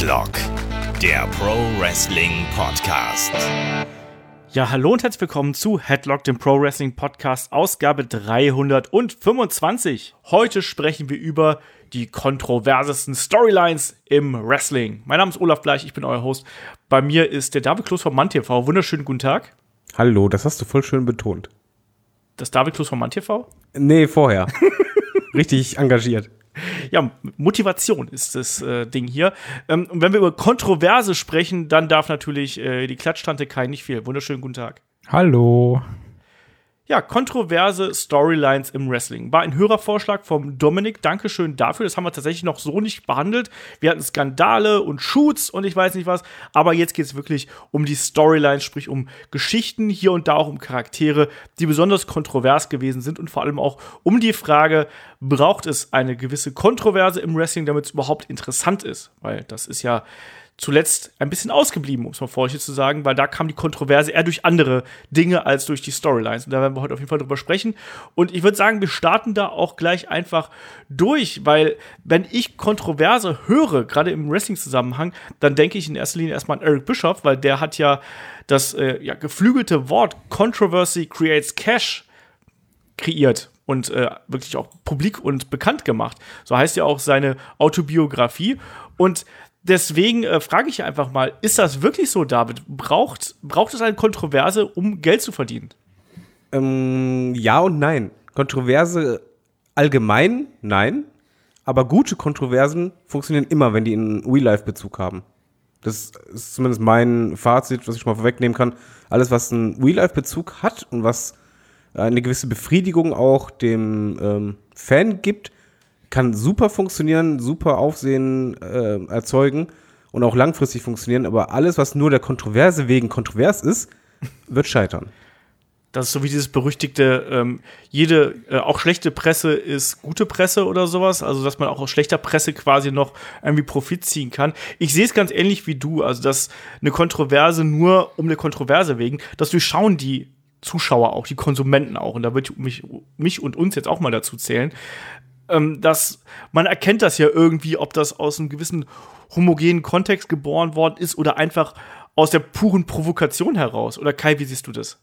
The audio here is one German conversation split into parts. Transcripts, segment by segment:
Headlock, der Pro Wrestling Podcast. Ja, hallo und herzlich willkommen zu Headlock, dem Pro Wrestling Podcast, Ausgabe 325. Heute sprechen wir über die kontroversesten Storylines im Wrestling. Mein Name ist Olaf Bleich, ich bin euer Host. Bei mir ist der David Kloß von MannTV. Wunderschönen guten Tag. Hallo, das hast du voll schön betont. Das David Kloß von MannTV? Nee, vorher. Richtig engagiert. Ja, Motivation ist das Ding hier. Und wenn wir über Kontroverse sprechen, dann darf natürlich die Klatsch-Tante Kai nicht fehlen. Wunderschönen guten Tag. Hallo. Ja, kontroverse Storylines im Wrestling. War ein Hörervorschlag vom Dominik. Dankeschön dafür. Das haben wir tatsächlich noch so nicht behandelt. Wir hatten Skandale und Shoots und ich weiß nicht was. Aber jetzt geht es wirklich um die Storylines, sprich um Geschichten, hier und da auch um Charaktere, die besonders kontrovers gewesen sind und vor allem auch um die Frage, braucht es eine gewisse Kontroverse im Wrestling, damit es überhaupt interessant ist? Weil das ist ja zuletzt ein bisschen ausgeblieben, um es mal vorsichtig zu sagen, weil da kam die Kontroverse eher durch andere Dinge als durch die Storylines. Und da werden wir heute auf jeden Fall drüber sprechen. Und ich würde sagen, wir starten da auch gleich einfach durch, weil wenn ich Kontroverse höre, gerade im Wrestling-Zusammenhang, dann denke ich in erster Linie erstmal an Eric Bischoff, weil der hat ja das geflügelte Wort Controversy creates Cash kreiert und wirklich auch publik und bekannt gemacht. So heißt ja auch seine Autobiografie. Und deswegen frage ich einfach mal, ist das wirklich so, David? Braucht es eine Kontroverse, um Geld zu verdienen? Ja und nein. Kontroverse allgemein, nein. Aber gute Kontroversen funktionieren immer, wenn die einen Real-Life-Bezug haben. Das ist zumindest mein Fazit, was ich mal vorwegnehmen kann. Alles, was einen Real-Life-Bezug hat und was eine gewisse Befriedigung auch dem Fan gibt, kann super funktionieren, super Aufsehen erzeugen und auch langfristig funktionieren, aber alles, was nur der Kontroverse wegen kontrovers ist, wird scheitern. Das ist so wie dieses berüchtigte, jede, auch schlechte Presse ist gute Presse oder sowas, also dass man auch aus schlechter Presse quasi noch irgendwie Profit ziehen kann. Ich sehe es ganz ähnlich wie du, also dass eine Kontroverse nur um eine Kontroverse wegen, das durchschauen die Zuschauer auch, die Konsumenten auch, und da würde ich mich und uns jetzt auch mal dazu zählen, dass man erkennt das ja irgendwie, ob das aus einem gewissen homogenen Kontext geboren worden ist oder einfach aus der puren Provokation heraus. Oder Kai, wie siehst du das?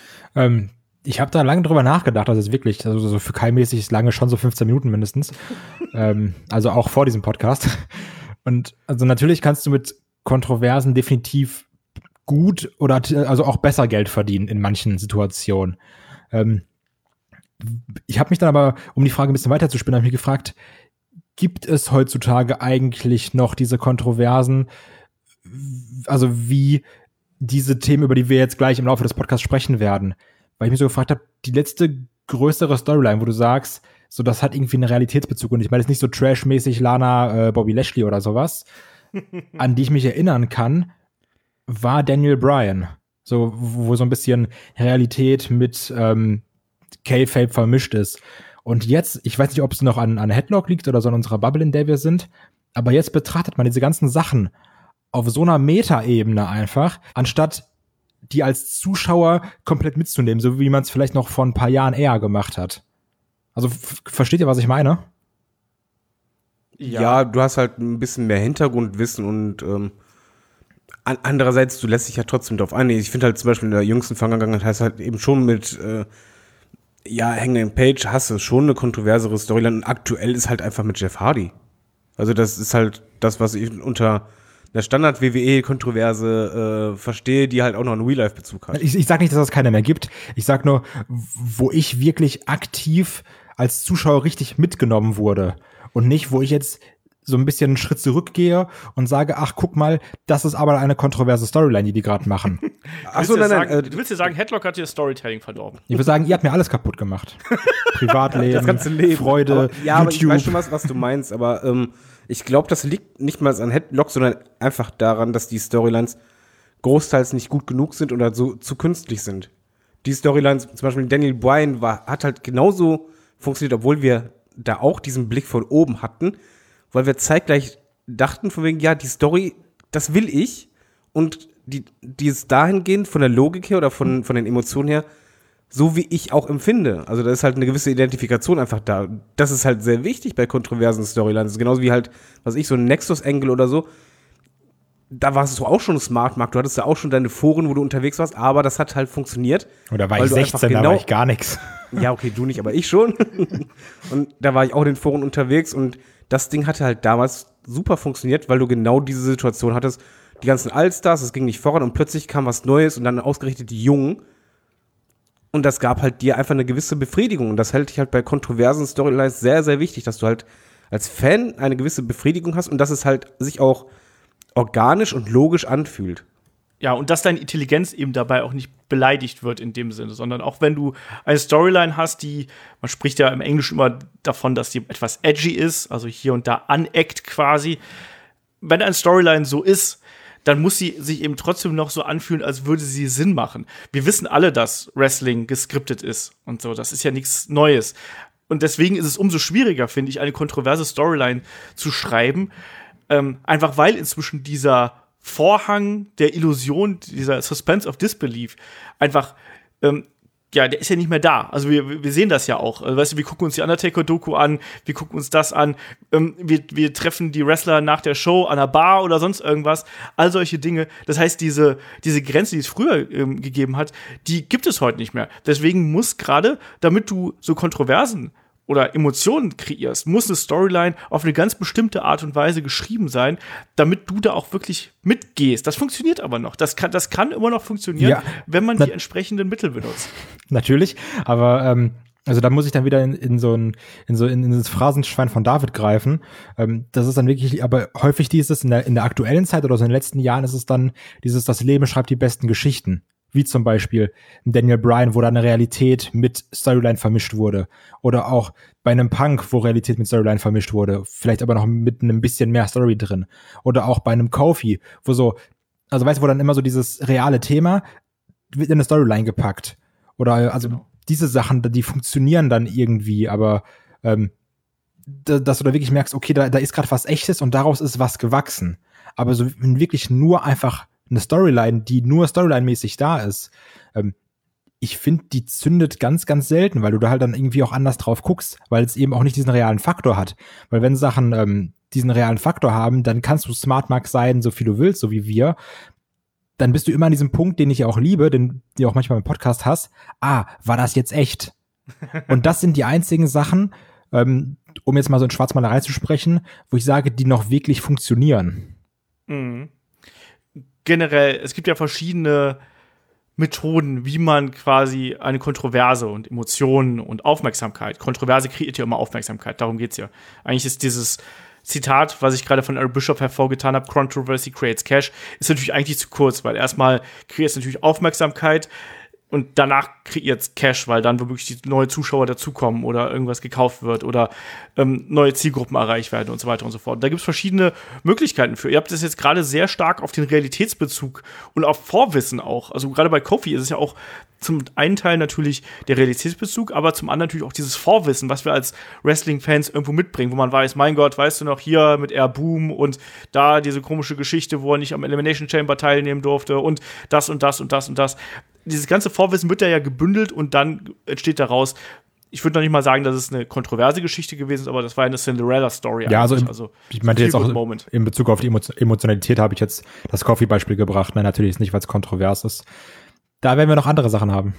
Ich habe da lange drüber nachgedacht, also wirklich, also so für Kai-mäßig ist lange schon so 15 Minuten mindestens. Also auch vor diesem Podcast. Und also natürlich kannst du mit Kontroversen definitiv gut oder also auch besser Geld verdienen in manchen Situationen. Ich habe mich dann aber, um die Frage ein bisschen weiter zu spinnen, habe ich mich gefragt, gibt es heutzutage eigentlich noch diese Kontroversen, also wie diese Themen, über die wir jetzt gleich im Laufe des Podcasts sprechen werden? Weil ich mich so gefragt habe, die letzte größere Storyline, wo du sagst, so das hat irgendwie einen Realitätsbezug und ich meine jetzt nicht so trashmäßig Lana, Bobby Lashley oder sowas, an die ich mich erinnern kann, war Daniel Bryan. So, wo so ein bisschen Realität mit Kayfabe vermischt ist. Und jetzt, ich weiß nicht, ob es noch an Headlock liegt oder so an unserer Bubble, in der wir sind, aber jetzt betrachtet man diese ganzen Sachen auf so einer Meta-Ebene einfach, anstatt die als Zuschauer komplett mitzunehmen, so wie man es vielleicht noch vor ein paar Jahren eher gemacht hat. Also, versteht ihr, was ich meine? Ja, du hast halt ein bisschen mehr Hintergrundwissen und andererseits, du lässt dich ja trotzdem drauf ein. Ich finde halt zum Beispiel in der jüngsten Vergangenheit heißt halt eben schon mit Hangman Page hast du schon eine kontroversere Storyline und aktuell ist halt einfach mit Jeff Hardy. Also das ist halt das, was ich unter der Standard-WWE-Kontroverse verstehe, die halt auch noch einen Real-Life-Bezug hat. Ich sag nicht, dass es keiner mehr gibt. Ich sag nur, wo ich wirklich aktiv als Zuschauer richtig mitgenommen wurde und nicht, wo ich jetzt so ein bisschen einen Schritt zurückgehe und sage, ach, guck mal, das ist aber eine kontroverse Storyline, die gerade machen. Achso, nein. Du willst dir sagen, Headlock hat dir Storytelling verdorben. Ich würde sagen, ihr habt mir alles kaputt gemacht. Privatleben, das ganze Leben. Freude, aber, ja, YouTube. Aber ich weiß schon, was du meinst, aber ich glaube, das liegt nicht mal an Headlock, sondern einfach daran, dass die Storylines großteils nicht gut genug sind oder so zu künstlich sind. Die Storylines, zum Beispiel Daniel Bryan hat halt genauso funktioniert, obwohl wir da auch diesen Blick von oben hatten, weil wir zeitgleich dachten von wegen, ja, die Story, das will ich und die ist dahingehend von der Logik her oder von den Emotionen her so, wie ich auch empfinde. Also da ist halt eine gewisse Identifikation einfach da. Das ist halt sehr wichtig bei kontroversen Storylines. Genauso wie halt, was ich, so ein Nexus-Angle oder so. da warst du auch schon smart, Marc. Du hattest ja auch schon deine Foren, wo du unterwegs warst, aber das hat halt funktioniert. Und da war ich 16, da war ich gar nichts. Ja, okay, du nicht, aber ich schon. Und da war ich auch in den Foren unterwegs und das Ding hatte halt damals super funktioniert, weil du genau diese Situation hattest. Die ganzen Allstars, es ging nicht voran und plötzlich kam was Neues und dann ausgerechnet die Jungen. Und das gab halt dir einfach eine gewisse Befriedigung. Und das hält dich halt bei kontroversen Storylines sehr, sehr wichtig, dass du halt als Fan eine gewisse Befriedigung hast und dass es halt sich auch organisch und logisch anfühlt. Ja, und dass deine Intelligenz eben dabei auch nicht beleidigt wird in dem Sinne, sondern auch wenn du eine Storyline hast, man spricht ja im Englischen immer davon, dass die etwas edgy ist, also hier und da aneckt quasi. Wenn eine Storyline so ist, dann muss sie sich eben trotzdem noch so anfühlen, als würde sie Sinn machen. Wir wissen alle, dass Wrestling geskriptet ist und so. Das ist ja nichts Neues. Und deswegen ist es umso schwieriger, finde ich, eine kontroverse Storyline zu schreiben. Einfach weil inzwischen dieser Vorhang der Illusion, dieser Suspense of Disbelief einfach der ist ja nicht mehr da. Also wir sehen das ja auch. Also, weißt du, wir gucken uns die Undertaker-Doku an, wir gucken uns das an, wir treffen die Wrestler nach der Show an einer Bar oder sonst irgendwas. All solche Dinge. Das heißt, diese Grenze, die es früher gegeben hat, die gibt es heute nicht mehr. Deswegen muss gerade, damit du so Kontroversen oder Emotionen kreierst, muss eine Storyline auf eine ganz bestimmte Art und Weise geschrieben sein, damit du da auch wirklich mitgehst. Das funktioniert aber noch. Das kann immer noch funktionieren, wenn man die entsprechenden Mittel benutzt. Natürlich, aber also da muss ich dann wieder in das Phrasenschwein von David greifen. Das ist dann wirklich, aber häufig dieses in der aktuellen Zeit oder so in den letzten Jahren ist es dann das Leben schreibt die besten Geschichten. Wie zum Beispiel Daniel Bryan, wo da eine Realität mit Storyline vermischt wurde. Oder auch bei einem Punk, wo Realität mit Storyline vermischt wurde. Vielleicht aber noch mit einem bisschen mehr Story drin. Oder auch bei einem Kofi, wo wo dann immer so dieses reale Thema wird in eine Storyline gepackt. Oder diese Sachen, die funktionieren dann irgendwie, aber dass du da wirklich merkst, okay, da ist gerade was Echtes und daraus ist was gewachsen. Aber so wenn wirklich nur einfach eine Storyline, die nur Storyline-mäßig da ist, ich finde, die zündet ganz, ganz selten, weil du da halt dann irgendwie auch anders drauf guckst, weil es eben auch nicht diesen realen Faktor hat. Weil wenn Sachen diesen realen Faktor haben, dann kannst du Smart Mark sein, so viel du willst, so wie wir. Dann bist du immer an diesem Punkt, den ich ja auch liebe, den du auch manchmal im Podcast hast. War das jetzt echt? Und das sind die einzigen Sachen, um jetzt mal so in Schwarzmalerei zu sprechen, wo ich sage, die noch wirklich funktionieren. Mhm. Generell, es gibt ja verschiedene Methoden, wie man quasi eine Kontroverse und Emotionen und Aufmerksamkeit, Kontroverse kreiert ja immer Aufmerksamkeit, darum geht's ja. Eigentlich ist dieses Zitat, was ich gerade von Eric Bischoff hervorgetan habe, Controversy creates cash, ist natürlich eigentlich zu kurz, weil erstmal kreiert es natürlich Aufmerksamkeit und danach kreiert es Cash, weil dann womöglich die neue Zuschauer dazukommen oder irgendwas gekauft wird oder neue Zielgruppen erreicht werden und so weiter und so fort. Da gibt es verschiedene Möglichkeiten für. Ihr habt das jetzt gerade sehr stark auf den Realitätsbezug und auf Vorwissen auch. Also gerade bei Kofi ist es ja auch zum einen Teil natürlich der Realitätsbezug, aber zum anderen natürlich auch dieses Vorwissen, was wir als Wrestling-Fans irgendwo mitbringen, wo man weiß, mein Gott, weißt du noch, hier mit Air Boom und da diese komische Geschichte, wo er nicht am Elimination Chamber teilnehmen durfte und das und das und das und das. Dieses ganze Vorwissen wird ja gebündelt und dann entsteht daraus, ich würde noch nicht mal sagen, dass es eine kontroverse Geschichte gewesen ist, aber das war eine Cinderella-Story. Ja, also ich meinte jetzt auch in Bezug auf die Emotionalität habe ich jetzt das Coffee-Beispiel gebracht. Nein, natürlich ist nicht, weil es kontrovers ist. Da werden wir noch andere Sachen haben.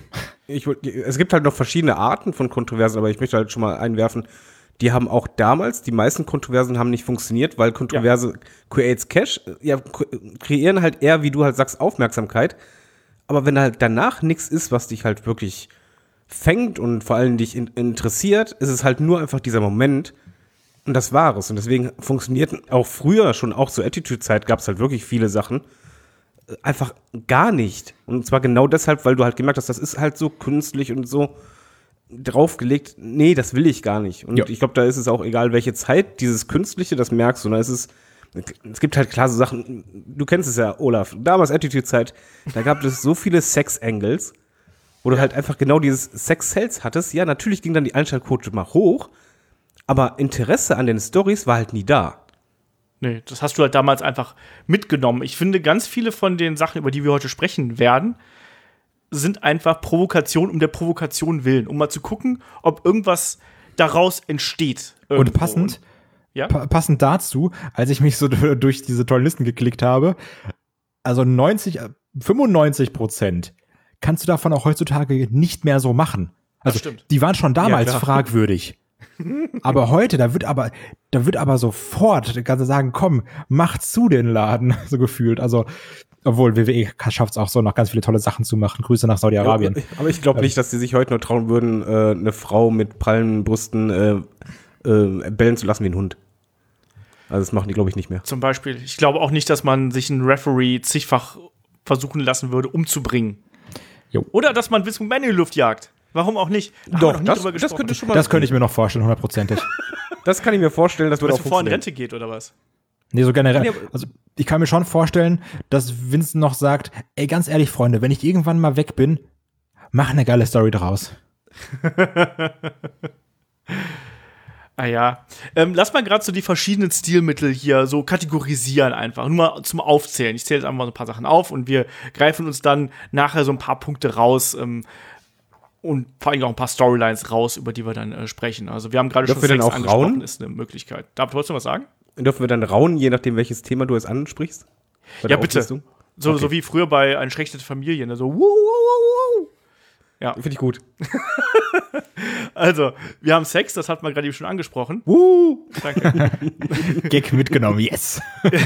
Es gibt halt noch verschiedene Arten von Kontroversen, aber ich möchte halt schon mal einwerfen, die haben auch damals, die meisten Kontroversen haben nicht funktioniert, weil Kontroverse creates cash, kreieren halt eher, wie du halt sagst, Aufmerksamkeit. Aber wenn halt danach nichts ist, was dich halt wirklich fängt und vor allem dich interessiert, ist es halt nur einfach dieser Moment und das war es. Und deswegen funktionierten auch früher schon, auch zur Attitude-Zeit gab es halt wirklich viele Sachen, einfach gar nicht. Und zwar genau deshalb, weil du halt gemerkt hast, das ist halt so künstlich und so draufgelegt. Nee, das will ich gar nicht. Und ich glaube, da ist es auch egal, welche Zeit, dieses Künstliche, das merkst du. Und es gibt halt klar so Sachen, du kennst es ja, Olaf, damals Attitude-Zeit, da gab es so viele Sex-Angles, wo du halt einfach genau dieses Sex-Sales hattest. Ja, natürlich ging dann die Einschaltquote mal hoch, aber Interesse an den Storys war halt nie da. Nee, das hast du halt damals einfach mitgenommen. Ich finde, ganz viele von den Sachen, über die wir heute sprechen werden, sind einfach Provokation um der Provokation willen, um mal zu gucken, ob irgendwas daraus entsteht. Und passend, Ja? Passend dazu, als ich mich so durch diese tollen Listen geklickt habe, also 95% kannst du davon auch heutzutage nicht mehr so machen. Also stimmt. die waren schon damals Ja, fragwürdig. Aber heute, da wird aber sofort, da kannst du sagen, komm, mach zu den Laden, so gefühlt. Also, obwohl WWE schafft es auch so, noch ganz viele tolle Sachen zu machen. Grüße nach Saudi-Arabien. Aber ich glaube nicht, dass die sich heute noch trauen würden, eine Frau mit prallen Brüsten bellen zu lassen wie ein Hund. Also das machen die, glaube ich, nicht mehr. Zum Beispiel. Ich glaube auch nicht, dass man sich einen Referee zigfach versuchen lassen würde, umzubringen. Jo. Oder dass man Vince McMahon in die Luft jagt. Warum auch nicht? Da haben wir noch nie drüber gesprochen. könnte schon mal. Das könnte ich mir noch vorstellen, 100%. Das kann ich mir vorstellen, das würde Dass auch er vorher in funktionieren. Rente geht, oder was? Nee, so generell. Also, ich kann mir schon vorstellen, dass Vince noch sagt, ey, ganz ehrlich, Freunde, wenn ich irgendwann mal weg bin, mach eine geile Story draus. Ah ja. Lass mal gerade so die verschiedenen Stilmittel hier so kategorisieren einfach. Nur mal zum Aufzählen. Ich zähle jetzt einfach so ein paar Sachen auf und wir greifen uns dann nachher so ein paar Punkte raus und vor allem auch ein paar Storylines raus, über die wir dann sprechen. Also wir haben gerade schon Dürfen wir denn Sex auch angesprochen, rauen? ist eine Möglichkeit. Darf du was sagen? Dürfen wir dann raunen, je nachdem, welches Thema du jetzt ansprichst? Bei der Ja, bitte. Auflistung? So wie früher bei Eine schlechte Familie. Ne? So, wuh, wuh, wuh, wuh. Ja, Finde ich gut. also, wir haben Sex, das hat man gerade eben schon angesprochen. Danke. Gag mitgenommen, yes.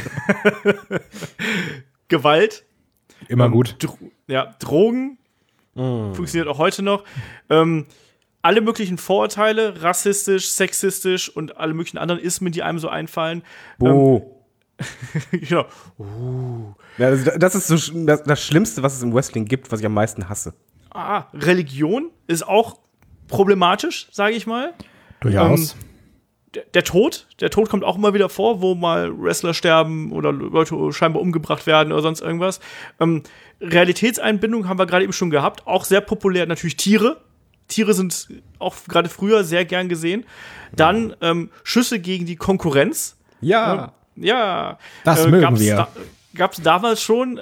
Gewalt. Immer gut. Drogen. Funktioniert auch heute noch. Alle möglichen Vorurteile, rassistisch, sexistisch und alle möglichen anderen Ismen, die einem so einfallen. Genau. Ja, das ist so das Schlimmste, was es im Wrestling gibt, was ich am meisten hasse. Religion ist auch problematisch, sage ich mal. Durchaus. Der Tod kommt auch immer wieder vor, wo mal Wrestler sterben oder Leute scheinbar umgebracht werden oder sonst irgendwas. Realitätseinbindung haben wir gerade eben schon gehabt, auch sehr populär natürlich Tiere. Tiere sind auch gerade früher sehr gern gesehen. Dann Schüsse gegen die Konkurrenz. Ja. Ja. Das mögen wir. Gab's damals schon.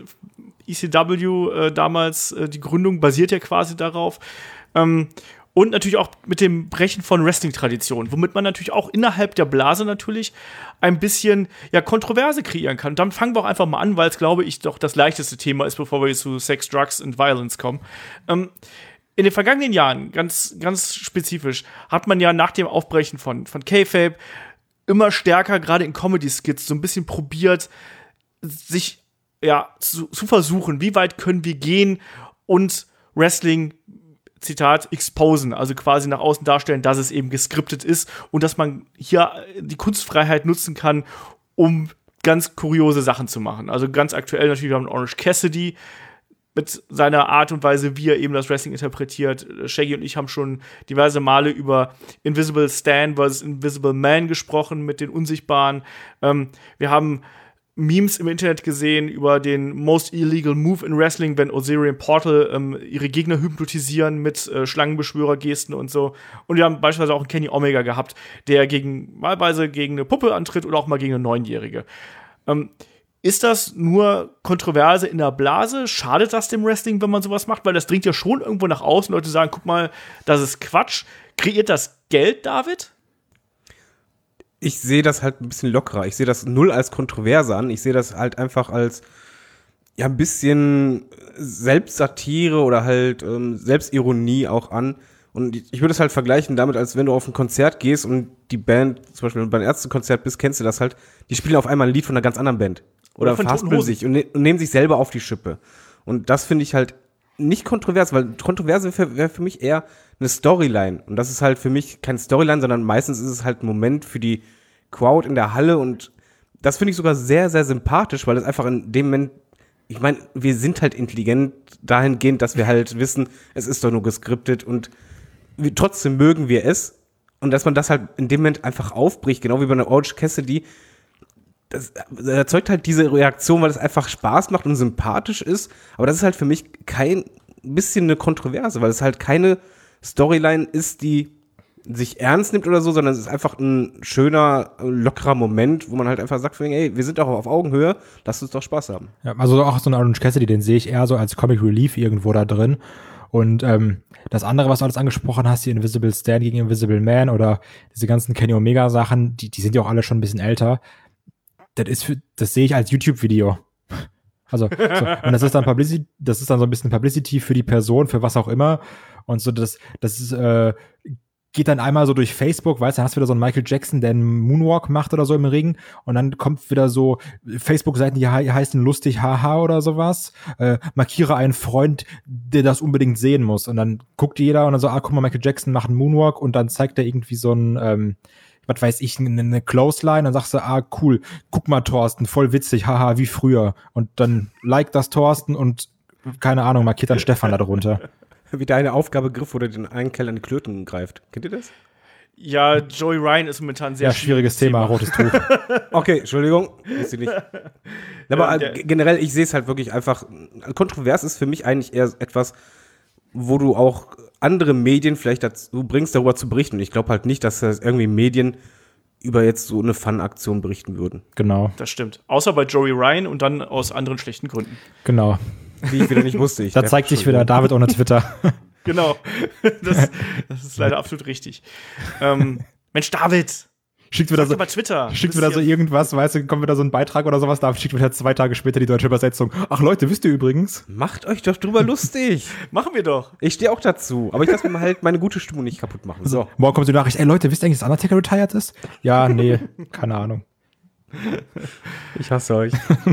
ECW damals, die Gründung basiert ja quasi darauf. Und natürlich auch mit dem Brechen von Wrestling-Traditionen, womit man natürlich auch innerhalb der Blase natürlich ein bisschen Kontroverse kreieren kann. Und dann fangen wir auch einfach mal an, weil es, glaube ich, doch das leichteste Thema ist, bevor wir zu Sex, Drugs und Violence kommen. In den vergangenen Jahren, ganz, ganz spezifisch, hat man ja nach dem Aufbrechen von Kayfabe immer stärker, gerade in Comedy-Skits, so ein bisschen probiert, sich zu versuchen, wie weit können wir gehen und Wrestling, Zitat, exposen, also quasi nach außen darstellen, dass es eben geskriptet ist und dass man hier die Kunstfreiheit nutzen kann, um ganz kuriose Sachen zu machen. Also ganz aktuell natürlich, wir haben Orange Cassidy mit seiner Art und Weise, wie er eben das Wrestling interpretiert. Shaggy und ich haben schon diverse Male über Invisible Stan vs. Invisible Man gesprochen, mit den Unsichtbaren. Wir haben Memes im Internet gesehen über den Most Illegal Move in Wrestling, wenn Osiris und Portal ihre Gegner hypnotisieren mit Schlangenbeschwörer-Gesten und so. Und wir haben beispielsweise auch einen Kenny Omega gehabt, der wahlweise gegen eine Puppe antritt oder auch mal gegen eine 9-Jährige. Ist das nur Kontroverse in der Blase? Schadet das dem Wrestling, wenn man sowas macht? Weil das dringt ja schon irgendwo nach außen. Leute sagen, guck mal, das ist Quatsch. Kreiert das Geld, David? Ich sehe das halt ein bisschen lockerer. Ich sehe das null als Kontroverse an. Ich sehe das halt einfach als ein bisschen Selbstsatire oder halt Selbstironie auch an. Und ich würde es halt vergleichen damit, als wenn du auf ein Konzert gehst und die Band, zum Beispiel beim Ärztekonzert bist, kennst du das halt, die spielen auf einmal ein Lied von einer ganz anderen Band. Oder verhaspeln sich und nehmen sich selber auf die Schippe. Und das finde ich halt nicht kontrovers, weil Kontroverse wäre für mich eher eine Storyline. Und das ist halt für mich keine Storyline, sondern meistens ist es halt ein Moment für die Crowd in der Halle. Und das finde ich sogar sehr, sehr sympathisch, weil es einfach in dem Moment, ich meine, wir sind halt intelligent dahingehend, dass wir halt wissen, es ist doch nur geskriptet und trotzdem mögen wir es. Und dass man das halt in dem Moment einfach aufbricht, genau wie bei einer Orange Cassidy, das erzeugt halt diese Reaktion, weil es einfach Spaß macht und sympathisch ist. Aber das ist halt für mich kein bisschen eine Kontroverse, weil es halt keine Storyline ist, die sich ernst nimmt oder so, sondern es ist einfach ein schöner, lockerer Moment, wo man halt einfach sagt, ey, wir sind doch auf Augenhöhe, lasst uns doch Spaß haben. Ja, also auch so ein Orange Cassidy, den sehe ich eher so als Comic Relief irgendwo da drin. Und das andere, was du alles angesprochen hast, die Invisible Stan gegen Invisible Man oder diese ganzen Kenny Omega Sachen, die sind ja auch alle schon ein bisschen älter. Das sehe ich als YouTube-Video. Also, und das ist dann so ein bisschen Publicity für die Person, für was auch immer. Und so, das ist, geht dann einmal so durch Facebook, weißt du, dann hast du wieder so einen Michael Jackson, der einen Moonwalk macht oder so im Ring und dann kommt wieder so Facebook-Seiten, die heißen lustig haha oder sowas, markiere einen Freund, der das unbedingt sehen muss und dann guckt jeder und dann so, guck mal, Michael Jackson macht einen Moonwalk und dann zeigt er irgendwie so ein, was weiß ich, eine Clothesline, dann sagst du, cool, guck mal Thorsten, voll witzig, haha, wie früher und dann like das Thorsten und keine Ahnung, markiert dann Stefan da drunter. Wie deine Aufgabe Griff oder den einen Kerl an die Klöten greift. Kennt ihr das? Ja, Joey Ryan ist momentan sehr schwieriges Thema, rotes Tuch. Okay, Entschuldigung, wusste ich nicht. Aber generell, ich sehe es halt wirklich einfach, kontrovers ist für mich eigentlich eher etwas, wo du auch andere Medien vielleicht dazu bringst, darüber zu berichten. Und ich glaube halt nicht, dass das irgendwie Medien über jetzt so eine Fun-Aktion berichten würden. Genau. Das stimmt. Außer bei Joey Ryan und dann aus anderen schlechten Gründen. Genau. Wie ich wieder nicht wusste. Da zeigt sich wieder David ohne Twitter. Genau. Das ist leider absolut richtig. Mensch, David! Schickt wieder so, über Twitter. Schickt wieder so irgendwas, weißt du, kommt wieder so ein Beitrag oder sowas, da schickt wieder 2 Tage später die deutsche Übersetzung. Ach Leute, wisst ihr übrigens? Macht euch doch drüber lustig. Machen wir doch. Ich stehe auch dazu, aber ich lasse mir halt meine gute Stimmung nicht kaputt machen. So. Morgen kommt die Nachricht, Leute, wisst ihr eigentlich, dass Undertaker retired ist? Ja, nee, keine Ahnung. Ich hasse euch.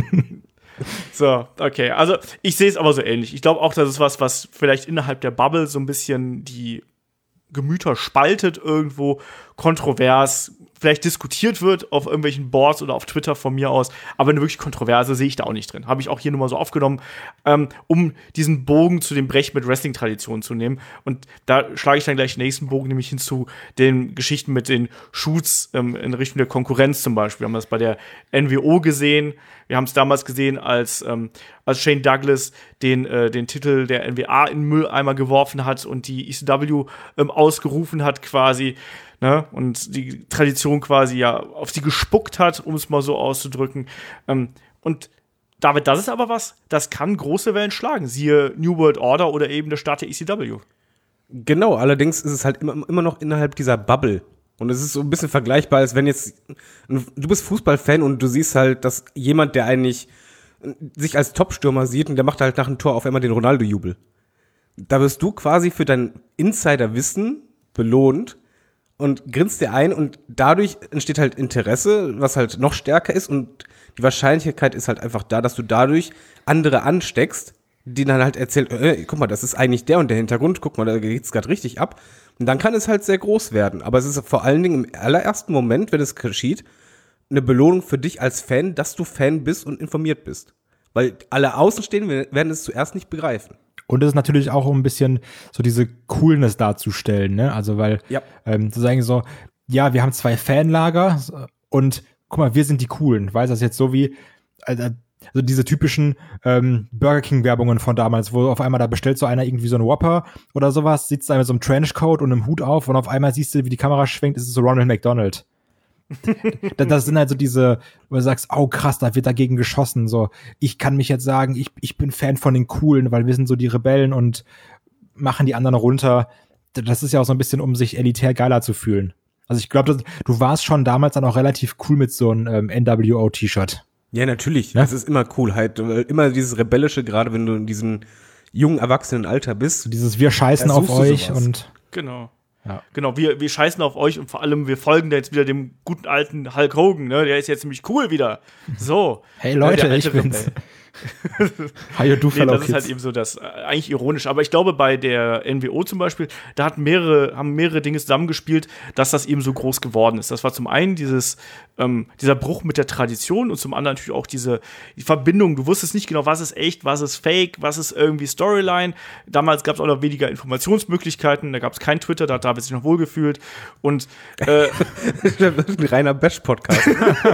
So, okay. Also, ich sehe es aber so ähnlich. Ich glaube auch, das ist was vielleicht innerhalb der Bubble so ein bisschen die Gemüter spaltet irgendwo, kontrovers, vielleicht diskutiert wird auf irgendwelchen Boards oder auf Twitter von mir aus, aber eine wirklich Kontroverse sehe ich da auch nicht drin. Habe ich auch hier nur mal so aufgenommen, um diesen Bogen zu dem Brech mit Wrestling-Traditionen zu nehmen. Und da schlage ich dann gleich den nächsten Bogen, nämlich hin zu den Geschichten mit den Shoots in Richtung der Konkurrenz zum Beispiel. Wir haben das bei der NWO gesehen. Wir haben es damals gesehen, als Shane Douglas den Titel der NWA in den Mülleimer geworfen hat und die ECW ausgerufen hat quasi, ne? Und die Tradition quasi ja auf sie gespuckt hat, um es mal so auszudrücken. Und David, das ist aber was, das kann große Wellen schlagen. Siehe New World Order oder eben der Start der ECW. Genau, allerdings ist es halt immer noch innerhalb dieser Bubble. Und es ist so ein bisschen vergleichbar, als wenn jetzt, du bist Fußballfan und du siehst halt, dass jemand, der eigentlich sich als Topstürmer sieht und der macht halt nach dem Tor auf einmal den Ronaldo-Jubel. Da wirst du quasi für dein Insiderwissen belohnt und grinst dir ein und dadurch entsteht halt Interesse, was halt noch stärker ist und die Wahrscheinlichkeit ist halt einfach da, dass du dadurch andere ansteckst, die dann halt erzählen, guck mal, das ist eigentlich der und der Hintergrund, guck mal, da geht's gerade richtig ab. Und dann kann es halt sehr groß werden. Aber es ist vor allen Dingen im allerersten Moment, wenn es geschieht, eine Belohnung für dich als Fan, dass du Fan bist und informiert bist. Weil alle Außenstehenden werden es zuerst nicht begreifen. Und es ist natürlich auch, um ein bisschen so diese Coolness darzustellen, ne? Also, weil zu sagen so, ja, wir haben 2 Fanlager und guck mal, wir sind die Coolen. Weißt du, das ist jetzt so wie also diese typischen Burger King-Werbungen von damals, wo auf einmal da bestellt so einer irgendwie so einen Whopper oder sowas, sitzt da mit so einem Trenchcoat und einem Hut auf und auf einmal siehst du, wie die Kamera schwenkt, ist es so Ronald McDonald. Das sind halt so diese, wo du sagst, oh krass, da wird dagegen geschossen. So, ich kann mich jetzt sagen, ich bin Fan von den Coolen, weil wir sind so die Rebellen und machen die anderen runter. Das ist ja auch so ein bisschen, um sich elitär geiler zu fühlen. Also ich glaube, du warst schon damals dann auch relativ cool mit so einem NWO-T-Shirt. Ja, natürlich. Ja? Das ist immer cool. Halt, immer dieses Rebellische, gerade wenn du in diesem jungen Erwachsenenalter bist. So dieses Wir scheißen auf euch und. Genau. Ja. Genau, wir scheißen auf euch und vor allem, wir folgen da jetzt wieder dem guten alten Hulk Hogan, ne? Der ist jetzt ziemlich cool wieder. So. Hey Leute, ich bin's. How you do, fellow kids. Das ist halt eben so das, eigentlich ironisch. Aber ich glaube, bei der NWO zum Beispiel, da haben mehrere Dinge zusammengespielt, dass das eben so groß geworden ist. Das war zum einen dieser Bruch mit der Tradition und zum anderen natürlich auch die Verbindung. Du wusstest nicht genau, was ist echt, was ist fake, was ist irgendwie Storyline. Damals gab es auch noch weniger Informationsmöglichkeiten, da gab es kein Twitter, da hat David sich noch wohlgefühlt. Und das ist ein reiner Bash-Podcast.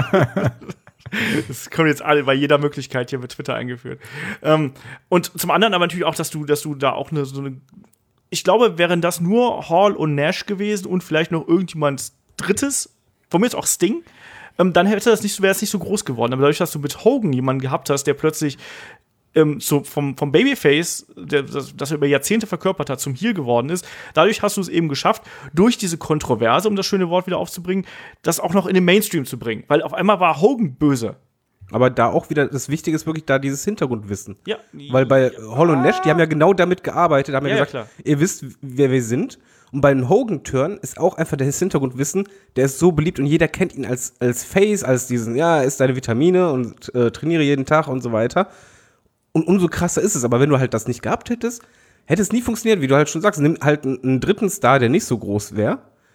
Das kommt jetzt alle bei jeder Möglichkeit hier mit Twitter eingeführt. Und zum anderen aber natürlich auch, dass du da auch so eine ich glaube, wären das nur Hall und Nash gewesen und vielleicht noch irgendjemand Drittes, von mir ist auch Sting, dann wäre es nicht so groß geworden. Aber dadurch, dass du mit Hogan jemanden gehabt hast, der plötzlich vom Babyface, das er über Jahrzehnte verkörpert hat, zum Heel geworden ist. Dadurch hast du es eben geschafft, durch diese Kontroverse, um das schöne Wort wieder aufzubringen, das auch noch in den Mainstream zu bringen. Weil auf einmal war Hogan böse. Aber da auch wieder, das Wichtige ist wirklich da dieses Hintergrundwissen. Ja. Weil bei Hall und Nash, die haben ja genau damit gearbeitet, haben ja gesagt, klar. Ihr wisst, wer wir sind. Und bei den Hogan-Turn ist auch einfach das Hintergrundwissen, der ist so beliebt und jeder kennt ihn als Face, als diesen, ja, isst deine Vitamine und trainiere jeden Tag und so weiter. Und umso krasser ist es. Aber wenn du halt das nicht gehabt hättest, hätte es nie funktioniert, wie du halt schon sagst. Nimm halt einen dritten Star, der nicht so groß wäre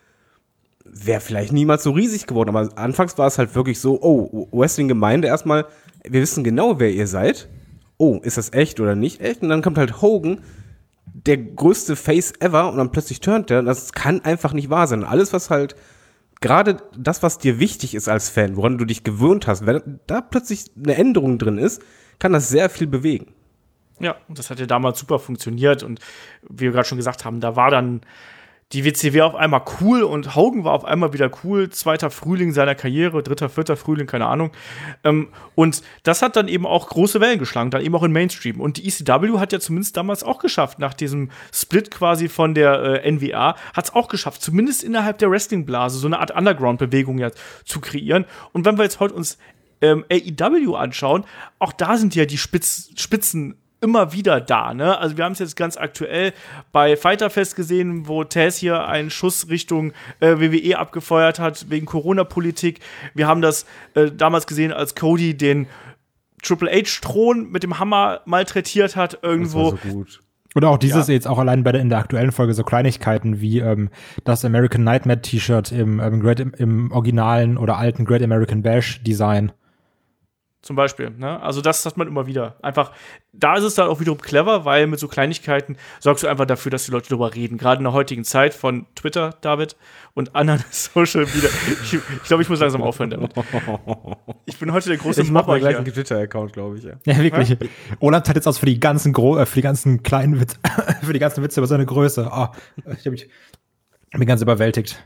vielleicht niemals so riesig geworden. Aber anfangs war es halt wirklich so, oh, Wrestling-Gemeinde erstmal, wir wissen genau, wer ihr seid. Oh, ist das echt oder nicht echt? Und dann kommt halt Hogan, der größte Face ever, und dann plötzlich turnt der. Das kann einfach nicht wahr sein. Alles, was halt, gerade das, was dir wichtig ist als Fan, woran du dich gewöhnt hast, wenn da plötzlich eine Änderung drin ist, kann das sehr viel bewegen. Ja, und das hat ja damals super funktioniert. Und wie wir gerade schon gesagt haben, da war dann die WCW auf einmal cool und Hogan war auf einmal wieder cool. 2. Frühling seiner Karriere, 3., 4. Frühling, keine Ahnung. Und das hat dann eben auch große Wellen geschlagen, dann eben auch im Mainstream. Und die ECW hat ja zumindest damals auch geschafft, nach diesem Split quasi von der NWA, hat es auch geschafft, zumindest innerhalb der Wrestling-Blase so eine Art Underground-Bewegung ja zu kreieren. Und wenn wir jetzt heute uns AEW anschauen, auch da sind ja die Spitzen immer wieder da, ne? Also wir haben es jetzt ganz aktuell bei Fyter Fest gesehen, wo Taz hier einen Schuss Richtung WWE abgefeuert hat wegen Corona-Politik. Wir haben das damals gesehen, als Cody den Triple H-Thron mit dem Hammer malträtiert hat irgendwo. Das war so gut. Oder auch dieses jetzt auch allein in der aktuellen Folge so Kleinigkeiten wie das American Nightmare T-Shirt im originalen oder alten Great American Bash Design. Zum Beispiel, ne? Also das hat man immer wieder. Einfach, da ist es dann auch wiederum clever, weil mit so Kleinigkeiten sorgst du einfach dafür, dass die Leute darüber reden. Gerade in der heutigen Zeit von Twitter, David, und anderen Social Media. Ich glaube, ich muss langsam aufhören damit. Ich bin heute der große Ich mache mal gleich hier. einen Twitter-Account, glaube ich, ja. Ja, wirklich. Olaf hat jetzt aus für die ganzen kleinen Witze, für die ganzen Witze über seine Größe. Oh, ich bin ganz überwältigt.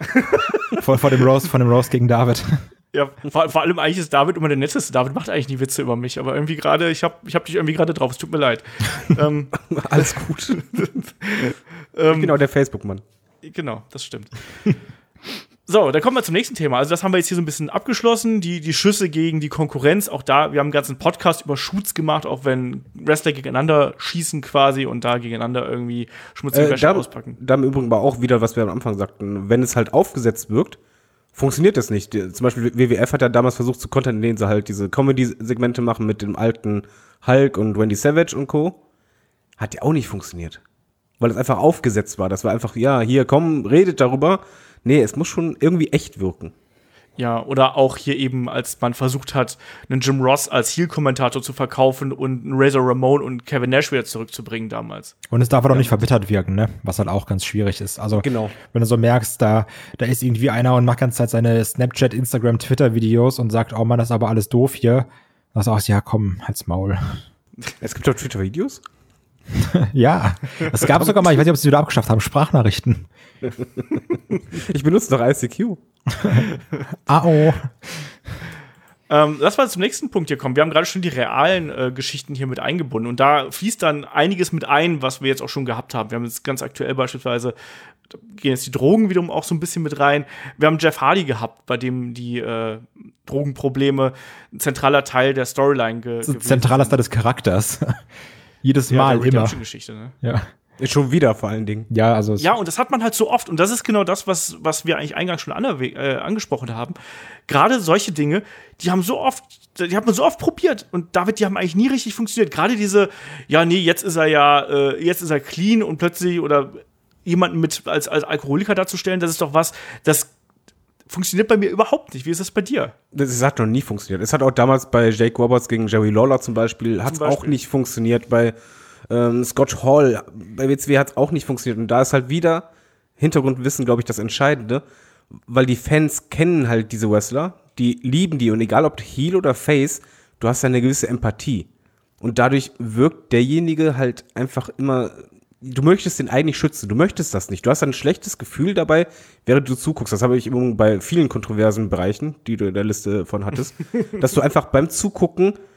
Vor dem Roast gegen David. Ja, vor allem eigentlich ist David immer der Netteste. David macht eigentlich nie Witze über mich, aber irgendwie gerade, ich hab dich irgendwie gerade drauf, es tut mir leid. Alles gut. Genau, der Facebook-Mann. Genau, das stimmt. So, dann kommen wir zum nächsten Thema. Also das haben wir jetzt hier so ein bisschen abgeschlossen, die Schüsse gegen die Konkurrenz. Auch da, wir haben einen ganzen Podcast über Shoots gemacht, auch wenn Wrestler gegeneinander schießen quasi und da gegeneinander irgendwie schmutzige Wäsche auspacken. Da im Übrigen war auch wieder, was wir am Anfang sagten, wenn es halt aufgesetzt wirkt, funktioniert das nicht. Zum Beispiel WWF hat ja damals versucht zu kontern, indem sie halt diese Comedy-Segmente machen mit dem alten Hulk und Randy Savage und Co. Hat ja auch nicht funktioniert. Weil es einfach aufgesetzt war. Das war einfach, ja, hier, komm, redet darüber. Nee, es muss schon irgendwie echt wirken. Ja, oder auch hier eben, als man versucht hat, einen Jim Ross als Heel-Kommentator zu verkaufen und einen Razor Ramon und Kevin Nash wieder zurückzubringen damals. Und es darf aber auch nicht verbittert wirken, ne? Was halt auch ganz schwierig ist. Also, Genau. Wenn du so merkst, da ist irgendwie einer und macht ganze Zeit seine Snapchat, Instagram, Twitter-Videos und sagt, oh Mann, das ist aber alles doof hier. Da sagst du, ja, komm, halt's Maul. Es gibt doch Twitter-Videos? Ja, es gab sogar mal, ich weiß nicht, ob sie wieder abgeschafft haben, Sprachnachrichten. Ich benutze doch ICQ. Oh. Lass mal zum nächsten Punkt hier kommen. Wir haben gerade schon die realen Geschichten hier mit eingebunden. Und da fließt dann einiges mit ein, was wir jetzt auch schon gehabt haben. Wir haben jetzt ganz aktuell beispielsweise, da gehen jetzt die Drogen wiederum auch so ein bisschen mit rein. Wir haben Jeff Hardy gehabt, bei dem die Drogenprobleme ein zentraler Teil der Storyline gewesen Zentraler Teil des Charakters. Jedes Mal, der immer. Redemption-Geschichte, ne? Ja. Schon wieder vor allen Dingen. Ja, also Ja, und das hat man halt so oft. Und das ist genau das, was wir eigentlich eingangs schon angesprochen haben. Gerade solche Dinge, die hat man so oft probiert. Und David, die haben eigentlich nie richtig funktioniert. Gerade diese, ja, nee, jetzt ist er clean und plötzlich, oder jemanden als Alkoholiker darzustellen, das ist doch was, das funktioniert bei mir überhaupt nicht. Wie ist das bei dir? Das hat noch nie funktioniert. Es hat auch damals bei Jake Roberts gegen Jerry Lawler zum Beispiel, hat es auch nicht funktioniert. Bei Scotch Hall, bei WCW hat es auch nicht funktioniert. Und da ist halt wieder Hintergrundwissen, glaube ich, das Entscheidende, weil die Fans kennen halt diese Wrestler, die lieben die, und egal ob Heel oder Face, du hast ja eine gewisse Empathie. Und dadurch wirkt derjenige halt einfach immer, du möchtest den eigentlich schützen, du möchtest das nicht. Du hast ein schlechtes Gefühl dabei, während du zuguckst. Das habe ich immer bei vielen kontroversen Bereichen, die du in der Liste von hattest, dass du einfach beim Zugucken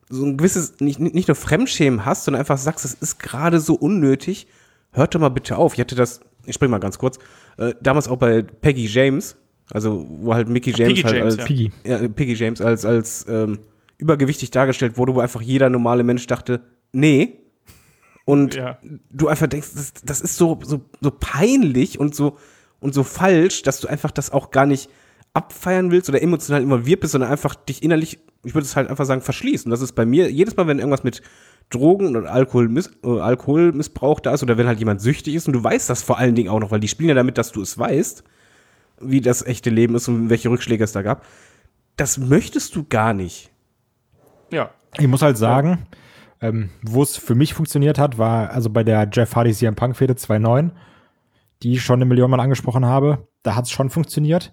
so ein gewisses, nicht nur Fremdschämen hast, sondern einfach sagst, es ist gerade so unnötig, hört doch mal bitte auf. Ich spring mal ganz kurz, damals auch bei Peggy James, also wo halt Mickey James halt James, als ja. Peggy James als übergewichtig dargestellt wurde, wo einfach jeder normale Mensch dachte, nee. Und du einfach denkst, das ist so peinlich und so falsch, dass du einfach das auch gar nicht abfeiern willst oder emotional involviert bist, sondern einfach dich innerlich, ich würde es halt einfach sagen, verschließt. Und das ist bei mir, jedes Mal, wenn irgendwas mit Drogen und Alkoholmissbrauch da ist oder wenn halt jemand süchtig ist und du weißt das vor allen Dingen auch noch, weil die spielen ja damit, dass du es weißt, wie das echte Leben ist und welche Rückschläge es da gab, das möchtest du gar nicht. Ja. Ich muss halt sagen, wo es für mich funktioniert hat, war also bei der Jeff Hardy CM Punk Fehde 2.9, die ich schon 1 Million Mal angesprochen habe. Da hat es schon funktioniert.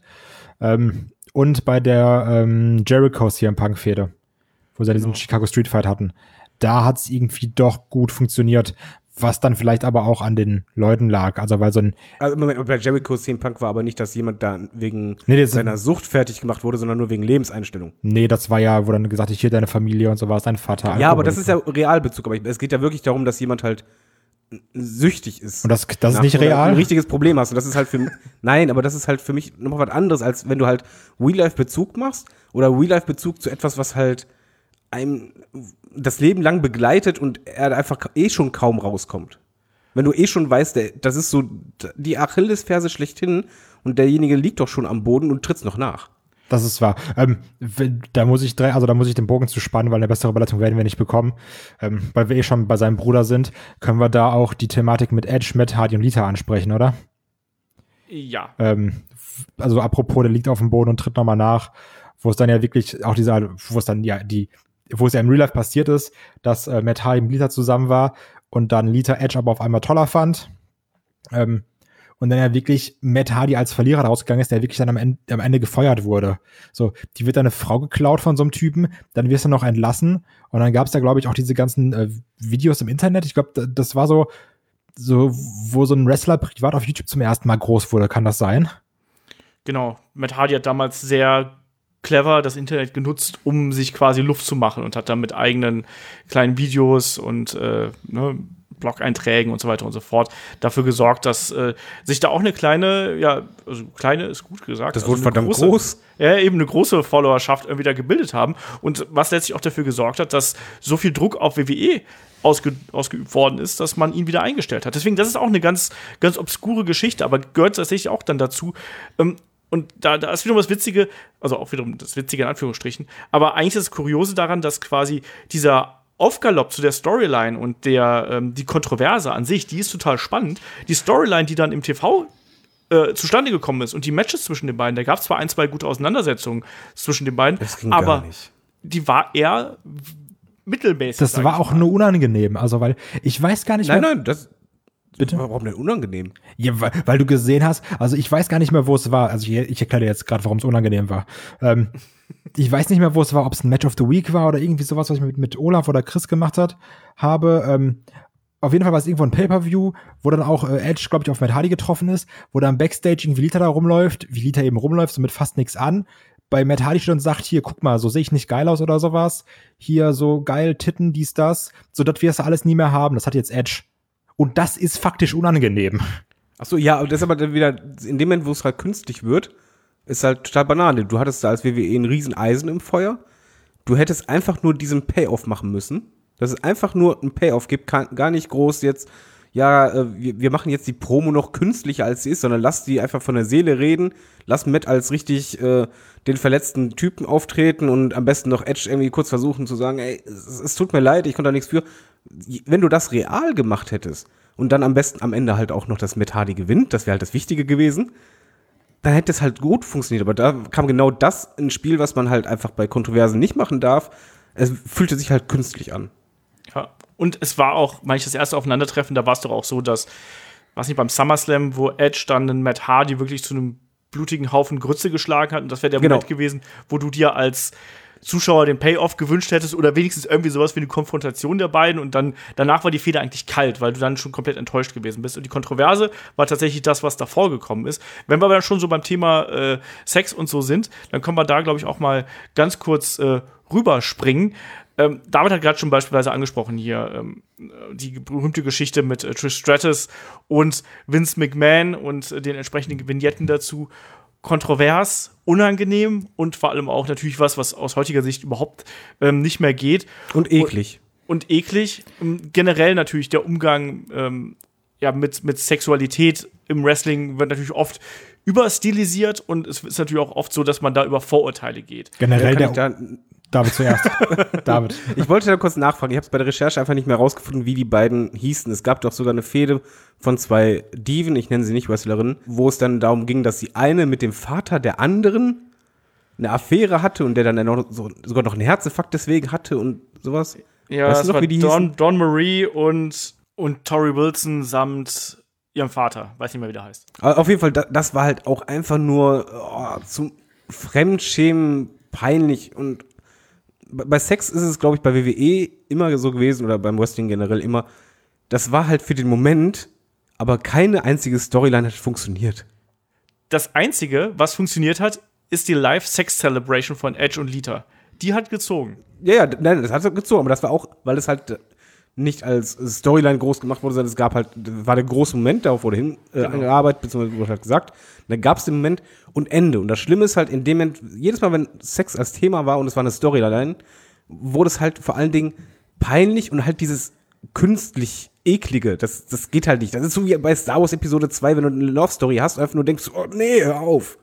Und bei der Jericho CM Punk Fehde, wo sie diesen Chicago Street Fight hatten. Da hat es irgendwie doch gut funktioniert, was dann vielleicht aber auch an den Leuten lag. Also weil Moment, bei Jericho CM Punk war aber nicht, dass jemand da wegen Nee, seiner Sucht fertig gemacht wurde, sondern nur wegen Lebenseinstellung. Nee, das war ja, wo dann gesagt, hier deine Familie und so war es, dein Vater. Ja, aber das ist ja Realbezug. Aber es geht ja wirklich darum, dass jemand halt süchtig ist. Und das ist nicht real? Ein richtiges Problem hast. Und das ist halt nein, aber das ist halt für mich noch was anderes, als wenn du halt Real-Life-Bezug machst oder Real-Life-Bezug zu etwas, was halt einem das Leben lang begleitet und er einfach schon kaum rauskommt. Wenn du schon weißt, das ist so die Achillesferse schlechthin und derjenige liegt doch schon am Boden und tritt's noch nach. Das ist wahr. Da muss ich den Bogen zu spannen, weil eine bessere Überleitung werden wir nicht bekommen. Weil wir schon bei seinem Bruder sind, können wir da auch die Thematik mit Edge, Matt Hardy und Lita ansprechen, oder? Ja. Also apropos, der liegt auf dem Boden und tritt nochmal nach, wo es dann ja wirklich auch wo es ja im Real Life passiert ist, dass Matt Hardy mit Lita zusammen war und dann Lita Edge aber auf einmal toller fand. Und dann ja wirklich Matt Hardy als Verlierer rausgegangen ist, der wirklich dann am Ende gefeuert wurde. So, die wird dann eine Frau geklaut von so einem Typen, dann wirst du noch entlassen und dann gab es da, glaube ich, auch diese ganzen Videos im Internet. Ich glaube, das war so, wo so ein Wrestler privat auf YouTube zum ersten Mal groß wurde. Kann das sein? Genau. Matt Hardy hat damals sehr clever das Internet genutzt, um sich quasi Luft zu machen und hat dann mit eigenen kleinen Videos und Blog-Einträgen und so weiter und so fort dafür gesorgt, dass sich da auch eine kleine, kleine ist gut gesagt. Das wurde verdammt groß. Ja, eben eine große Followerschaft irgendwie da gebildet haben. Und was letztlich auch dafür gesorgt hat, dass so viel Druck auf WWE ausgeübt worden ist, dass man ihn wieder eingestellt hat. Deswegen, das ist auch eine ganz, ganz obskure Geschichte, aber gehört tatsächlich auch dann dazu. Und da ist wiederum das Witzige, also auch wiederum das Witzige in Anführungsstrichen, aber eigentlich ist das Kuriose daran, dass quasi dieser Aufgalopp zu der Storyline und die Kontroverse an sich, die ist total spannend. Die Storyline, die dann im TV zustande gekommen ist und die Matches zwischen den beiden, da gab es zwar 1, 2 gute Auseinandersetzungen zwischen den beiden, aber gar nicht. Die war eher mittelmäßig. Das war auch nur unangenehm, also weil ich weiß gar nicht mehr. Nein, das Bitte? Warum denn unangenehm? Ja, weil du gesehen hast, also ich weiß gar nicht mehr, wo es war. Also ich erkläre dir jetzt gerade, warum es unangenehm war. Ich weiß nicht mehr, wo es war, ob es ein Match of the Week war oder irgendwie sowas, was ich mit Olaf oder Chris gemacht habe. Auf jeden Fall war es irgendwo ein Pay-Per-View, wo dann auch Edge, glaube ich, auf Matt Hardy getroffen ist, wo dann Backstage irgendwie Lita da rumläuft, wie Lita eben rumläuft, so mit fast nichts an. Bei Matt Hardy steht und sagt, hier, guck mal, so sehe ich nicht geil aus oder sowas. Hier, so geil, Titten, dies, das. So, das wirst du alles nie mehr haben. Das hat jetzt Edge. Und das ist faktisch unangenehm. Ach so, ja, aber das ist aber dann wieder, in dem Moment, wo es halt künstlich wird, ist halt total Banane. Du hattest da als WWE ein riesen Eisen im Feuer. Du hättest einfach nur diesen Payoff machen müssen. Dass es einfach nur einen Payoff gibt, gar nicht groß jetzt, wir machen jetzt die Promo noch künstlicher, als sie ist, sondern lass die einfach von der Seele reden. Lass Matt als richtig den verletzten Typen auftreten und am besten noch Edge irgendwie kurz versuchen zu sagen, ey, es tut mir leid, ich konnte da nichts für. Wenn du das real gemacht hättest und dann am besten am Ende halt auch noch das Matt Hardy gewinnt, das wäre halt das Wichtige gewesen, dann hätte es halt gut funktioniert. Aber da kam genau das ins Spiel, was man halt einfach bei Kontroversen nicht machen darf. Es fühlte sich halt künstlich an. Ja, und es war auch, das erste Aufeinandertreffen, da war es doch auch so, dass, beim SummerSlam, wo Edge dann den Matt Hardy wirklich zu einem blutigen Haufen Grütze geschlagen hat und das wäre der Moment gewesen, wo du dir als Zuschauer den Payoff gewünscht hättest oder wenigstens irgendwie sowas wie eine Konfrontation der beiden und dann danach war die Feder eigentlich kalt, weil du dann schon komplett enttäuscht gewesen bist. Und die Kontroverse war tatsächlich das, was davor gekommen ist. Wenn wir aber dann schon so beim Thema Sex und so sind, dann können wir da, glaube ich, auch mal ganz kurz rüberspringen. David hat gerade schon beispielsweise angesprochen hier die berühmte Geschichte mit Trish Stratus und Vince McMahon und den entsprechenden Vignetten dazu. Kontrovers, unangenehm und vor allem auch natürlich was aus heutiger Sicht überhaupt nicht mehr geht. Und eklig. Und eklig. Generell natürlich der Umgang mit Sexualität im Wrestling wird natürlich oft überstilisiert und es ist natürlich auch oft so, dass man da über Vorurteile geht. Generell David zuerst. David. Ich wollte da kurz nachfragen. Ich habe es bei der Recherche einfach nicht mehr rausgefunden, wie die beiden hießen. Es gab doch sogar eine Fehde von 2 Diven, ich nenne sie nicht Wrestlerinnen, wo es dann darum ging, dass die eine mit dem Vater der anderen eine Affäre hatte und der dann sogar noch einen Herzinfarkt deswegen hatte und sowas. Ja, weißt das du noch, war wie die hießen? Dawn Marie und Tori Wilson samt ihrem Vater. Weiß nicht mehr, wie der heißt. Aber auf jeden Fall, das war halt auch einfach nur zum Fremdschämen peinlich und bei Sex ist es, glaube ich, bei WWE immer so gewesen oder beim Wrestling generell immer, das war halt für den Moment, aber keine einzige Storyline hat funktioniert. Das Einzige, was funktioniert hat, ist die Live-Sex-Celebration von Edge und Lita. Die hat gezogen. Ja, nein, das hat gezogen, aber das war auch, weil es halt nicht als Storyline groß gemacht wurde, sondern es gab halt, war der große Moment, darauf wurde hingearbeitet, beziehungsweise wurde halt gesagt, und dann gab es den Moment und Ende. Und das Schlimme ist halt in dem Moment, jedes Mal, wenn Sex als Thema war und es war eine Storyline, wurde es halt vor allen Dingen peinlich und halt dieses künstlich Eklige, das geht halt nicht. Das ist so wie bei Star Wars Episode 2, wenn du eine Love Story hast und einfach nur denkst, oh nee, hör auf.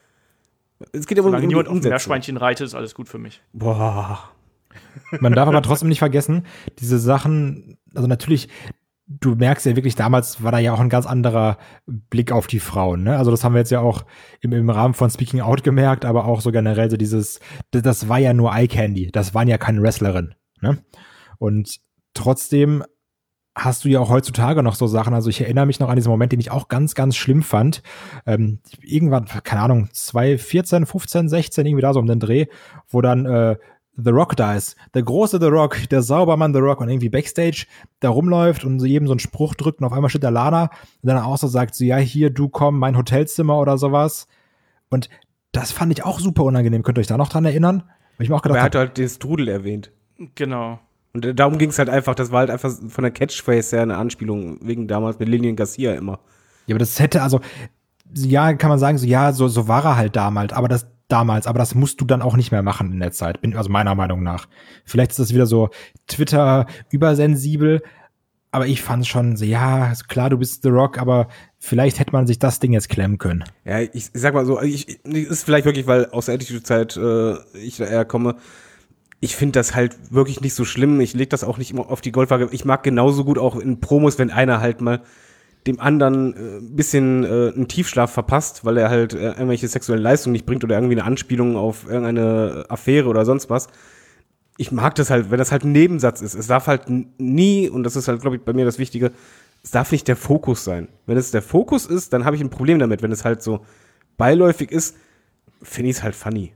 Es geht aber Solange um niemand auf dem Umsetzung. Meerschweinchen reitet, ist alles gut für mich. Boah. Man darf aber trotzdem nicht vergessen, diese Sachen, also natürlich, du merkst ja wirklich, damals war da ja auch ein ganz anderer Blick auf die Frauen, ne? Also das haben wir jetzt ja auch im Rahmen von Speaking Out gemerkt, aber auch so generell so das war ja nur Eye Candy, das waren ja keine Wrestlerinnen, ne? Und trotzdem hast du ja auch heutzutage noch so Sachen, also ich erinnere mich noch an diesen Moment, den ich auch ganz, ganz schlimm fand, irgendwann, keine Ahnung, 2014, 15, 16, irgendwie da so um den Dreh, wo dann The Rock da ist, der große The Rock, der Saubermann The Rock und irgendwie Backstage da rumläuft und jedem so einen Spruch drückt und auf einmal steht der Lana und dann auch so sagt so, ja, hier, du komm, mein Hotelzimmer oder sowas. Und das fand ich auch super unangenehm. Könnt ihr euch da noch dran erinnern? Weil ich mir auch gedacht Aber er hat halt den Strudel erwähnt. Genau. Und darum ging es halt einfach, das war halt einfach von der Catchphrase her eine Anspielung, wegen damals mit Lillian Garcia immer. ja, aber das hätte, also, ja, kann man sagen, so, ja, so war er halt damals, aber das musst du dann auch nicht mehr machen in der Zeit, also meiner Meinung nach. Vielleicht ist das wieder so Twitter übersensibel, aber ich fand schon so, ja, klar, du bist The Rock, aber vielleicht hätte man sich das Ding jetzt klemmen können. Ja, ich sag mal so, ist vielleicht wirklich, weil aus der Attitude-Zeit ich da eher komme, ich finde das halt wirklich nicht so schlimm, ich leg das auch nicht immer auf die Goldwaage, ich mag genauso gut auch in Promos, wenn einer halt mal dem anderen ein bisschen einen Tiefschlaf verpasst, weil er halt irgendwelche sexuellen Leistungen nicht bringt oder irgendwie eine Anspielung auf irgendeine Affäre oder sonst was. Ich mag das halt, wenn das halt ein Nebensatz ist. Es darf halt nie, und das ist halt, glaube ich, bei mir das Wichtige, es darf nicht der Fokus sein. Wenn es der Fokus ist, dann habe ich ein Problem damit. Wenn es halt so beiläufig ist, finde ich es halt funny.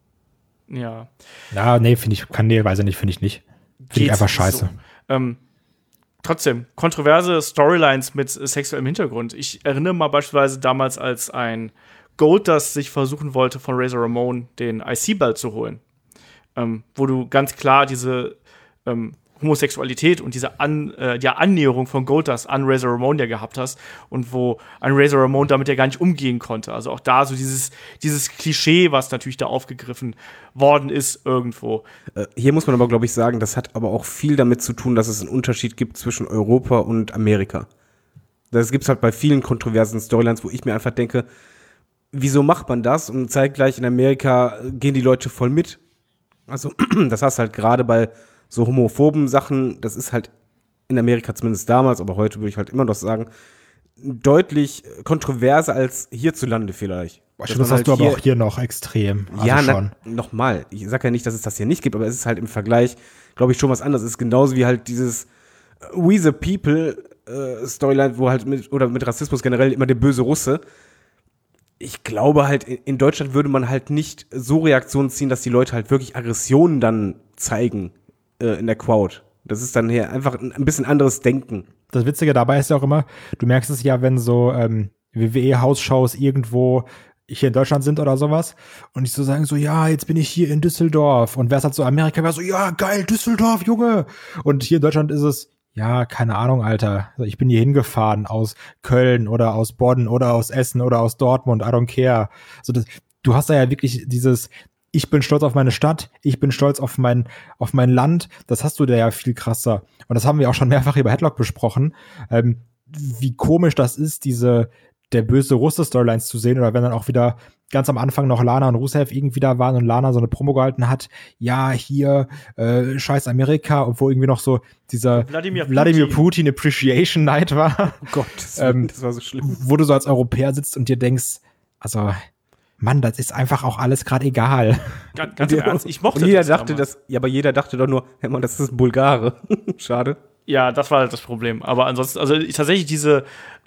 Ja. Ja, nee, finde ich nicht. Finde ich einfach scheiße. So. Trotzdem, kontroverse Storylines mit sexuellem Hintergrund. Ich erinnere mal beispielsweise damals, als ein Goldust sich versuchen wollte, von Razor Ramon den IC-Belt zu holen. Wo du ganz klar diese Homosexualität und diese Annäherung von Goldust an Razor Ramon ja gehabt hast und wo ein Razor Ramon damit ja gar nicht umgehen konnte. Also auch da so dieses Klischee, was natürlich da aufgegriffen worden ist irgendwo. Hier muss man aber, glaube ich, sagen, das hat aber auch viel damit zu tun, dass es einen Unterschied gibt zwischen Europa und Amerika. Das gibt's halt bei vielen kontroversen Storylines, wo ich mir einfach denke, wieso macht man das? Und zeitgleich in Amerika gehen die Leute voll mit. Also das hast halt gerade bei so homophoben Sachen, das ist halt in Amerika zumindest damals, aber heute würde ich halt immer noch sagen, deutlich kontroverser als hierzulande vielleicht. Das hast halt du aber auch hier noch extrem. Also ja, schon. Nochmal. Ich sage ja nicht, dass es das hier nicht gibt, aber es ist halt im Vergleich, glaube ich, schon was anderes. Es ist genauso wie halt dieses We the People Storyline, wo halt mit Rassismus generell immer der böse Russe. Ich glaube halt, in Deutschland würde man halt nicht so Reaktionen ziehen, dass die Leute halt wirklich Aggressionen dann zeigen in der Crowd. Das ist dann hier einfach ein bisschen anderes Denken. Das Witzige dabei ist ja auch immer, du merkst es ja, wenn so WWE-Hausshows irgendwo hier in Deutschland sind oder sowas und die so sagen so, ja, jetzt bin ich hier in Düsseldorf und wer sagt so, Amerika wäre so, ja, geil, Düsseldorf, Junge. Und hier in Deutschland ist es, ja, keine Ahnung, Alter. Also ich bin hier hingefahren aus Köln oder aus Bonn oder aus Essen oder aus Dortmund, I don't care. Also du hast da ja wirklich dieses, ich bin stolz auf meine Stadt, ich bin stolz auf mein Land. Das hast du da ja viel krasser. Und das haben wir auch schon mehrfach über Headlock besprochen. Wie komisch das ist, der böse Russe-Storylines zu sehen, oder wenn dann auch wieder ganz am Anfang noch Lana und Rusev irgendwie da waren und Lana so eine Promo gehalten hat, ja, hier, scheiß Amerika, obwohl irgendwie noch so dieser Wladimir Putin Appreciation Night war. Oh Gott, das war so schlimm. Wo du so als Europäer sitzt und dir denkst, also, Mann, das ist einfach auch alles gerade egal. Ganz im Ernst, ich mochte jeder dachte das, ja, aber jeder dachte doch nur, hey Mann, das ist ein Bulgare. Schade. Ja, das war halt das Problem. Aber ansonsten, also tatsächlich diese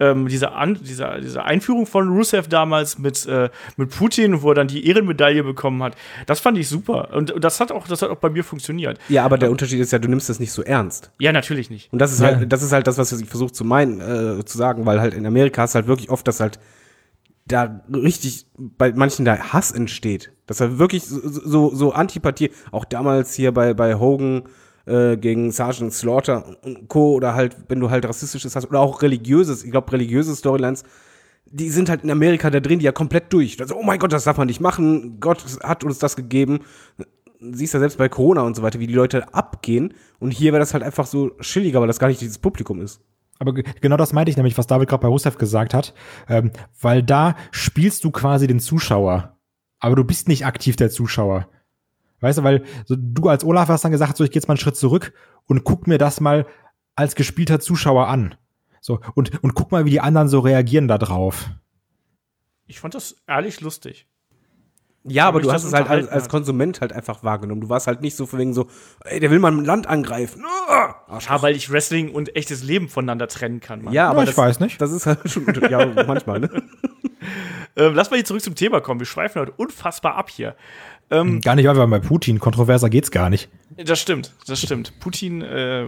Einführung von Rusev damals mit Putin, wo er dann die Ehrenmedaille bekommen hat, das fand ich super. Und das hat auch bei mir funktioniert. Ja, aber der Unterschied ist ja, du nimmst das nicht so ernst. Ja, natürlich nicht. Und das ist halt das, was ich versuche zu sagen, weil halt in Amerika hast du halt wirklich oft, dass halt da richtig bei manchen da Hass entsteht. Dass er wirklich so Antipathie, auch damals hier bei Hogan gegen Sergeant Slaughter und Co. oder halt, wenn du halt rassistisches hast oder auch religiöses, ich glaube religiöse Storylines, die sind halt in Amerika, da drehen die ja komplett durch. Also, oh mein Gott, das darf man nicht machen, Gott hat uns das gegeben. Siehst ja selbst bei Corona und so weiter, wie die Leute abgehen, und hier wäre das halt einfach so chilliger, weil das gar nicht dieses Publikum ist. Aber genau das meinte ich nämlich, was David gerade bei Rusev gesagt hat, weil da spielst du quasi den Zuschauer, aber du bist nicht aktiv der Zuschauer. Weißt du, weil so, du als Olaf hast dann gesagt, so, ich gehe jetzt mal einen Schritt zurück und guck mir das mal als gespielter Zuschauer an. So, und guck mal, wie die anderen so reagieren da drauf. Ich fand das ehrlich lustig. Ja, aber du hast es halt als Konsument halt einfach wahrgenommen. Du warst halt nicht so von wegen so, ey, der will mal ein Land angreifen. Ja, weil ich Wrestling und echtes Leben voneinander trennen kann, Mann. Ja, aber ich weiß nicht. Das ist halt schon, ja, manchmal, ne? Lass mal hier zurück zum Thema kommen. Wir schweifen heute unfassbar ab hier. Gar nicht, weil wir bei Putin, kontroverser geht's gar nicht. Das stimmt. Putin,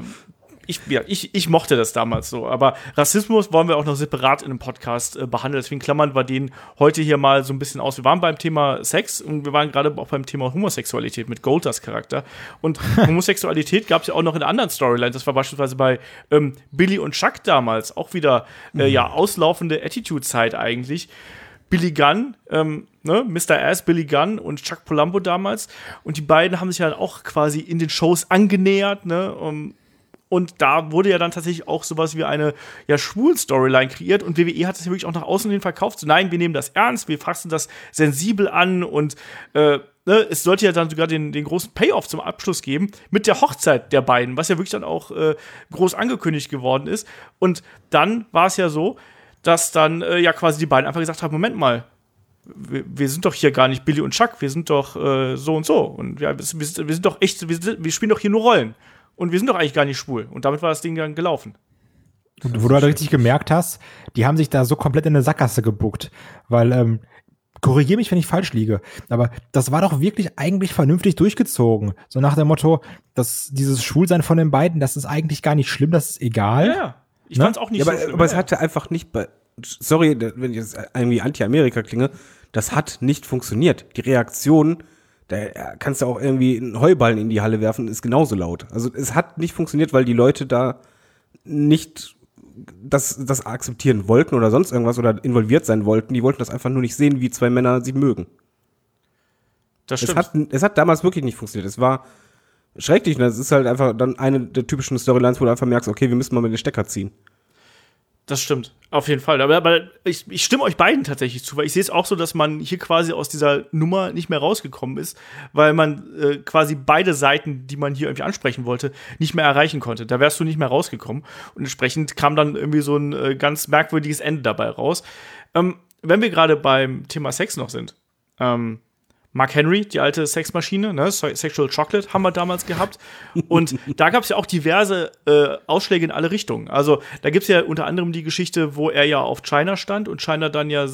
ich mochte das damals so, aber Rassismus wollen wir auch noch separat in einem Podcast behandeln, deswegen klammern wir den heute hier mal so ein bisschen aus. Wir waren beim Thema Sex und wir waren gerade auch beim Thema Homosexualität mit Goldust Charakter, und Homosexualität gab es ja auch noch in anderen Storylines. Das war beispielsweise bei Billy und Chuck damals, auch wieder auslaufende Attitude-Zeit eigentlich. Billy Gunn, Mr. Ass, Billy Gunn und Chuck Palumbo damals. Und die beiden haben sich ja auch quasi in den Shows angenähert, ne? Und da wurde ja dann tatsächlich auch sowas wie eine Schwulen-Storyline kreiert. Und WWE hat das ja wirklich auch nach außen hin verkauft. So, nein, wir nehmen das ernst, wir fassen das sensibel an. Und es sollte ja dann sogar den großen Payoff zum Abschluss geben mit der Hochzeit der beiden, was ja wirklich dann auch groß angekündigt geworden ist. Und dann war es ja so, dass dann quasi die beiden einfach gesagt haben, Moment mal, wir sind doch hier gar nicht Billy und Chuck, wir sind doch so und so. Und wir sind doch echt, wir spielen doch hier nur Rollen. Und wir sind doch eigentlich gar nicht schwul. Und damit war das Ding dann gelaufen. Wo du halt richtig gemerkt hast, die haben sich da so komplett in eine Sackgasse gebuckt. Weil, korrigier mich, wenn ich falsch liege, aber das war doch wirklich eigentlich vernünftig durchgezogen. So nach dem Motto, dass dieses Schwulsein von den beiden, das ist eigentlich gar nicht schlimm, das ist egal. Ja. Ich fand's auch nicht so schlimm. Aber es hatte einfach nicht sorry, wenn ich jetzt irgendwie Anti-Amerika klinge, das hat nicht funktioniert. Die Reaktion, da kannst du auch irgendwie einen Heuballen in die Halle werfen, ist genauso laut. Also es hat nicht funktioniert, weil die Leute da nicht das akzeptieren wollten oder sonst irgendwas oder involviert sein wollten. Die wollten das einfach nur nicht sehen, wie zwei Männer sich mögen. Das stimmt. Es hat damals wirklich nicht funktioniert. Es war schrecklich. Das ist halt einfach dann eine der typischen Storylines, wo du einfach merkst, okay, wir müssen mal mit den Stecker ziehen. Das stimmt, auf jeden Fall. Aber ich stimme euch beiden tatsächlich zu, weil ich sehe es auch so, dass man hier quasi aus dieser Nummer nicht mehr rausgekommen ist, weil man quasi beide Seiten, die man hier irgendwie ansprechen wollte, nicht mehr erreichen konnte. Da wärst du nicht mehr rausgekommen. Und entsprechend kam dann irgendwie so ein ganz merkwürdiges Ende dabei raus. Wenn wir gerade beim Thema Sex noch sind, Mark Henry, die alte Sexmaschine, ne? Sexual Chocolate haben wir damals gehabt. Und da gab es ja auch diverse Ausschläge in alle Richtungen. Also da gibt es ja unter anderem die Geschichte, wo er ja auf China stand und China dann ja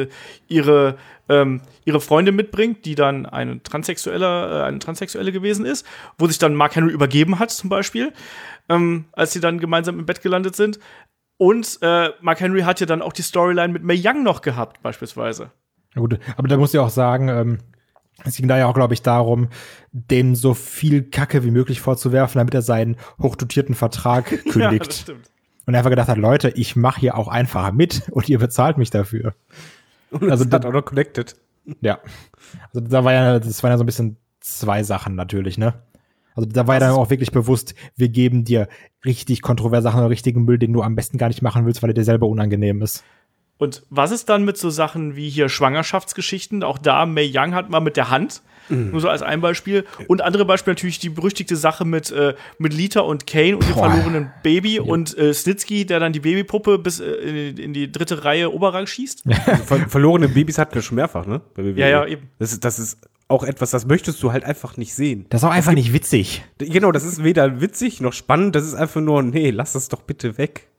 ihre Freundin mitbringt, die dann eine Transsexuelle gewesen ist, wo sich dann Mark Henry übergeben hat zum Beispiel, als sie dann gemeinsam im Bett gelandet sind. Und Mark Henry hat ja dann auch die Storyline mit Mae Young noch gehabt, beispielsweise. Ja gut, aber da muss ich auch sagen, es ging da ja auch, glaube ich, darum, dem so viel Kacke wie möglich vorzuwerfen, damit er seinen hochdotierten Vertrag kündigt. Ja, das stimmt. Und er einfach gedacht hat, Leute, ich mache hier auch einfach mit und ihr bezahlt mich dafür. Und also das hat auch noch connected. Ja. Also das waren ja so ein bisschen zwei Sachen natürlich, ne? Also da war ja dann auch wirklich bewusst, wir geben dir richtig kontroverse Sachen oder richtigen Müll, den du am besten gar nicht machen willst, weil er dir selber unangenehm ist. Und was ist dann mit so Sachen wie hier Schwangerschaftsgeschichten? Auch da, Mae Young hat mal mit der Hand, nur so als ein Beispiel. Und andere Beispiele natürlich die berüchtigte Sache mit Lita und Kane und dem verlorenen Baby und Snitsky, der dann die Babypuppe bis in die dritte Reihe Oberrang schießt. Verlorene Babys hatten wir schon mehrfach, ne? Ja, eben. Das ist auch etwas, das möchtest du halt einfach nicht sehen. Das ist auch einfach nicht witzig. Genau, das ist weder witzig noch spannend, das ist einfach nur, nee, lass das doch bitte weg.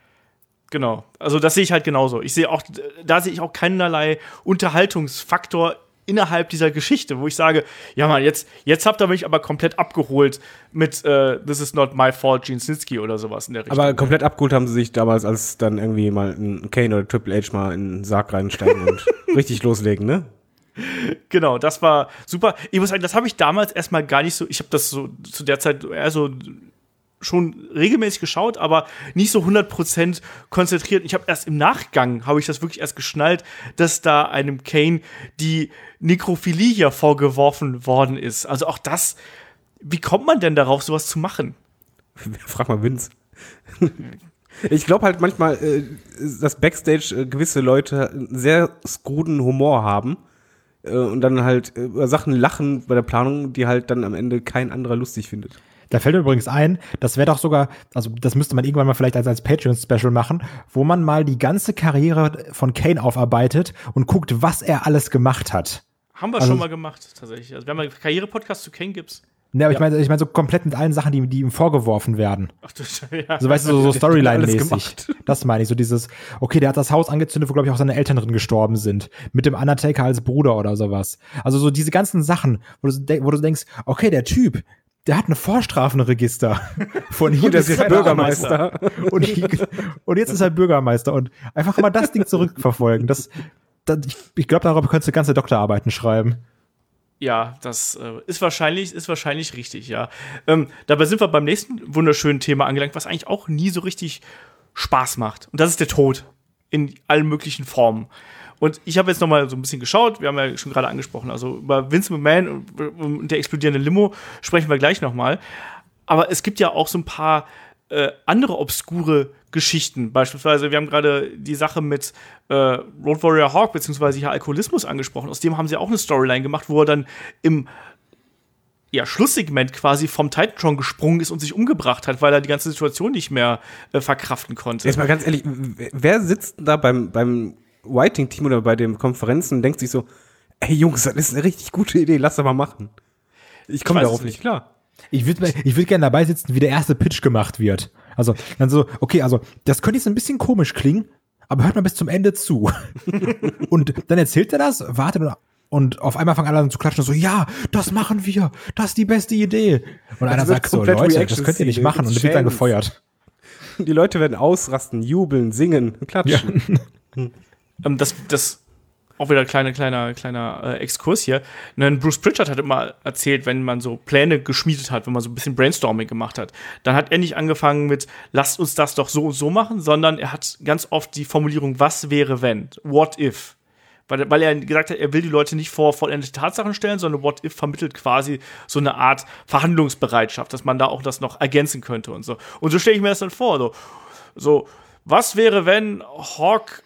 Genau. Also das sehe ich halt genauso. Da sehe ich auch keinerlei Unterhaltungsfaktor innerhalb dieser Geschichte, wo ich sage, ja Mann, jetzt habt ihr mich aber komplett abgeholt mit This is not my fault, Gene Snitsky oder sowas in der Richtung. Aber komplett abgeholt haben sie sich damals, als dann irgendwie mal ein Kane oder Triple H mal in den Sarg reinsteigen und richtig loslegen, ne? Genau, das war super. Ich muss sagen, das habe ich damals erstmal gar nicht so, ich habe das so zu der Zeit eher so schon regelmäßig geschaut, aber nicht so 100% konzentriert. Ich habe erst im Nachgang, habe ich das wirklich erst geschnallt, dass da einem Kane die Nekrophilie hier vorgeworfen worden ist. Also auch das, wie kommt man denn darauf, sowas zu machen? Frag mal Vince. Ich glaube halt manchmal, dass Backstage gewisse Leute einen sehr skruden Humor haben und dann halt über Sachen lachen bei der Planung, die halt dann am Ende kein anderer lustig findet. Da fällt mir übrigens ein, das wäre doch sogar, also das müsste man irgendwann mal vielleicht als Patreon-Special machen, wo man mal die ganze Karriere von Kane aufarbeitet und guckt, was er alles gemacht hat. Haben wir schon mal gemacht, tatsächlich. Also, wenn man einen Karriere-Podcast zu Kane gibt's. Ne, aber ich meine so komplett mit allen Sachen, die ihm vorgeworfen werden. Ach, das, ja. So, weißt du, so Storyline-mäßig. Das meine ich, so dieses, okay, der hat das Haus angezündet, wo, glaube ich, auch seine Eltern drin gestorben sind. Mit dem Undertaker als Bruder oder sowas. Also so diese ganzen Sachen, wo du denkst, okay, der Typ, der hat eine Vorstrafenregister von hier bis jetzt Bürgermeister. Und jetzt ist er Bürgermeister. Und einfach mal das Ding zurückverfolgen. Ich glaube, darüber könntest du ganze Doktorarbeiten schreiben. Ja, das ist wahrscheinlich richtig, ja. Dabei sind wir beim nächsten wunderschönen Thema angelangt, was eigentlich auch nie so richtig Spaß macht. Und das ist der Tod in allen möglichen Formen. Und ich habe jetzt noch mal so ein bisschen geschaut, wir haben ja schon gerade angesprochen, also über Vince McMahon und der explodierende Limo sprechen wir gleich noch mal. Aber es gibt ja auch so ein paar andere obskure Geschichten. Beispielsweise, wir haben gerade die Sache mit Road Warrior Hawk beziehungsweise hier Alkoholismus angesprochen. Aus dem haben sie auch eine Storyline gemacht, wo er dann im Schlusssegment quasi vom Titantron gesprungen ist und sich umgebracht hat, weil er die ganze Situation nicht mehr verkraften konnte. Jetzt mal ganz ehrlich, wer sitzt da beim Writing-Team oder bei den Konferenzen und denkt sich so, ey Jungs, das ist eine richtig gute Idee, lass das mal machen. Ich komme darauf nicht klar. Ich würd gerne dabei sitzen, wie der erste Pitch gemacht wird. Also, dann so, okay, also, das könnte jetzt ein bisschen komisch klingen, aber hört mal bis zum Ende zu. Und dann erzählt er das, wartet und auf einmal fangen alle an zu klatschen und so, ja, das machen wir, das ist die beste Idee. Und einer sagt so, Leute, das könnt ihr nicht machen und wird dann gefeuert. Die Leute werden ausrasten, jubeln, singen, klatschen. Ja. Das auch wieder ein kleiner Exkurs hier. Bruce Pritchard hat immer erzählt, wenn man so Pläne geschmiedet hat, wenn man so ein bisschen Brainstorming gemacht hat, dann hat er nicht angefangen mit, lasst uns das doch so und so machen, sondern er hat ganz oft die Formulierung, was wäre wenn? What if? Weil er gesagt hat, er will die Leute nicht vor vollendete Tatsachen stellen, sondern What if vermittelt quasi so eine Art Verhandlungsbereitschaft, dass man da auch das noch ergänzen könnte und so. Und so stelle ich mir das dann vor. So was wäre, wenn Hawk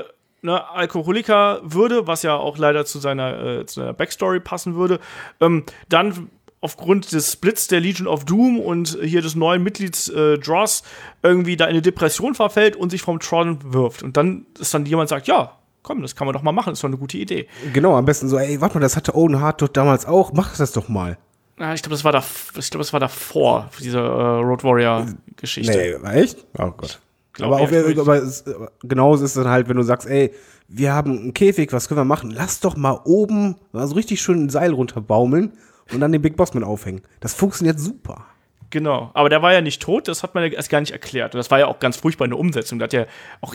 Alkoholiker würde, was ja auch leider zu seiner Backstory passen würde, dann aufgrund des Splits der Legion of Doom und hier des neuen Mitglieds Dross irgendwie da in eine Depression verfällt und sich vom Tron wirft. Und dann ist dann jemand sagt, ja, komm, das kann man doch mal machen, das ist doch eine gute Idee. Genau, am besten so, ey, warte mal, das hatte Owen Hart doch damals auch, mach das doch mal. Ja, ich glaube, das war davor, diese Road Warrior-Geschichte. Nee, echt? Oh Gott. Glaub, genauso ist es dann halt, wenn du sagst, ey, wir haben einen Käfig, was können wir machen? Lass doch mal oben so richtig schön ein Seil runterbaumeln und dann den Big Boss mit aufhängen. Das funktioniert super. Genau, aber der war ja nicht tot, das hat man ja erst gar nicht erklärt. Und das war ja auch ganz furchtbar in der Umsetzung. Da hat ja auch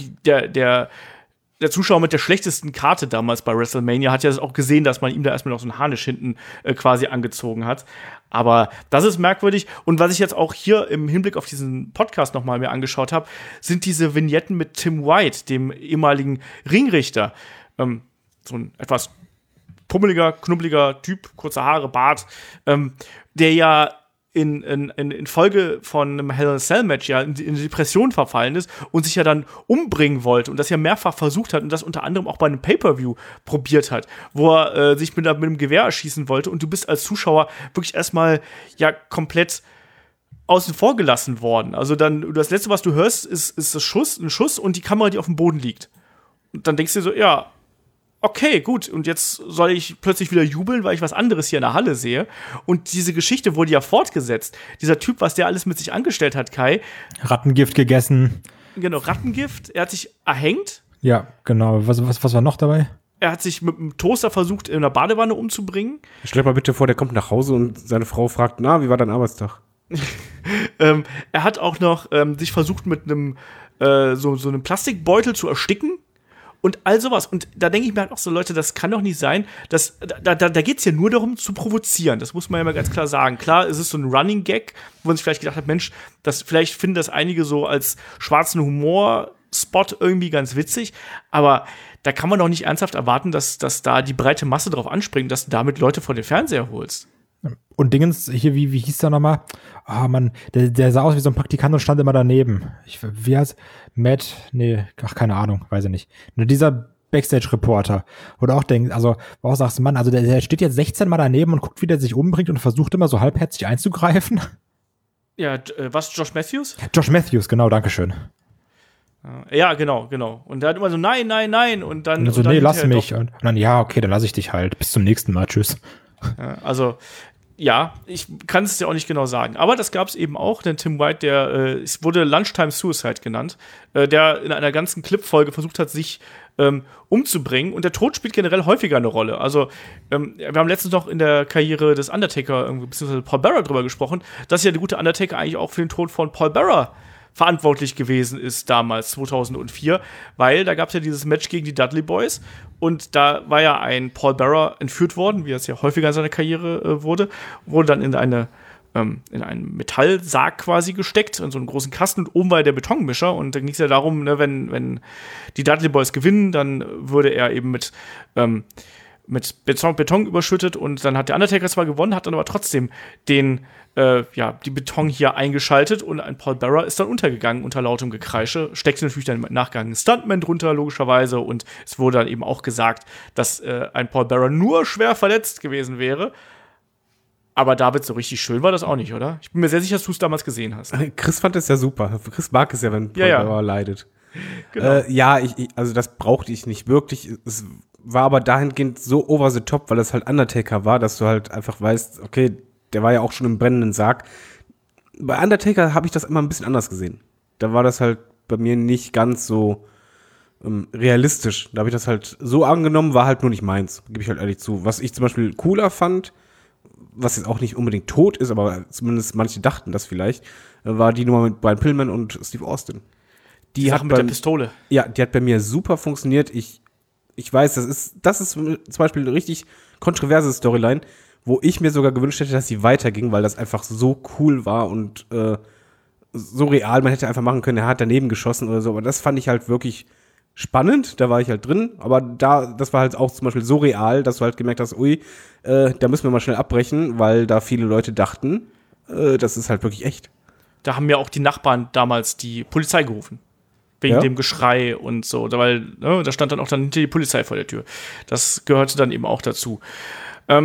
der Zuschauer mit der schlechtesten Karte damals bei WrestleMania hat ja das auch gesehen, dass man ihm da erstmal noch so einen Harnisch hinten quasi angezogen hat. Aber das ist merkwürdig. Und was ich jetzt auch hier im Hinblick auf diesen Podcast nochmal mir angeschaut habe, sind diese Vignetten mit Tim White, dem ehemaligen Ringrichter. So ein etwas pummeliger, knubbeliger Typ, kurze Haare, Bart, der ja in Folge von einem Hell in a Cell Match ja in Depression verfallen ist und sich ja dann umbringen wollte und das ja mehrfach versucht hat und das unter anderem auch bei einem Pay-Per-View probiert hat, wo er sich mit einem Gewehr erschießen wollte und du bist als Zuschauer wirklich erstmal ja komplett außen vor gelassen worden. Also dann, das Letzte, was du hörst, ist ein Schuss und die Kamera, die auf dem Boden liegt. Und dann denkst du dir so, ja, okay, gut, und jetzt soll ich plötzlich wieder jubeln, weil ich was anderes hier in der Halle sehe. Und diese Geschichte wurde ja fortgesetzt. Dieser Typ, was der alles mit sich angestellt hat, Kai. Rattengift gegessen. Genau, Rattengift. Er hat sich erhängt. Ja, genau. Was war noch dabei? Er hat sich mit einem Toaster versucht, in einer Badewanne umzubringen. Stell dir mal bitte vor, der kommt nach Hause und seine Frau fragt, na, wie war dein Arbeitstag? Er hat auch noch sich versucht, mit einem so einem Plastikbeutel zu ersticken. Und all sowas. Und da denke ich mir halt auch so, Leute, das kann doch nicht sein. Da geht es ja nur darum, zu provozieren. Das muss man ja mal ganz klar sagen. Klar, es ist so ein Running Gag, wo man sich vielleicht gedacht hat, Mensch, vielleicht finden das einige so als schwarzen Humor-Spot irgendwie ganz witzig. Aber da kann man doch nicht ernsthaft erwarten, dass da die breite Masse drauf anspringt, dass du damit Leute vor den Fernseher holst. Und Dingens, hier, wie hieß der nochmal? Ah, Mann, der sah aus wie so ein Praktikant und stand immer daneben. Wie heißt Matt? Nee, keine Ahnung, weiß ich nicht. Nur dieser Backstage-Reporter, wo du auch denkst, also, wo du auch sagst, Mann, also der steht jetzt 16 Mal daneben und guckt, wie der sich umbringt und versucht immer so halbherzig einzugreifen. Ja, was, Josh Matthews? Josh Matthews, genau, dankeschön. Ja, genau. Und der hat immer so, nein. Und dann so, nee, lass mich. Und dann, ja, okay, dann lass ich dich halt. Bis zum nächsten Mal, tschüss. Ja, also, ja, ich kann es dir auch nicht genau sagen. Aber das gab es eben auch, denn Tim White, es wurde Lunchtime Suicide genannt, der in einer ganzen Clip-Folge versucht hat, sich umzubringen. Und der Tod spielt generell häufiger eine Rolle. Also, wir haben letztens noch in der Karriere des Undertaker, beziehungsweise Paul Bearer drüber gesprochen, dass ja der gute Undertaker eigentlich auch für den Tod von Paul Bearer verantwortlich gewesen ist damals, 2004, weil da gab es ja dieses Match gegen die Dudley Boys und da war ja ein Paul Bearer entführt worden, wie es ja häufiger in seiner Karriere wurde dann in einen Metallsarg quasi gesteckt, in so einen großen Kasten und oben war ja der Betonmischer und dann ging es ja darum, ne, wenn die Dudley Boys gewinnen, dann würde er eben mit Beton überschüttet und dann hat der Undertaker zwar gewonnen, hat dann aber trotzdem die Beton hier eingeschaltet und ein Paul Bearer ist dann untergegangen unter lautem Gekreische, steckte natürlich dann im Nachgang ein Stuntman drunter, logischerweise, und es wurde dann eben auch gesagt, dass ein Paul Bearer nur schwer verletzt gewesen wäre. Aber David, so richtig schön war das auch nicht, oder? Ich bin mir sehr sicher, dass du es damals gesehen hast. Chris fand es ja super. Chris mag es ja, wenn Paul Bearer leidet. Genau. Also das brauchte ich nicht wirklich. Es war aber dahingehend so over the top, weil es halt Undertaker war, dass du halt einfach weißt, okay, der war ja auch schon im brennenden Sarg. Bei Undertaker habe ich das immer ein bisschen anders gesehen. Da war das halt bei mir nicht ganz so realistisch. Da habe ich das halt so angenommen, war halt nur nicht meins, gebe ich halt ehrlich zu. Was ich zum Beispiel cooler fand, was jetzt auch nicht unbedingt tot ist, aber zumindest manche dachten das vielleicht, war die Nummer mit Brian Pillman und Steve Austin. Die Sache mit der Pistole. Ja, die hat bei mir super funktioniert. Ich weiß, das ist zum Beispiel eine richtig kontroverse Storyline, wo ich mir sogar gewünscht hätte, dass sie weiterging, weil das einfach so cool war und so real. Man hätte einfach machen können, er hat daneben geschossen oder so. Aber das fand ich halt wirklich spannend. Da war ich halt drin. Aber das war halt auch zum Beispiel so real, dass du halt gemerkt hast, ui, da müssen wir mal schnell abbrechen, weil da viele Leute dachten, das ist halt wirklich echt. Da haben ja auch die Nachbarn damals die Polizei gerufen. Wegen dem Geschrei und so, weil da stand dann auch hinter die Polizei vor der Tür. Das gehörte dann eben auch dazu.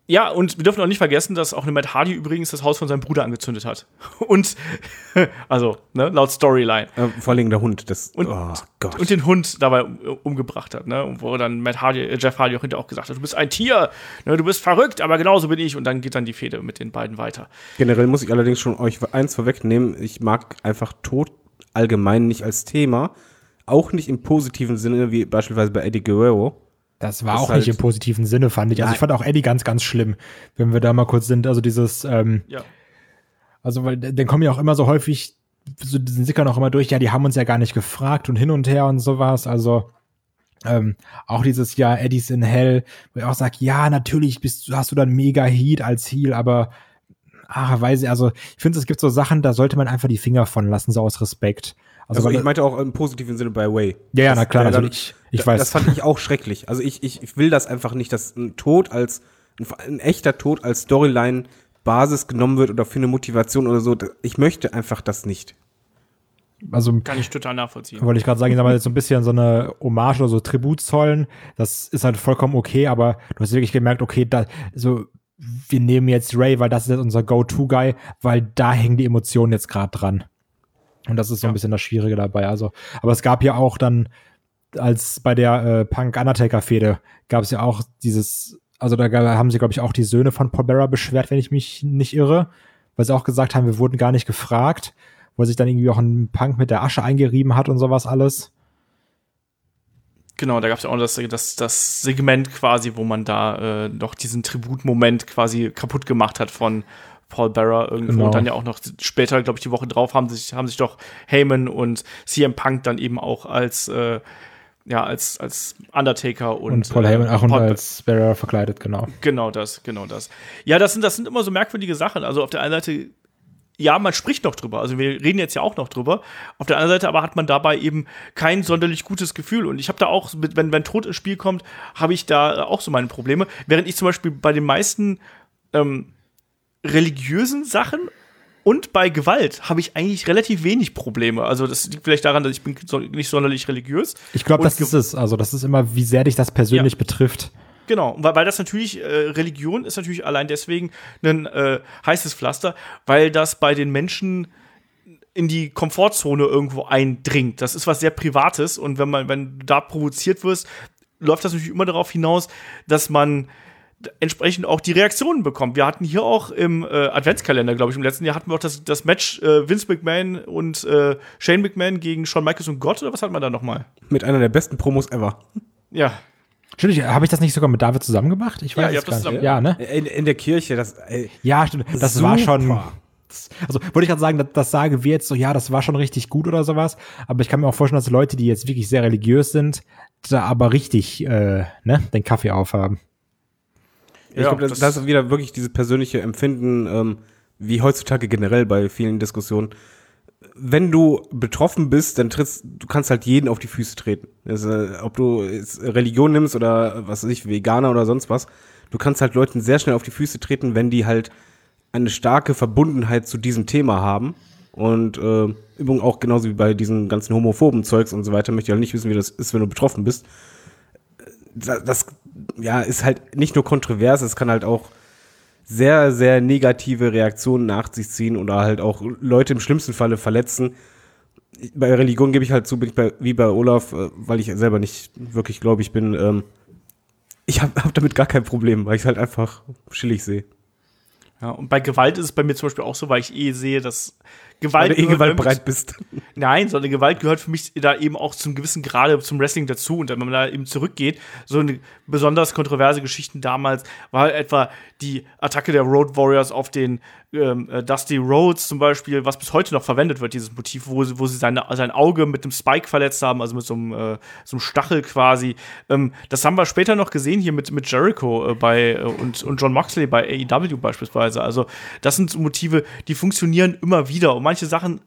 Ja, und wir dürfen auch nicht vergessen, dass auch eine Matt Hardy übrigens das Haus von seinem Bruder angezündet hat. Und, also, ne, laut Storyline. Vor allem der Hund, Und den Hund dabei umgebracht hat, ne? Und wo dann Jeff Hardy auch hinterher auch gesagt hat, du bist ein Tier, ne, du bist verrückt, aber genauso bin ich. Und dann geht dann die Fehde mit den beiden weiter. Generell muss ich allerdings schon euch eins vorwegnehmen. Ich mag einfach Tod allgemein nicht als Thema. Auch nicht im positiven Sinne, wie beispielsweise bei Eddie Guerrero. Das war auch nicht im positiven Sinne, fand ich. Also ich fand auch Eddie ganz, ganz schlimm, wenn wir da mal kurz sind. Also dieses, also weil dann kommen ja auch immer so häufig, so diesen Sickern auch immer durch, ja, die haben uns ja gar nicht gefragt und hin und her und sowas. Also auch dieses Jahr Eddies in Hell, wo ich auch sage, ja, natürlich hast du dann mega Heat als Heel, aber weiß ich, also ich finde, es gibt so Sachen, da sollte man einfach die Finger von lassen, so aus Respekt. Also ich meinte auch im positiven Sinne bei Way. Ja, na klar, natürlich. Ich weiß. Das fand ich auch schrecklich. Also ich will das einfach nicht, dass ein echter Tod als Storyline-Basis genommen wird oder für eine Motivation oder so. Ich möchte einfach das nicht. Also kann ich total nachvollziehen. Wollte ich gerade sagen, ich sag mal, jetzt so ein bisschen so eine Hommage oder so Tribut zollen, das ist halt vollkommen okay, aber du hast wirklich gemerkt, okay, wir nehmen jetzt Ray, weil das ist jetzt unser Go-To-Guy, weil da hängen die Emotionen jetzt gerade dran. Und das ist so ein bisschen das Schwierige dabei. Also, aber es gab ja auch dann, als bei der Punk-Undertaker-Fehde, gab es ja auch also da haben sie, glaube ich, auch die Söhne von Paul Bearer beschwert, wenn ich mich nicht irre, weil sie auch gesagt haben, wir wurden gar nicht gefragt, wo sich dann irgendwie auch ein Punk mit der Asche eingerieben hat und sowas alles. Genau, da gab es ja auch das Segment quasi, wo man da noch diesen Tributmoment quasi kaputt gemacht hat von Paul Bearer irgendwo. Genau. Und dann ja auch noch später, glaube ich, die Woche drauf haben sich doch Heyman und CM Punk dann eben auch als Undertaker und Paul Heyman auch und als Bearer verkleidet, genau. Genau das. Ja, das sind immer so merkwürdige Sachen. Also auf der einen Seite, ja, man spricht noch drüber. Also wir reden jetzt ja auch noch drüber. Auf der anderen Seite aber hat man dabei eben kein sonderlich gutes Gefühl. Und ich habe da auch, wenn Tod ins Spiel kommt, habe ich da auch so meine Probleme. Während ich zum Beispiel bei den meisten religiösen Sachen und bei Gewalt habe ich eigentlich relativ wenig Probleme. Also das liegt vielleicht daran, dass ich bin nicht sonderlich religiös. Ich glaube, das ist es. Also das ist immer, wie sehr dich das persönlich betrifft. Genau, weil das natürlich, Religion ist natürlich allein deswegen ein heißes Pflaster, weil das bei den Menschen in die Komfortzone irgendwo eindringt. Das ist was sehr Privates und wenn du da provoziert wirst, läuft das natürlich immer darauf hinaus, dass man entsprechend auch die Reaktionen bekommt. Wir hatten hier auch im Adventskalender, glaube ich, im letzten Jahr hatten wir auch das Match Vince McMahon und Shane McMahon gegen Shawn Michaels und Gott, oder was hatten wir da nochmal? Mit einer der besten Promos ever. Ja. Stimmt, habe ich das nicht sogar mit David zusammen gemacht? Ich weiß ihr habt das zusammen. Ja, ne? In der Kirche, ja, stimmt. Das super. War schon. Also wollte ich gerade sagen, das sagen wir jetzt so, ja, das war schon richtig gut oder sowas. Aber ich kann mir auch vorstellen, dass Leute, die jetzt wirklich sehr religiös sind, da aber richtig den Kaffee aufhaben. Ich glaube, das ist wieder wirklich dieses persönliche Empfinden, wie heutzutage generell bei vielen Diskussionen. Wenn du betroffen bist, dann du kannst halt jeden auf die Füße treten. Also, ob du Religion nimmst oder was weiß ich, Veganer oder sonst was, du kannst halt Leuten sehr schnell auf die Füße treten, wenn die halt eine starke Verbundenheit zu diesem Thema haben. Und übrigens auch genauso wie bei diesen ganzen homophoben Zeugs und so weiter, möchte ich halt nicht wissen, wie das ist, wenn du betroffen bist. Das ist halt nicht nur kontrovers, es kann halt auch sehr, sehr negative Reaktionen nach sich ziehen oder halt auch Leute im schlimmsten Falle verletzen. Bei Religion gebe ich halt zu, bin ich wie bei Olaf, weil ich selber nicht wirklich gläubig bin, ich hab damit gar kein Problem, weil ich es halt einfach chillig sehe. Ja, und bei Gewalt ist es bei mir zum Beispiel auch so, weil ich sehe, dass Gewalt. Weil du gewaltbereit bist. Nein, sondern Gewalt gehört für mich da eben auch zum gewissen Grade zum Wrestling dazu. Und wenn man da eben zurückgeht, so eine besonders kontroverse Geschichten damals war halt etwa die Attacke der Road Warriors auf den Dusty Rhodes zum Beispiel, was bis heute noch verwendet wird, dieses Motiv, wo sie sein Auge mit einem Spike verletzt haben, also mit so einem Stachel quasi. Das haben wir später noch gesehen hier mit Jericho und John Moxley bei AEW beispielsweise. Also das sind so Motive, die funktionieren immer wieder. Und manche Sachen,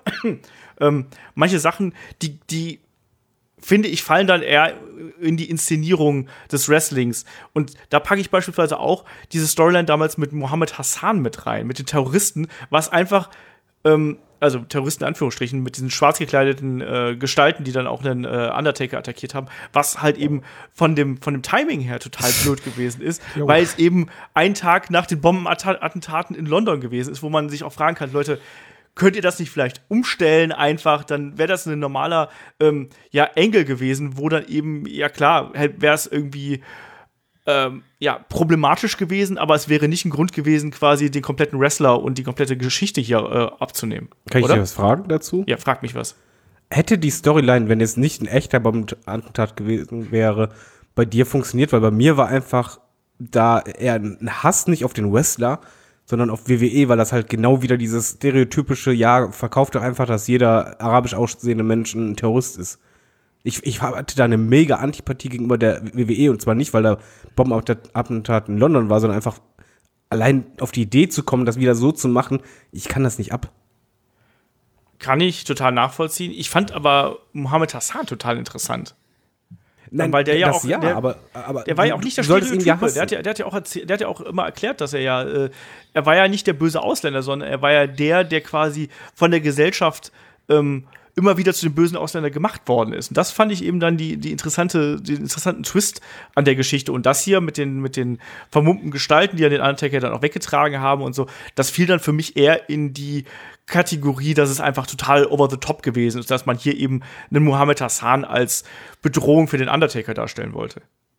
die finde ich, fallen dann eher in die Inszenierung des Wrestlings. Und da packe ich beispielsweise auch diese Storyline damals mit Mohammed Hassan mit rein, mit den Terroristen, was einfach, also Terroristen in Anführungsstrichen, mit diesen schwarz gekleideten Gestalten, die dann auch einen Undertaker attackiert haben, was halt eben von dem Timing her total blöd gewesen ist, weil es eben ein Tag nach den Bombenattentaten in London gewesen ist, wo man sich auch fragen kann, Leute, könnt ihr das nicht vielleicht umstellen einfach, dann wäre das ein normaler Angle gewesen, wo dann eben, ja klar, wäre es irgendwie problematisch gewesen, aber es wäre nicht ein Grund gewesen, quasi den kompletten Wrestler und die komplette Geschichte hier abzunehmen. Kann ich dir was fragen dazu? Ja, frag mich was. Hätte die Storyline, wenn es nicht ein echter Bombenattentat gewesen wäre, bei dir funktioniert? Weil bei mir war einfach da eher ein Hass nicht auf den Wrestler, sondern auf WWE, weil das halt genau wieder dieses stereotypische, verkauft doch einfach, dass jeder arabisch aussehende Mensch ein Terrorist ist. Ich hatte da eine mega Antipathie gegenüber der WWE, und zwar nicht, weil da Bombenattentat in London war, sondern einfach allein auf die Idee zu kommen, das wieder so zu machen, ich kann das nicht ab. Kann ich total nachvollziehen. Ich fand aber Mohammed Hassan total interessant. Nein, weil der aber der war ja auch nicht der Stereotype. Der hat ja auch immer erklärt, dass er war ja nicht der böse Ausländer, sondern er war ja der quasi von der Gesellschaft immer wieder zu dem bösen Ausländer gemacht worden ist. Und das fand ich eben dann den interessanten Twist an der Geschichte. Und das hier mit den vermummten Gestalten, die ja den Undertaker dann auch weggetragen haben und so, das fiel dann für mich eher in die Kategorie, dass es einfach total over the top gewesen ist, dass man hier eben einen Mohammed Hassan als Bedrohung für den Undertaker darstellen wollte.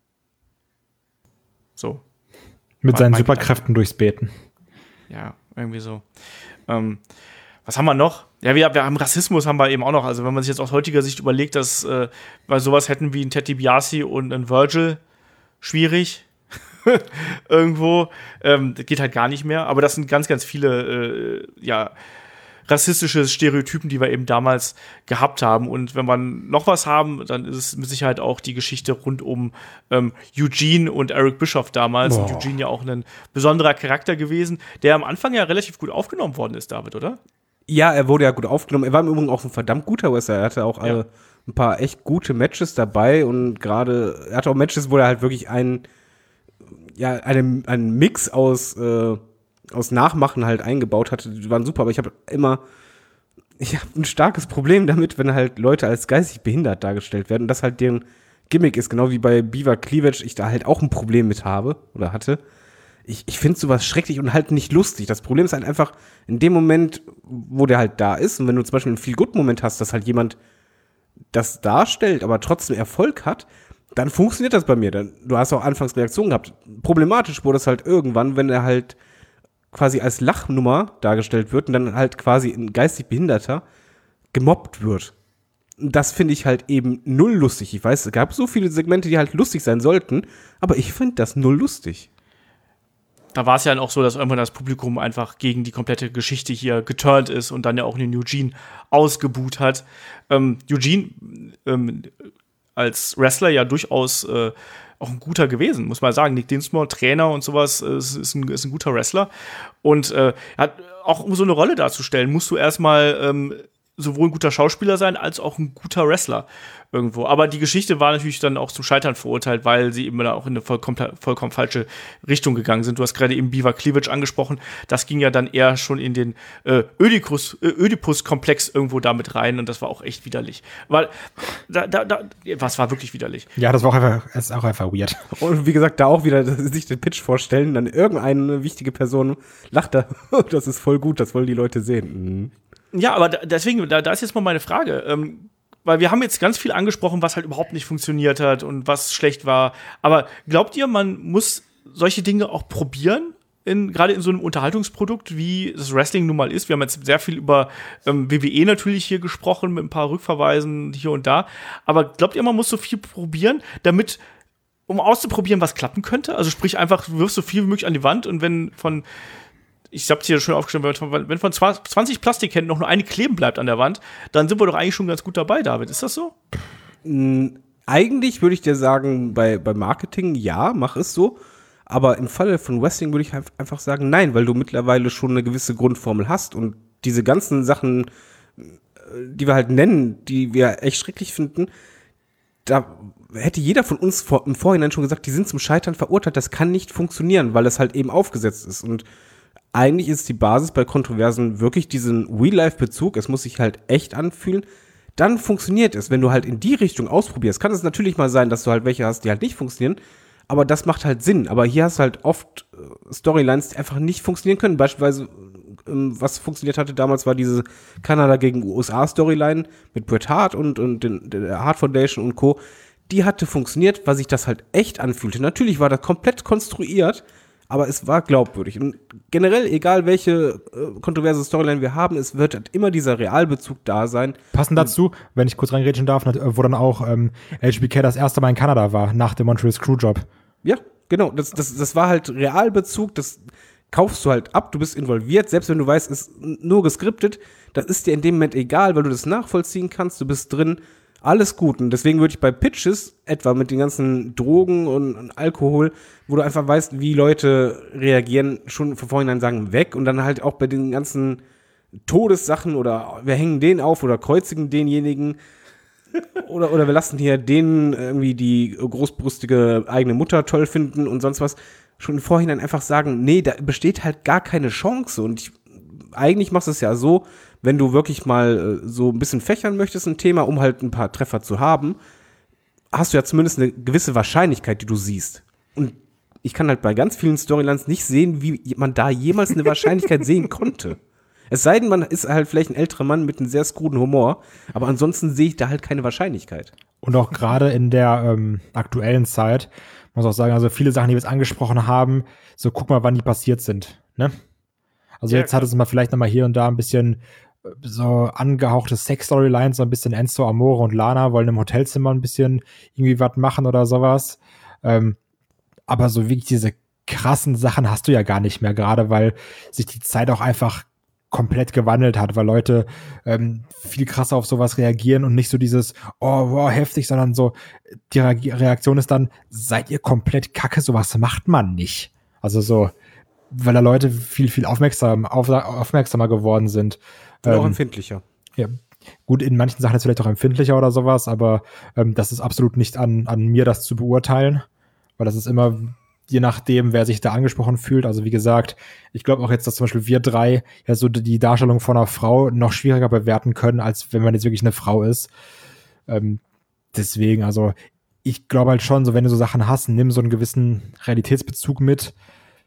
So. Mit seinen Superkräften durchs Beten. Ja, irgendwie so. Was haben wir noch? Ja, wir haben Rassismus haben wir eben auch noch. Also wenn man sich jetzt aus heutiger Sicht überlegt, dass wir sowas hätten wie ein Ted DiBiase und ein Virgil, schwierig. Irgendwo. Das geht halt gar nicht mehr. Aber das sind ganz, ganz viele rassistische Stereotypen, die wir eben damals gehabt haben. Und wenn wir noch was haben, dann ist es mit Sicherheit auch die Geschichte rund um Eugene und Eric Bischoff damals. Und Eugene ja auch ein besonderer Charakter gewesen, der am Anfang ja relativ gut aufgenommen worden ist, David, oder? Ja, er wurde ja gut aufgenommen. Er war im Übrigen auch ein verdammt guter Wrestler. Er hatte auch ein paar echt gute Matches dabei, und gerade, er hatte auch Matches, wo er halt wirklich einen Mix aus Nachmachen halt eingebaut hatte. Die waren super, aber ich habe ein starkes Problem damit, wenn halt Leute als geistig behindert dargestellt werden und das halt deren Gimmick ist, genau wie bei Beaver Cleavage ich da halt auch ein Problem mit habe oder hatte. Ich finde sowas schrecklich und halt nicht lustig. Das Problem ist halt einfach, in dem Moment, wo der halt da ist, und wenn du zum Beispiel einen Feel-Good-Moment hast, dass halt jemand das darstellt, aber trotzdem Erfolg hat, dann funktioniert das bei mir. Du hast auch anfangs Reaktionen gehabt. Problematisch wurde es halt irgendwann, wenn er halt quasi als Lachnummer dargestellt wird und dann halt quasi ein geistig Behinderter gemobbt wird. Das finde ich halt eben null lustig. Ich weiß, es gab so viele Segmente, die halt lustig sein sollten, aber ich finde das null lustig. Da war es ja dann auch so, dass irgendwann das Publikum einfach gegen die komplette Geschichte hier geturnt ist und dann ja auch den Eugene ausgebuht hat. Eugene als Wrestler ja durchaus auch ein guter gewesen, muss man sagen. Nick Dinsmore, Trainer und sowas, ist ein guter Wrestler. Und auch um so eine Rolle darzustellen, musst du erstmal sowohl ein guter Schauspieler sein, als auch ein guter Wrestler irgendwo. Aber die Geschichte war natürlich dann auch zum Scheitern verurteilt, weil sie eben auch in eine vollkommen falsche Richtung gegangen sind. Du hast gerade eben Beaver Cleavage angesprochen. Das ging ja dann eher schon in den Ödipus-Komplex irgendwo damit rein, und das war auch echt widerlich. Weil was war wirklich widerlich. Ja, das war auch einfach weird. Und wie gesagt, da auch wieder sich den Pitch vorstellen, dann irgendeine wichtige Person lacht da. Das ist voll gut, das wollen die Leute sehen. Mhm. Ja, aber deswegen, da ist jetzt mal meine Frage. Weil wir haben jetzt ganz viel angesprochen, was halt überhaupt nicht funktioniert hat und was schlecht war. Aber glaubt ihr, man muss solche Dinge auch probieren? Gerade in so einem Unterhaltungsprodukt, wie das Wrestling nun mal ist. Wir haben jetzt sehr viel über WWE natürlich hier gesprochen, mit ein paar Rückverweisen hier und da. Aber glaubt ihr, man muss so viel probieren, um auszuprobieren, was klappen könnte? Also sprich einfach, du wirfst so viel wie möglich an die Wand, und wenn ich hab's hier schon aufgeschrieben, wenn von 20 Plastikhänden noch nur eine kleben bleibt an der Wand, dann sind wir doch eigentlich schon ganz gut dabei, David. Ist das so? Eigentlich würde ich dir sagen, bei Marketing, ja, mach es so. Aber im Falle von Wrestling würde ich einfach sagen, nein, weil du mittlerweile schon eine gewisse Grundformel hast. Und diese ganzen Sachen, die wir halt nennen, die wir echt schrecklich finden, da hätte jeder von uns im Vorhinein schon gesagt, die sind zum Scheitern verurteilt. Das kann nicht funktionieren, weil es halt eben aufgesetzt ist. Und eigentlich ist die Basis bei Kontroversen wirklich diesen Real-Life-Bezug, es muss sich halt echt anfühlen, dann funktioniert es. Wenn du halt in die Richtung ausprobierst, kann es natürlich mal sein, dass du halt welche hast, die halt nicht funktionieren, aber das macht halt Sinn. Aber hier hast du halt oft Storylines, die einfach nicht funktionieren können. Beispielsweise, was funktioniert hatte damals, war diese Kanada gegen USA-Storyline mit Bret Hart und der Hart Foundation und Co. Die hatte funktioniert, weil sich das halt echt anfühlte. Natürlich war das komplett konstruiert, aber es war glaubwürdig. Und generell, egal welche kontroverse Storyline wir haben, es wird halt immer dieser Realbezug da sein. Passend dazu, wenn ich kurz reingrätschen darf, wo dann auch HBK das erste Mal in Kanada war, nach dem Montreal Screwjob. Ja, genau. Das war halt Realbezug, das kaufst du halt ab, du bist involviert, selbst wenn du weißt, es ist nur geskriptet, das ist dir in dem Moment egal, weil du das nachvollziehen kannst, du bist drin, alles gut. Und deswegen würde ich bei Pitches, etwa mit den ganzen Drogen und Alkohol, wo du einfach weißt, wie Leute reagieren, schon von vornherein sagen, weg. Und dann halt auch bei den ganzen Todessachen oder wir hängen den auf oder kreuzigen denjenigen oder wir lassen hier den irgendwie die großbrüstige eigene Mutter toll finden und sonst was, schon im Vorhinein einfach sagen, nee, da besteht halt gar keine Chance. Und eigentlich machst du es ja so, wenn du wirklich mal so ein bisschen fächern möchtest, ein Thema, um halt ein paar Treffer zu haben, hast du ja zumindest eine gewisse Wahrscheinlichkeit, die du siehst. Und ich kann halt bei ganz vielen Storylines nicht sehen, wie man da jemals eine Wahrscheinlichkeit sehen konnte. Es sei denn, man ist halt vielleicht ein älterer Mann mit einem sehr skruden Humor, aber ansonsten sehe ich da halt keine Wahrscheinlichkeit. Und auch gerade in der aktuellen Zeit, muss auch sagen, also viele Sachen, die wir jetzt angesprochen haben, so guck mal, wann die passiert sind, ne? Also jetzt hat es mal vielleicht nochmal hier und da ein bisschen so angehauchte Sex-Storylines, so ein bisschen Enzo Amore und Lana wollen im Hotelzimmer ein bisschen irgendwie was machen oder sowas. Aber so wirklich diese krassen Sachen hast du ja gar nicht mehr, gerade weil sich die Zeit auch einfach komplett gewandelt hat, weil Leute viel krasser auf sowas reagieren und nicht so dieses, oh, wow, heftig, sondern so, die Reaktion ist dann, seid ihr komplett kacke, sowas macht man nicht. Also so, weil da Leute viel aufmerksamer geworden sind. Und auch empfindlicher. Ja, gut, in manchen Sachen ist vielleicht auch empfindlicher oder sowas, aber das ist absolut nicht an mir, das zu beurteilen, weil das ist immer je nachdem, wer sich da angesprochen fühlt. Also wie gesagt, ich glaube auch jetzt, dass zum Beispiel wir drei ja so die Darstellung von einer Frau noch schwieriger bewerten können, als wenn man jetzt wirklich eine Frau ist. Deswegen, also ich glaube halt schon, so wenn du so Sachen hast, nimm so einen gewissen Realitätsbezug mit.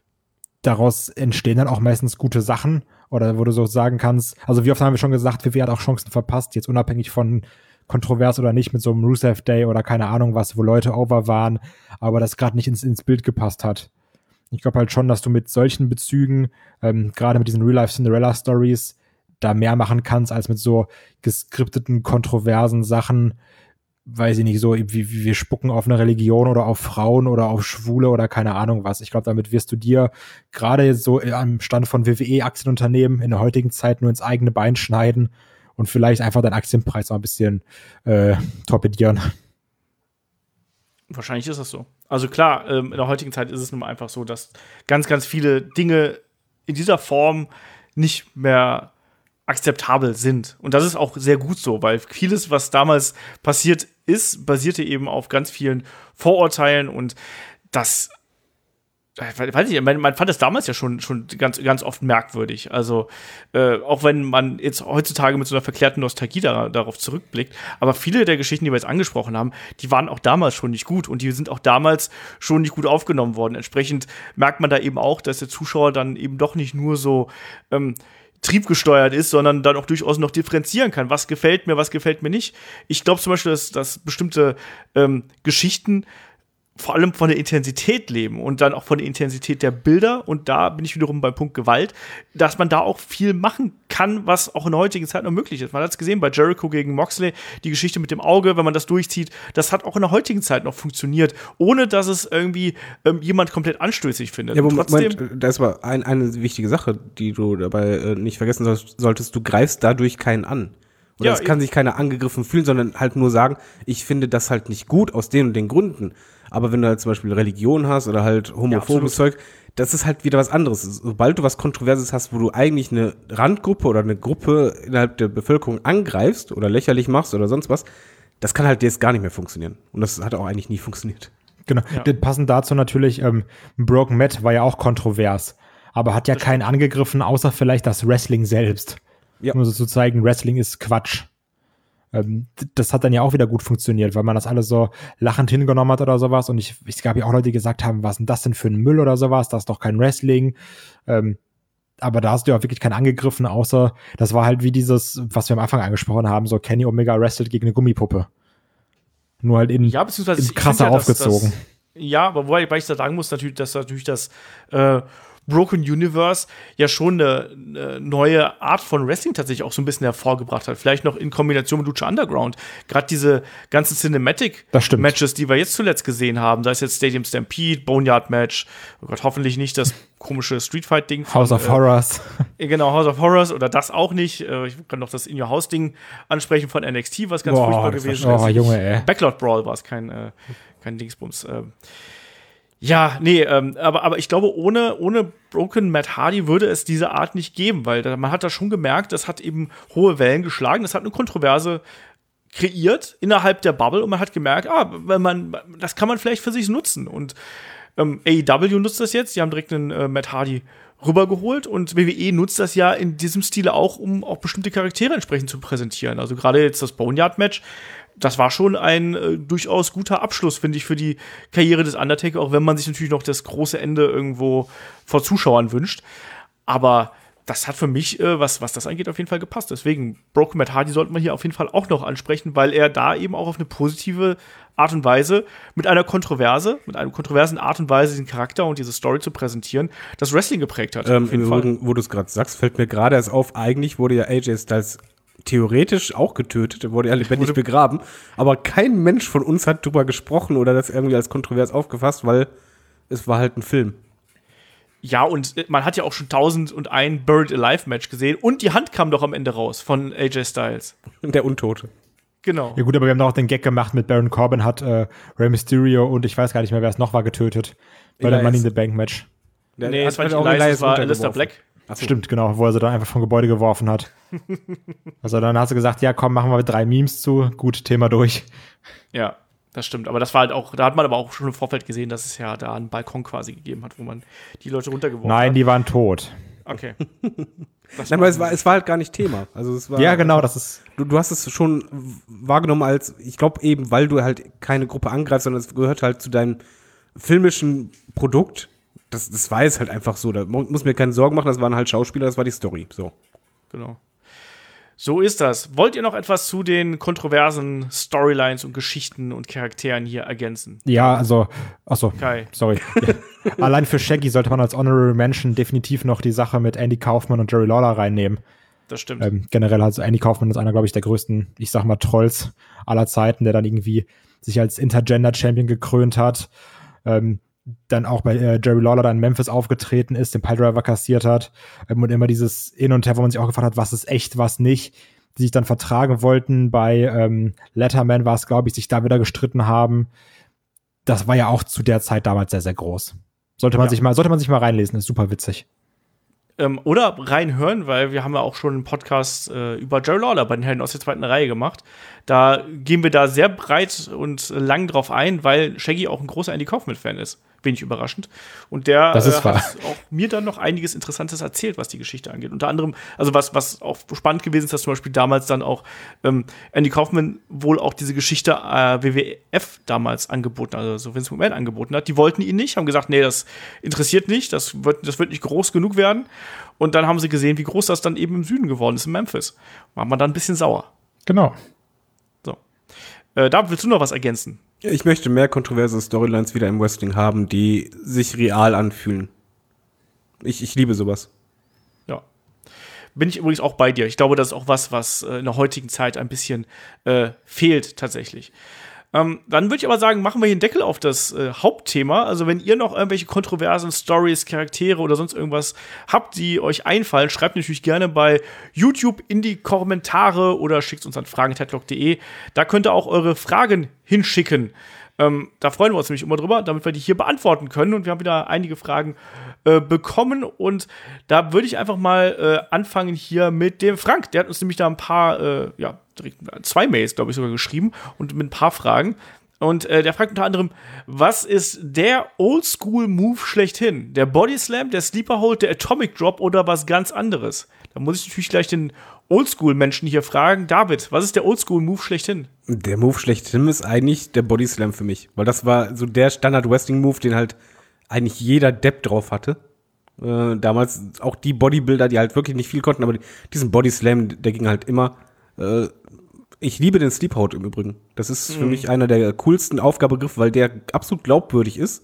Daraus entstehen dann auch meistens gute Sachen. Oder wo du so sagen kannst, also wie oft haben wir schon gesagt, WWE hat auch Chancen verpasst, jetzt unabhängig von kontrovers oder nicht, mit so einem Rusev Day oder keine Ahnung was, wo Leute over waren, aber das gerade nicht ins Bild gepasst hat. Ich glaube halt schon, dass du mit solchen Bezügen, gerade mit diesen Real-Life-Cinderella-Stories, da mehr machen kannst, als mit so geskripteten, kontroversen Sachen, weiß ich nicht, so wie wir spucken auf eine Religion oder auf Frauen oder auf Schwule oder keine Ahnung was. Ich glaube, damit wirst du dir gerade so am Stand von WWE-Aktienunternehmen in der heutigen Zeit nur ins eigene Bein schneiden und vielleicht einfach deinen Aktienpreis mal ein bisschen torpedieren. Wahrscheinlich ist das so. Also klar, in der heutigen Zeit ist es nun mal einfach so, dass ganz, ganz viele Dinge in dieser Form nicht mehr akzeptabel sind. Und das ist auch sehr gut so, weil vieles, was damals passiert ist, basierte eben auf ganz vielen Vorurteilen und das, weiß ich, man fand das damals ja schon ganz, ganz oft merkwürdig. Also, auch wenn man jetzt heutzutage mit so einer verklärten Nostalgie darauf zurückblickt, aber viele der Geschichten, die wir jetzt angesprochen haben, die waren auch damals schon nicht gut und die sind auch damals schon nicht gut aufgenommen worden. Entsprechend merkt man da eben auch, dass der Zuschauer dann eben doch nicht nur so triebgesteuert ist, sondern dann auch durchaus noch differenzieren kann. Was gefällt mir nicht. Ich glaube zum Beispiel, dass bestimmte Geschichten vor allem von der Intensität leben und dann auch von der Intensität der Bilder. Und da bin ich wiederum beim Punkt Gewalt, dass man da auch viel machen kann, was auch in der heutigen Zeit noch möglich ist. Man hat es gesehen bei Jericho gegen Moxley, die Geschichte mit dem Auge, wenn man das durchzieht, das hat auch in der heutigen Zeit noch funktioniert, ohne dass es irgendwie jemand komplett anstößig findet. Ja, aber Moment, da ist aber eine wichtige Sache, die du dabei nicht vergessen solltest. Du greifst dadurch keinen an. Oder es kann sich keiner angegriffen fühlen, sondern halt nur sagen, ich finde das halt nicht gut aus den und den Gründen. Aber wenn du halt zum Beispiel Religion hast oder halt homophobes Zeug, das ist halt wieder was anderes. Sobald du was Kontroverses hast, wo du eigentlich eine Randgruppe oder eine Gruppe innerhalb der Bevölkerung angreifst oder lächerlich machst oder sonst was, das kann halt jetzt gar nicht mehr funktionieren. Und das hat auch eigentlich nie funktioniert. Genau. Ja. Passend dazu natürlich, Broken Matt war ja auch kontrovers. aber hat ja keinen angegriffen, außer vielleicht das Wrestling selbst. Ja. Um so zu zeigen, Wrestling ist Quatsch. Das hat dann ja auch wieder gut funktioniert, weil man das alles so lachend hingenommen hat oder sowas. Und es gab ja auch Leute, die gesagt haben, was ist denn das denn für ein Müll oder sowas? Das ist doch kein Wrestling. Aber da hast du ja wirklich keinen angegriffen, außer das war halt wie dieses, was wir am Anfang angesprochen haben, so Kenny Omega wrestelt gegen eine Gummipuppe. Nur halt in krasser aufgezogen. Aber wobei ich da sagen muss, dass natürlich das Broken Universe ja schon eine neue Art von Wrestling tatsächlich auch so ein bisschen hervorgebracht hat. Vielleicht noch in Kombination mit Lucha Underground. Gerade diese ganzen Cinematic-Matches, die wir jetzt zuletzt gesehen haben, sei es jetzt Stadium Stampede, Boneyard-Match, oh Gott, hoffentlich nicht das komische Streetfight-Ding. House of Horrors. Genau, House of Horrors oder das auch nicht. Ich kann noch das In Your House-Ding ansprechen von NXT, was ganz furchtbar gewesen ist. Oh, Junge, ey. Backlot Brawl war es, kein Dingsbums. Aber ich glaube, ohne Broken Matt Hardy würde es diese Art nicht geben, weil man hat da schon gemerkt, das hat eben hohe Wellen geschlagen, das hat eine Kontroverse kreiert innerhalb der Bubble und man hat gemerkt, das kann man vielleicht für sich nutzen. Und AEW nutzt das jetzt, die haben direkt einen Matt Hardy rübergeholt und WWE nutzt das ja in diesem Stile auch, um auch bestimmte Charaktere entsprechend zu präsentieren. Also gerade jetzt das Boneyard-Match, das war schon ein durchaus guter Abschluss, finde ich, für die Karriere des Undertaker, auch wenn man sich natürlich noch das große Ende irgendwo vor Zuschauern wünscht. Aber das hat für mich, was das angeht, auf jeden Fall gepasst. Deswegen, Broken Matt Hardy sollte man hier auf jeden Fall auch noch ansprechen, weil er da eben auch auf eine positive Art und Weise mit einer kontroversen Art und Weise diesen Charakter und diese Story zu präsentieren, das Wrestling geprägt hat. Auf jeden Fall. Wo du es gerade sagst, fällt mir gerade erst auf, eigentlich wurde ja AJ Styles theoretisch auch getötet, er wurde ja lebendig begraben, aber kein Mensch von uns hat drüber gesprochen oder das irgendwie als kontrovers aufgefasst, weil es war halt ein Film. Ja, und man hat ja auch schon 1001 Buried Alive Match gesehen und die Hand kam doch am Ende raus von AJ Styles. Der Untote. Genau. Ja gut, aber wir haben doch auch den Gag gemacht mit Baron Corbin hat Rey Mysterio und ich weiß gar nicht mehr, wer es noch war, getötet. Bei dem Money in the Bank Match. Nee, es war nicht Elias, es war Alistair Black. So. Stimmt, genau, wo er sie dann einfach vom Gebäude geworfen hat. Also dann hast du gesagt, ja komm, machen wir 3 Memes zu, gut, Thema durch. Ja, das stimmt. Aber das war halt auch, da hat man aber auch schon im Vorfeld gesehen, dass es ja da einen Balkon quasi gegeben hat, wo man die Leute runtergeworfen hat. Nein, die waren tot. Okay. Nein, aber es war halt gar nicht Thema. Also es war, ja, genau, das ist. Du hast es schon wahrgenommen als, ich glaube eben, weil du halt keine Gruppe angreifst, sondern es gehört halt zu deinem filmischen Produkt. Das war jetzt halt einfach so. Da muss mir keine Sorgen machen, das waren halt Schauspieler, das war die Story. So. Genau. So ist das. Wollt ihr noch etwas zu den kontroversen Storylines und Geschichten und Charakteren hier ergänzen? Ja, also, achso, Kai. Sorry. Ja. Allein für Shaggy sollte man als Honorary Mention definitiv noch die Sache mit Andy Kaufman und Jerry Lawler reinnehmen. Das stimmt. Generell, also Andy Kaufman ist einer, glaube ich, der größten, ich sag mal, Trolls aller Zeiten, der dann irgendwie sich als Intergender-Champion gekrönt hat. Dann auch bei Jerry Lawler dann in Memphis aufgetreten ist, den Piledriver kassiert hat und immer dieses Hin und Her, wo man sich auch gefragt hat, was ist echt, was nicht, die sich dann vertragen wollten. Bei Letterman war es, glaube ich, sich da wieder gestritten haben. Das war ja auch zu der Zeit damals sehr, sehr groß. Sollte man sich mal reinlesen, ist super witzig. Oder reinhören, weil wir haben ja auch schon einen Podcast über Jerry Lawler bei den Helden aus der zweiten Reihe gemacht. Da gehen wir da sehr breit und lang drauf ein, weil Shaggy auch ein großer Andy Kaufman-Fan ist. Wenig überraschend. Und der hat auch mir dann noch einiges Interessantes erzählt, was die Geschichte angeht. Unter anderem, also was auch spannend gewesen ist, dass zum Beispiel damals dann auch Andy Kaufman wohl auch diese Geschichte WWF damals angeboten, also so Vince McMahon angeboten hat. Die wollten ihn nicht, haben gesagt, nee, das interessiert nicht, das wird nicht groß genug werden. Und dann haben sie gesehen, wie groß das dann eben im Süden geworden ist, in Memphis. War man dann ein bisschen sauer. Genau. So. Da willst du noch was ergänzen? Ich möchte mehr kontroverse Storylines wieder im Wrestling haben, die sich real anfühlen. Ich liebe sowas. Ja. Bin ich übrigens auch bei dir. Ich glaube, das ist auch was in der heutigen Zeit ein bisschen fehlt tatsächlich. Dann würde ich aber sagen, machen wir hier einen Deckel auf das Hauptthema. Also wenn ihr noch irgendwelche kontroversen Stories, Charaktere oder sonst irgendwas habt, die euch einfallen, schreibt natürlich gerne bei YouTube in die Kommentare oder schickt uns an fragen@headlock.de. Da könnt ihr auch eure Fragen hinschicken. Da freuen wir uns nämlich immer drüber, damit wir die hier beantworten können. Und wir haben wieder einige Fragen bekommen. Und da würde ich einfach mal anfangen hier mit dem Frank. Der hat uns nämlich da ein paar, direkt 2 Mails, glaube ich, sogar geschrieben und mit ein paar Fragen. Und der fragt unter anderem, was ist der Oldschool-Move schlechthin? Der Body Slam, der Sleeper Hold, der Atomic Drop oder was ganz anderes? Da muss ich natürlich gleich den Oldschool-Menschen hier fragen. David, was ist der Oldschool-Move schlechthin? Der Move schlechthin ist eigentlich der Body Slam für mich. Weil das war so der Standard-Wrestling-Move, den halt eigentlich jeder Depp drauf hatte. Damals auch die Bodybuilder, die halt wirklich nicht viel konnten, aber diesen Body Slam, der ging halt immer. Ich liebe den Sleep Hold im Übrigen. Das ist für mich einer der coolsten Aufgabegriffe, weil der absolut glaubwürdig ist.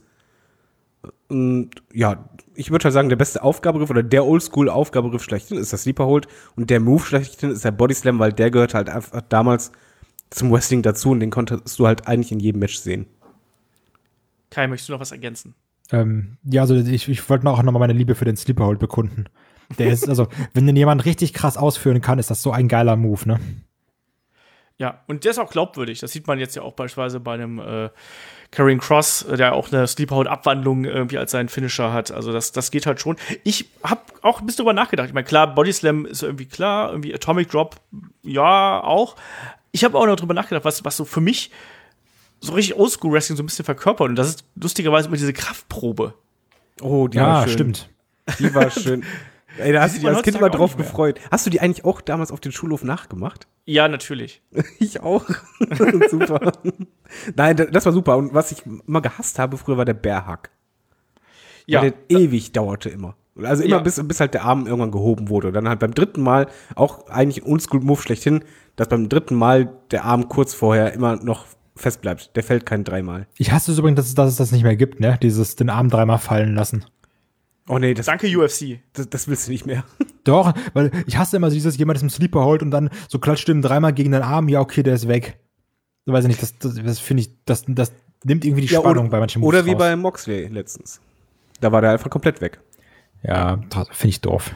Und ja, ich würde halt sagen, der beste Aufgabegriff oder der Oldschool-Aufgabegriff schlechthin ist der Sleeper Hold und der Move schlechthin ist der Body Slam, weil der gehört halt einfach damals zum Wrestling dazu und den konntest du halt eigentlich in jedem Match sehen. Kai, möchtest du noch was ergänzen? Ja, also ich wollte auch nochmal meine Liebe für den Sleeper Hold bekunden. Der ist, also, wenn den jemand richtig krass ausführen kann, ist das so ein geiler Move, ne? Ja, und der ist auch glaubwürdig. Das sieht man jetzt ja auch beispielsweise bei einem Karrion Kross, der auch eine Sleeper-Hold-Abwandlung irgendwie als seinen Finisher hat. Also das geht halt schon. Ich habe auch ein bisschen drüber nachgedacht. Ich meine, klar, Body Slam ist irgendwie klar, irgendwie Atomic Drop, ja, auch. Ich habe auch noch drüber nachgedacht, was so für mich so richtig Oldschool-Wrestling so ein bisschen verkörpert. Und das ist lustigerweise immer diese Kraftprobe. Oh, die Ja, war schön. Stimmt. Die war schön. Ey, da hast du dich als Kind immer drauf nicht mehr. gefreut. Hast du die eigentlich auch damals auf den Schulhof nachgemacht? Ja, natürlich. Ich auch. Super. Nein, das war super. Und was ich immer gehasst habe früher, war der Bear-Hug. Ja, Weil der ewig dauerte immer. Also immer Ja. bis halt der Arm irgendwann gehoben wurde. Und dann halt beim dritten Mal, auch eigentlich ein Oldschool-Move schlechthin, dass beim dritten Mal der Arm kurz vorher immer noch fest bleibt. Der fällt kein dreimal. Ich hasse es übrigens, dass es das nicht mehr gibt, ne? Dieses den Arm dreimal fallen lassen. Oh nee, danke UFC. das willst du nicht mehr. Doch, weil ich hasse immer dieses, jemand ist im Sleeper holt und dann so klatscht ihm dreimal gegen den Arm, ja, okay, der ist weg. So, weiß ich nicht, das finde ich, das nimmt irgendwie die Spannung bei manchen Moves Oder wie raus. bei Moxley letztens. Da war der einfach komplett weg. Ja, finde ich doof.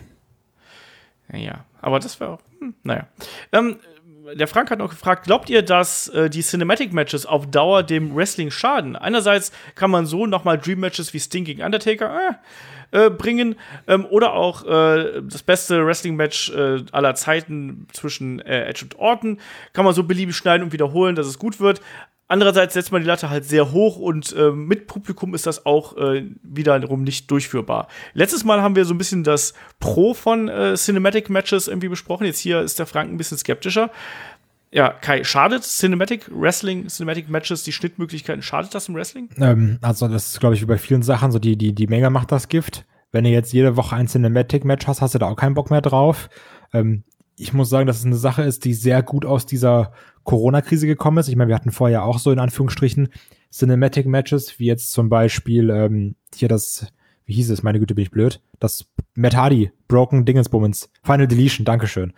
Ja, aber das war auch, naja. Der Frank hat noch gefragt, glaubt ihr, dass die Cinematic-Matches auf Dauer dem Wrestling schaden? Einerseits kann man so nochmal Dream-Matches wie Sting gegen Undertaker bringen oder auch das beste Wrestling-Match aller Zeiten zwischen Edge und Orton kann man so beliebig schneiden und wiederholen, dass es gut wird. Andererseits setzt man die Latte halt sehr hoch und mit Publikum ist das auch wiederum nicht durchführbar. Letztes Mal haben wir so ein bisschen das Pro von Cinematic Matches irgendwie besprochen. Jetzt hier ist der Frank ein bisschen skeptischer. Ja, Kai, schadet Cinematic Matches, die Schnittmöglichkeiten, schadet das im Wrestling? Also das ist, glaube ich, wie bei vielen Sachen, so die Menge macht das Gift. Wenn du jetzt jede Woche ein Cinematic-Match hast, hast du da auch keinen Bock mehr drauf. Ich muss sagen, dass es eine Sache ist, die sehr gut aus dieser Corona-Krise gekommen ist. Ich meine, wir hatten vorher auch so in Anführungsstrichen Cinematic-Matches, wie jetzt zum Beispiel hier das, wie hieß es, meine Güte, bin ich blöd, das Matt Hardy, Broken Dingensbummens, Final Deletion, Dankeschön,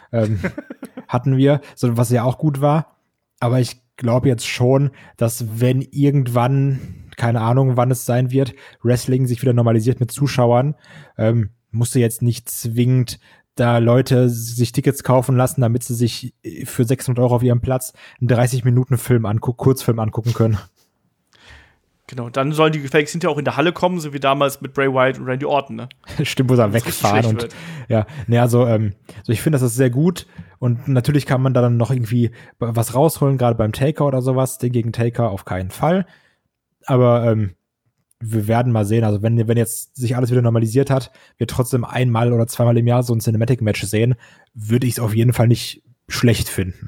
hatten wir, so, was ja auch gut war. Aber ich glaube jetzt schon, dass wenn irgendwann, keine Ahnung, wann es sein wird, Wrestling sich wieder normalisiert mit Zuschauern, musst du jetzt nicht zwingend da Leute sich Tickets kaufen lassen, damit sie sich für 600 € auf ihrem Platz einen 30-Minuten-Film Kurzfilm angucken können. Genau, dann sollen die gefälligst hinterher auch in der Halle kommen, so wie damals mit Bray Wyatt und Randy Orton, ne? Stimmt, wo sie wegfahren und wird. ja, ne, also so ich finde, das ist sehr gut und natürlich kann man da dann noch irgendwie was rausholen, gerade beim Taker oder sowas, den gegen Taker auf keinen Fall, aber wir werden mal sehen, also wenn jetzt sich alles wieder normalisiert hat, wir trotzdem einmal oder zweimal im Jahr so ein Cinematic-Match sehen, würde ich es auf jeden Fall nicht schlecht finden.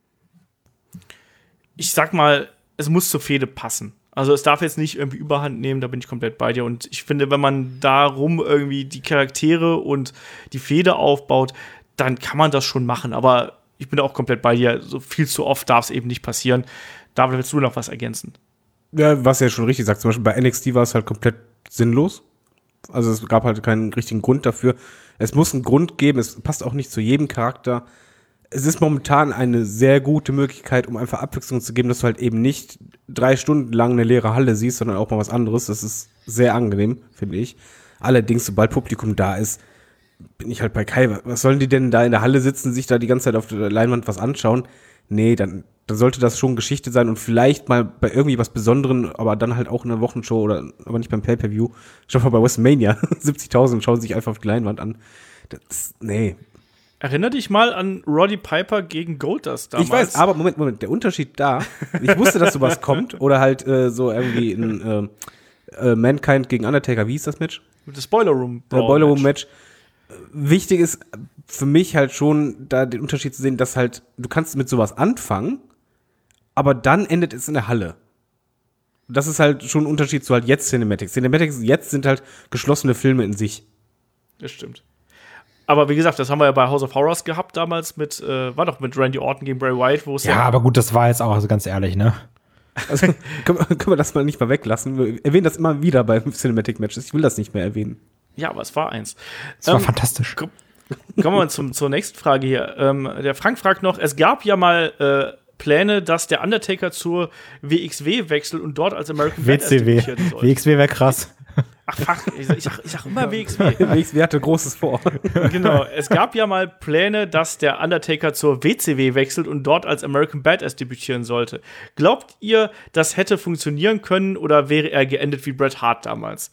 Ich sag mal, es muss zur Fehde passen. Also es darf jetzt nicht irgendwie Überhand nehmen, da bin ich komplett bei dir. Und ich finde, wenn man darum irgendwie die Charaktere und die Fehde aufbaut, dann kann man das schon machen. Aber ich bin auch komplett bei dir. So viel zu oft darf es eben nicht passieren. David, willst du noch was ergänzen? Ja, was ja schon richtig sagt. Zum Beispiel bei NXT war es halt komplett sinnlos. Also es gab halt keinen richtigen Grund dafür. Es muss einen Grund geben. Es passt auch nicht zu jedem Charakter. Es ist momentan eine sehr gute Möglichkeit, um einfach Abwechslung zu geben, dass du halt eben nicht 3 Stunden lang eine leere Halle siehst, sondern auch mal was anderes. Das ist sehr angenehm, finde ich. Allerdings, sobald Publikum da ist, bin ich halt bei Kai. Was sollen die denn da in der Halle sitzen, sich da die ganze Zeit auf der Leinwand was anschauen? Nee, dann sollte das schon Geschichte sein und vielleicht mal bei irgendwie was Besonderen, aber dann halt auch in einer Wochenshow oder aber nicht beim Pay-Per-View. Schau mal bei WrestleMania, 70.000 schauen sich einfach auf die Leinwand an. Nee. Erinnere dich mal an Roddy Piper gegen Goldust damals. Ich weiß, aber Moment, der Unterschied da, ich wusste, dass sowas kommt, oder halt so irgendwie in Mankind gegen Undertaker, wie hieß das Match? Das Boiler Room Boiler Room Match. Wichtig ist für mich halt schon, da den Unterschied zu sehen, dass halt, du kannst mit sowas anfangen, aber dann endet es in der Halle. Das ist halt schon ein Unterschied zu halt jetzt Cinematics. Cinematics jetzt sind halt geschlossene Filme in sich. Das stimmt. Aber wie gesagt, das haben wir ja bei House of Horrors gehabt damals war doch mit Randy Orton gegen Bray Wyatt, wo es Ja, aber gut, das war jetzt auch, also ganz ehrlich, ne? Also können wir das mal nicht mal weglassen. Wir erwähnen das immer wieder bei Cinematic Matches. Ich will das nicht mehr erwähnen. Ja, aber es war eins. Das war fantastisch. Kommen wir mal zur nächsten Frage hier. Der Frank fragt noch, es gab ja mal Pläne, dass der Undertaker zur WXW wechselt und dort als American Badass debütieren soll. WXW wäre krass. Ach fuck, ich sag immer WXW. WXW hatte Großes vor. Genau, es gab ja mal Pläne, dass der Undertaker zur WCW wechselt und dort als American Badass debütieren sollte. Glaubt ihr, das hätte funktionieren können oder wäre er geendet wie Bret Hart damals?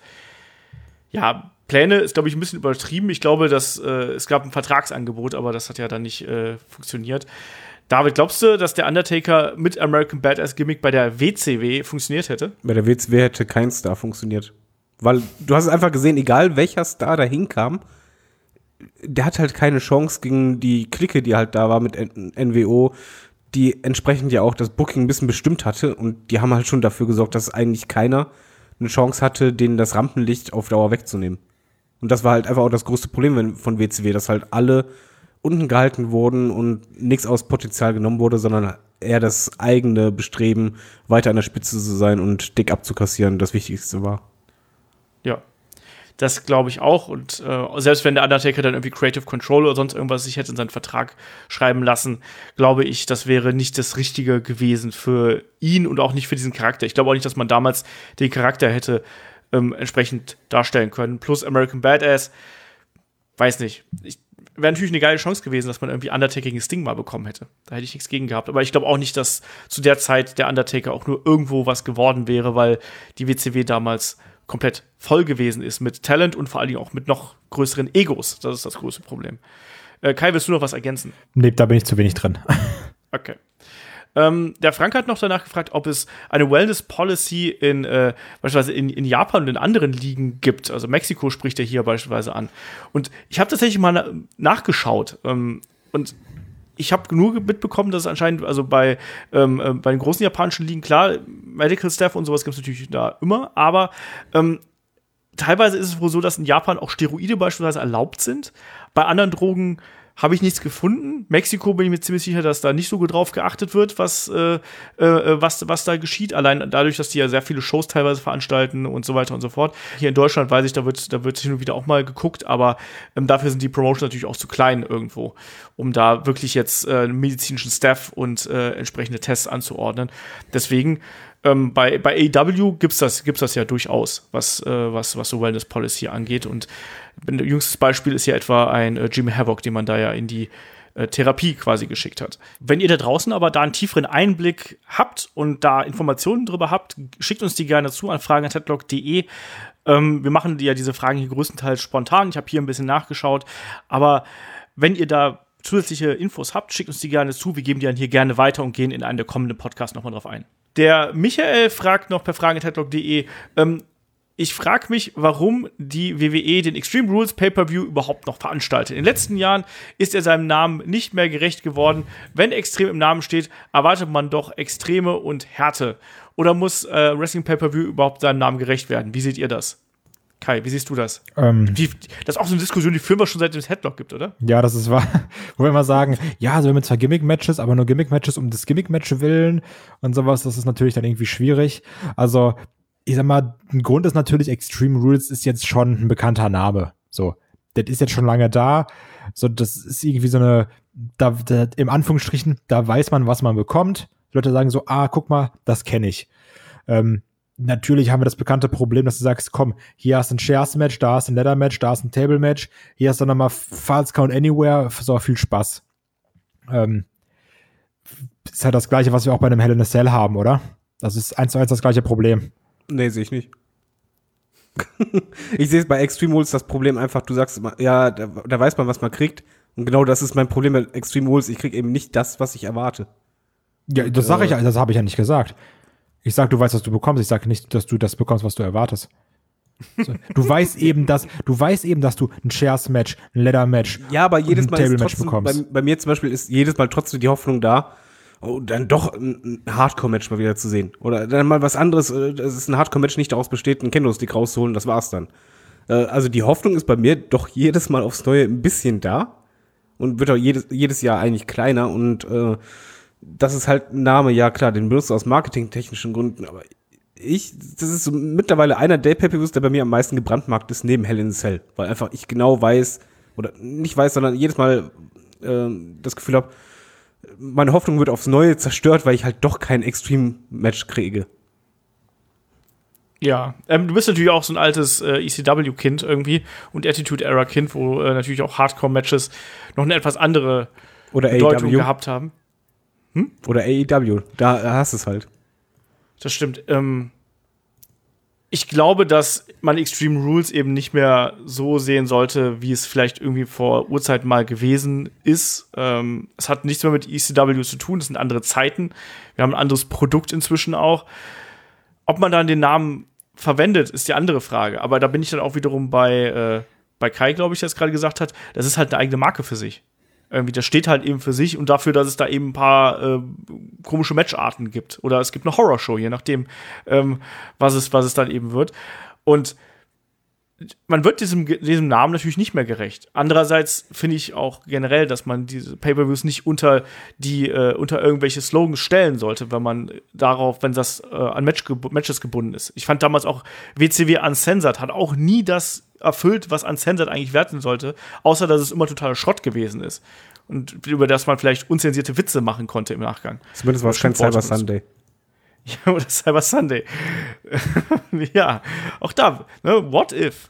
Ja, Pläne ist, glaube ich, ein bisschen übertrieben. Ich glaube, dass es gab ein Vertragsangebot, aber das hat ja dann nicht funktioniert. David, glaubst du, dass der Undertaker mit American Badass Gimmick bei der WCW funktioniert hätte? Bei der WCW hätte kein Star funktioniert. Weil du hast es einfach gesehen, egal welcher Star da hinkam, der hat halt keine Chance gegen die Clique, die halt da war mit NWO, die entsprechend ja auch das Booking ein bisschen bestimmt hatte. Und die haben halt schon dafür gesorgt, dass eigentlich keiner eine Chance hatte, denen das Rampenlicht auf Dauer wegzunehmen. Und das war halt einfach auch das größte Problem von WCW, dass halt alle unten gehalten wurden und nichts aus Potenzial genommen wurde, sondern eher das eigene Bestreben, weiter an der Spitze zu sein und dick abzukassieren, das Wichtigste war. Ja, das glaube ich auch. Und selbst wenn der Undertaker dann irgendwie Creative Control oder sonst irgendwas sich hätte in seinen Vertrag schreiben lassen, glaube ich, das wäre nicht das Richtige gewesen für ihn und auch nicht für diesen Charakter. Ich glaube auch nicht, dass man damals den Charakter hätte entsprechend darstellen können. Plus American Badass, weiß nicht. Wäre natürlich eine geile Chance gewesen, dass man irgendwie Undertaker gegen Sting mal bekommen hätte. Da hätte ich nichts gegen gehabt. Aber ich glaube auch nicht, dass zu der Zeit der Undertaker auch nur irgendwo was geworden wäre, weil die WCW damals komplett voll gewesen ist mit Talent und vor allen Dingen auch mit noch größeren Egos. Das ist das größte Problem. Kai, willst du noch was ergänzen? Nee, da bin ich zu wenig drin. Okay. Der Frank hat noch danach gefragt, ob es eine Wellness-Policy beispielsweise in Japan und in anderen Ligen gibt. Also Mexiko spricht er hier beispielsweise an. Und ich habe tatsächlich mal nachgeschaut. Und ich habe nur mitbekommen, dass es anscheinend, also bei den großen japanischen Ligen, klar, Medical Staff und sowas gibt es natürlich da immer, aber teilweise ist es wohl so, dass in Japan auch Steroide beispielsweise erlaubt sind. Bei anderen Drogen habe ich nichts gefunden. Mexiko bin ich mir ziemlich sicher, dass da nicht so gut drauf geachtet wird, was da geschieht. Allein dadurch, dass die ja sehr viele Shows teilweise veranstalten und so weiter und so fort. Hier in Deutschland weiß ich, da wird hin und wieder auch mal geguckt, aber dafür sind die Promotions natürlich auch zu klein irgendwo, um da wirklich jetzt medizinischen Staff und entsprechende Tests anzuordnen. Deswegen bei AEW gibt's das ja durchaus, was so Wellness Policy angeht. Und ein jüngstes Beispiel ist ja etwa ein Jimmy Havoc, den man da ja in die Therapie quasi geschickt hat. Wenn ihr da draußen aber da einen tieferen Einblick habt und da Informationen drüber habt, schickt uns die gerne zu an fragen@headlock.de. Wir machen ja diese Fragen hier größtenteils spontan. Ich habe hier ein bisschen nachgeschaut. Aber wenn ihr da zusätzliche Infos habt, schickt uns die gerne zu. Wir geben die dann hier gerne weiter und gehen in einen der kommenden Podcasts nochmal drauf ein. Der Michael fragt noch per fragen@headlock.de, ich frage mich, warum die WWE den Extreme Rules Pay-Per-View überhaupt noch veranstaltet. In den letzten Jahren ist er seinem Namen nicht mehr gerecht geworden. Wenn Extrem im Namen steht, erwartet man doch Extreme und Härte. Oder muss Wrestling Pay-Per-View überhaupt seinem Namen gerecht werden? Wie seht ihr das? Kai, wie siehst du das? Das ist auch so eine Diskussion, die führen wir schon seitdem es Headlock gibt, oder? Ja, das ist wahr. Wo wir immer sagen, ja, also wir haben zwar Gimmick-Matches, aber nur Gimmick-Matches um das Gimmick-Match willen und sowas, das ist natürlich dann irgendwie schwierig. Also, ich sag mal, ein Grund ist natürlich, Extreme Rules ist jetzt schon ein bekannter Name. So, das ist jetzt schon lange da. So, das ist irgendwie so eine, im Anführungsstrichen, da weiß man, was man bekommt. Die Leute sagen so, guck mal, das kenne ich. Natürlich haben wir das bekannte Problem, dass du sagst, komm, hier hast du ein Shares-Match, da hast du ein Ladder-Match, da hast du ein Table-Match, hier hast du nochmal Falls Count Anywhere, so viel Spaß. Ist halt das Gleiche, was wir auch bei einem Hell in a Cell haben, oder? Das ist 1:1 das gleiche Problem. Nee, sehe ich nicht. Ich sehe es bei Extreme Rules das Problem einfach, du sagst immer, ja, da weiß man, was man kriegt. Und genau das ist mein Problem mit Extreme Rules. Ich kriege eben nicht das, was ich erwarte. Ja, das sage ich, das habe ich ja nicht gesagt. Ich sag, du weißt, was du bekommst. Ich sage nicht, dass du das bekommst, was du erwartest. So, du weißt eben, dass du ein Shares-Match, ein Ladder-Match, Ja, aber jedes Mal ist Table-Match trotzdem, bekommst. bei mir zum Beispiel ist jedes Mal trotzdem die Hoffnung da, oh, dann doch ein Hardcore-Match mal wieder zu sehen. Oder dann mal was anderes, dass es ein Hardcore-Match nicht daraus besteht, einen Kendo-Stick rauszuholen, das war's dann. Also die Hoffnung ist bei mir doch jedes Mal aufs Neue ein bisschen da und wird auch jedes Jahr eigentlich kleiner und das ist halt ein Name, ja klar, den benutzt du aus marketingtechnischen Gründen, aber das ist so mittlerweile einer der Pay-Per-Views, der bei mir am meisten gebrandmarkt ist, neben Hell in a Cell, weil einfach ich genau weiß, oder nicht weiß, sondern jedes Mal das Gefühl habe, meine Hoffnung wird aufs Neue zerstört, weil ich halt doch kein Extreme-Match kriege. Ja, du bist natürlich auch so ein altes ECW-Kind irgendwie und Attitude-Era-Kind, wo natürlich auch Hardcore-Matches noch eine etwas andere Oder Bedeutung AEW. gehabt haben. Oder AEW, da hast du es halt. Das stimmt. Ich glaube, dass man Extreme Rules eben nicht mehr so sehen sollte, wie es vielleicht irgendwie vor Urzeiten mal gewesen ist. Es hat nichts mehr mit ECW zu tun, das sind andere Zeiten. Wir haben ein anderes Produkt inzwischen auch. Ob man dann den Namen verwendet, ist die andere Frage. Aber da bin ich dann auch wiederum bei Kai, glaube ich, der es gerade gesagt hat. Das ist halt eine eigene Marke für sich. Irgendwie, das steht halt eben für sich und dafür, dass es da eben ein paar komische Matcharten gibt. Oder es gibt eine Horrorshow, je nachdem, was es dann eben wird. Und man wird diesem Namen natürlich nicht mehr gerecht. Andererseits finde ich auch generell, dass man diese Pay-Per-Views nicht unter irgendwelche Slogans stellen sollte, wenn das an Matches gebunden ist. Ich fand damals auch WCW Uncensored hat auch nie das erfüllt, was Uncensored eigentlich werden sollte, außer dass es immer totaler Schrott gewesen ist. Und über das man vielleicht unzensierte Witze machen konnte im Nachgang. Zumindest war es kein Cyber Sunday. Ja, oder Cyber Sunday. Ja, auch da, ne, what if?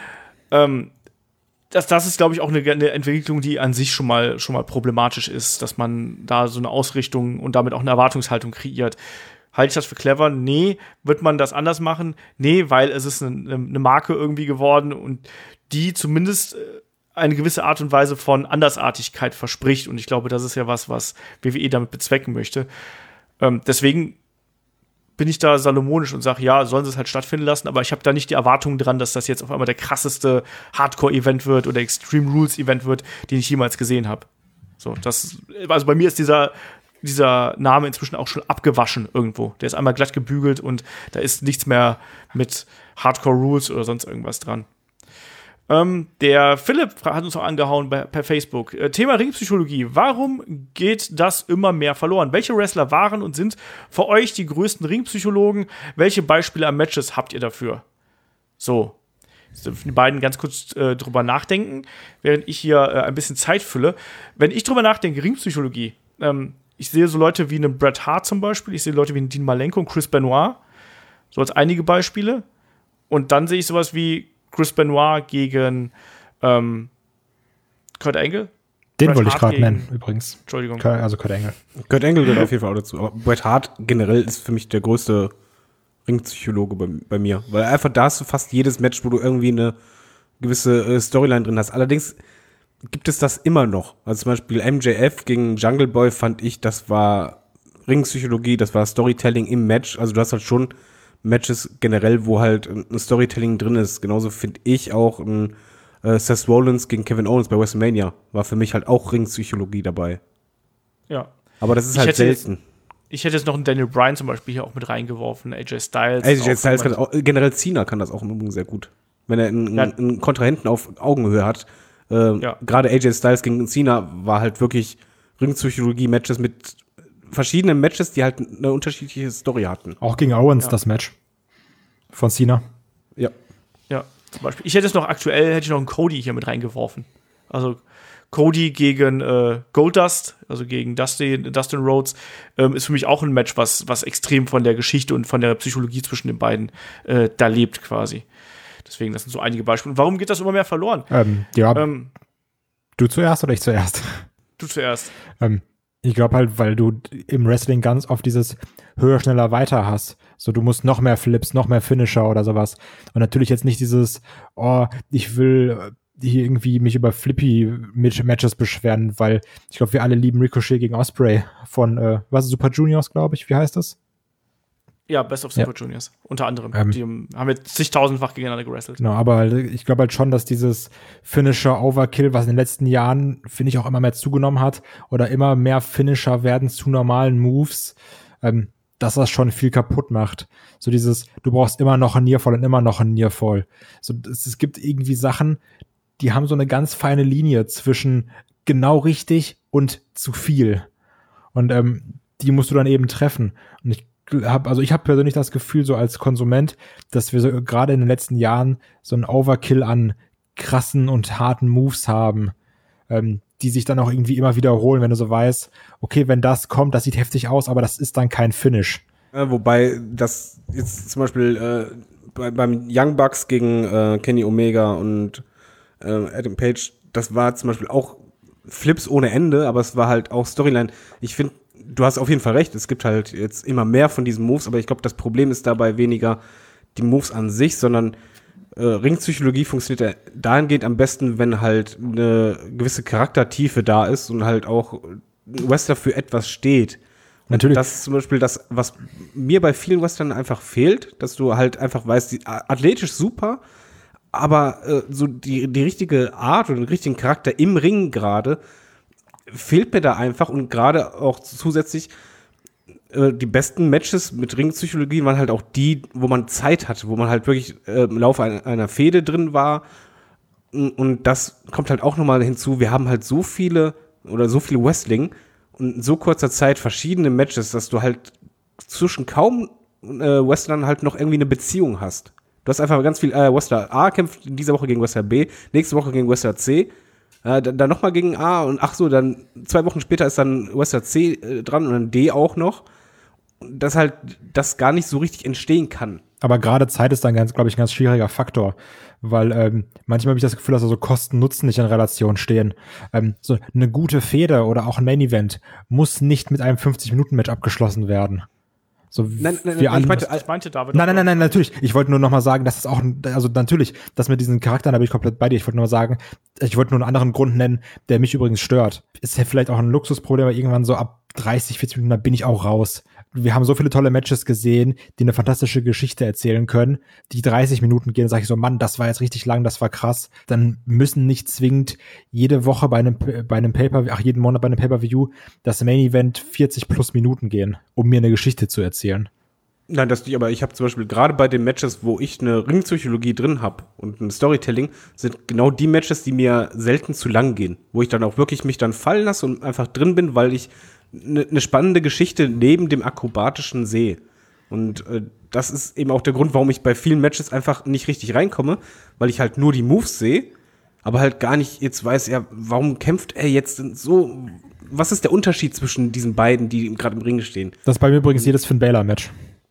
Das ist, glaube ich, auch eine Entwicklung, die an sich schon mal problematisch ist, dass man da so eine Ausrichtung und damit auch eine Erwartungshaltung kreiert. Halte ich das für clever? Nee. Wird man das anders machen? Nee, weil es ist eine Marke irgendwie geworden und die zumindest eine gewisse Art und Weise von Andersartigkeit verspricht. Und ich glaube, das ist ja was WWE damit bezwecken möchte. Deswegen bin ich da salomonisch und sage, ja, sollen sie es halt stattfinden lassen, aber ich habe da nicht die Erwartungen dran, dass das jetzt auf einmal der krasseste Hardcore-Event wird oder Extreme Rules-Event wird, den ich jemals gesehen habe. So, also bei mir ist dieser Name inzwischen auch schon abgewaschen irgendwo. Der ist einmal glatt gebügelt und da ist nichts mehr mit Hardcore Rules oder sonst irgendwas dran. Der Philipp hat uns auch angehauen per Facebook. Thema Ringpsychologie. Warum geht das immer mehr verloren? Welche Wrestler waren und sind für euch die größten Ringpsychologen? Welche Beispiele an Matches habt ihr dafür? So. Jetzt dürfen die beiden ganz kurz drüber nachdenken, während ich hier ein bisschen Zeit fülle. Wenn ich drüber nachdenke, Ringpsychologie, ich sehe so Leute wie einen Bret Hart zum Beispiel, ich sehe Leute wie einen Dean Malenko und Chris Benoit, so als einige Beispiele. Und dann sehe ich sowas wie Chris Benoit gegen Kurt Angle. Den Bret wollte ich Hart gerade gegen- nennen, übrigens. Entschuldigung. Also Kurt Angle. Kurt Angle gehört auf jeden Fall auch dazu. Aber Bret Hart generell ist für mich der größte Ringpsychologe bei mir. Weil einfach da hast du fast jedes Match, wo du irgendwie eine gewisse Storyline drin hast. Allerdings gibt es das immer noch. Also zum Beispiel MJF gegen Jungle Boy fand ich, das war Ringpsychologie, das war Storytelling im Match. Also du hast halt schon Matches generell, wo halt ein Storytelling drin ist. Genauso finde ich auch ein Seth Rollins gegen Kevin Owens bei WrestleMania. War für mich halt auch Ringpsychologie dabei. Ja. Aber das ist Ich halt hätte jetzt- selten. Ich hätte jetzt noch einen Daniel Bryan zum Beispiel hier auch mit reingeworfen, AJ Styles. AJ auch Styles jemand- kann auch, generell Cena kann das auch im Übrigen sehr gut. Wenn er einen Kontrahenten auf Augenhöhe hat. Ja. Gerade AJ Styles gegen Cena war halt wirklich Ringpsychologie-Matches mit verschiedenen Matches, die halt eine unterschiedliche Story hatten. Auch gegen Owens das Match von Cena. Ja. Ja, zum Beispiel. Ich hätte noch einen Cody hier mit reingeworfen. Also Cody gegen Goldust, also gegen Dustin Rhodes, ist für mich auch ein Match, was extrem von der Geschichte und von der Psychologie zwischen den beiden da lebt quasi. Deswegen, das sind so einige Beispiele. Und warum geht das immer mehr verloren? Du zuerst oder ich zuerst? Du zuerst. Ich glaube halt, weil du im Wrestling ganz oft dieses höher, schneller, weiter hast. So, du musst noch mehr Flips, noch mehr Finisher oder sowas. Und natürlich jetzt nicht dieses, ich will hier irgendwie mich über Flippy-Matches beschweren, weil ich glaube, wir alle lieben Ricochet gegen Osprey von, Super Juniors, glaube ich, wie heißt das? Ja, Best of Super Juniors, unter anderem. Die haben jetzt zigtausendfach gegeneinander gewrestelt. Genau, aber ich glaube halt schon, dass dieses Finisher-Overkill, was in den letzten Jahren, finde ich, auch immer mehr zugenommen hat, oder immer mehr Finisher werden zu normalen Moves, dass das schon viel kaputt macht. So dieses, du brauchst immer noch ein Nearfall und immer noch ein Nearfall. So, es gibt irgendwie Sachen, die haben so eine ganz feine Linie zwischen genau richtig und zu viel. Und die musst du dann eben treffen. Und ich habe persönlich das Gefühl, so als Konsument, dass wir so gerade in den letzten Jahren so einen Overkill an krassen und harten Moves haben, die sich dann auch irgendwie immer wiederholen, wenn du so weißt, okay, wenn das kommt, das sieht heftig aus, aber das ist dann kein Finish. Wobei das jetzt zum Beispiel beim Young Bucks gegen Kenny Omega und Adam Page, das war zum Beispiel auch Flips ohne Ende, aber es war halt auch Storyline. Ich finde, du hast auf jeden Fall recht, es gibt halt jetzt immer mehr von diesen Moves, aber ich glaube, das Problem ist dabei weniger die Moves an sich, sondern Ringpsychologie funktioniert ja dahingehend am besten, wenn halt eine gewisse Charaktertiefe da ist und halt auch ein Wrestler für etwas steht. Natürlich. Das ist zum Beispiel das, was mir bei vielen Wrestlern einfach fehlt, dass du halt einfach weißt, die athletisch super, aber so die richtige Art oder den richtigen Charakter im Ring gerade fehlt mir da einfach, und gerade auch zusätzlich die besten Matches mit Ringpsychologie waren halt auch die, wo man Zeit hatte, wo man halt wirklich im Laufe einer Fehde drin war, und das kommt halt auch nochmal hinzu, wir haben halt so viel Wrestling und in so kurzer Zeit verschiedene Matches, dass du halt zwischen kaum Wrestlern halt noch irgendwie eine Beziehung hast. Du hast einfach ganz viel, Wrestler A kämpft in dieser Woche gegen Wrestler B, nächste Woche gegen Wrestler C, dann nochmal gegen A, und dann 2 Wochen später ist dann Wrestler C dran und dann D auch noch. Dass halt das gar nicht so richtig entstehen kann. Aber gerade Zeit ist dann, glaube ich, ein ganz schwieriger Faktor, weil manchmal habe ich das Gefühl, dass also Kosten-Nutzen nicht in Relation stehen. So eine gute Fehde oder auch ein Main-Event muss nicht mit einem 50-Minuten-Match abgeschlossen werden. So, nein, ich meinte David. Nein, natürlich. Ich wollte nur noch mal sagen, dass es auch, also natürlich, das mit diesen Charakteren, da bin ich komplett bei dir. Ich wollte nur mal sagen, ich wollte nur einen anderen Grund nennen, der mich übrigens stört. Ist ja vielleicht auch ein Luxusproblem, aber irgendwann so ab 30, 40 Minuten, da bin ich auch raus. Wir haben so viele tolle Matches gesehen, die eine fantastische Geschichte erzählen können. Die 30 Minuten gehen, sage ich so, Mann, das war jetzt richtig lang, das war krass. Dann müssen nicht zwingend jede Woche bei einem jeden Monat bei einem Pay-Per-View das Main-Event 40 plus Minuten gehen, um mir eine Geschichte zu erzählen. Nein, das nicht, aber ich habe zum Beispiel gerade bei den Matches, wo ich eine Ringpsychologie drin habe und ein Storytelling, sind genau die Matches, die mir selten zu lang gehen. Wo ich dann auch wirklich mich dann fallen lasse und einfach drin bin, weil ich eine spannende Geschichte neben dem Akrobatischen sehe. Und das ist eben auch der Grund, warum ich bei vielen Matches einfach nicht richtig reinkomme, weil ich halt nur die Moves sehe, aber halt gar nicht jetzt weiß, ja, warum kämpft er jetzt so? Was ist der Unterschied zwischen diesen beiden, die gerade im Ring stehen? Das ist bei mir übrigens jedes Finn Balor-Match.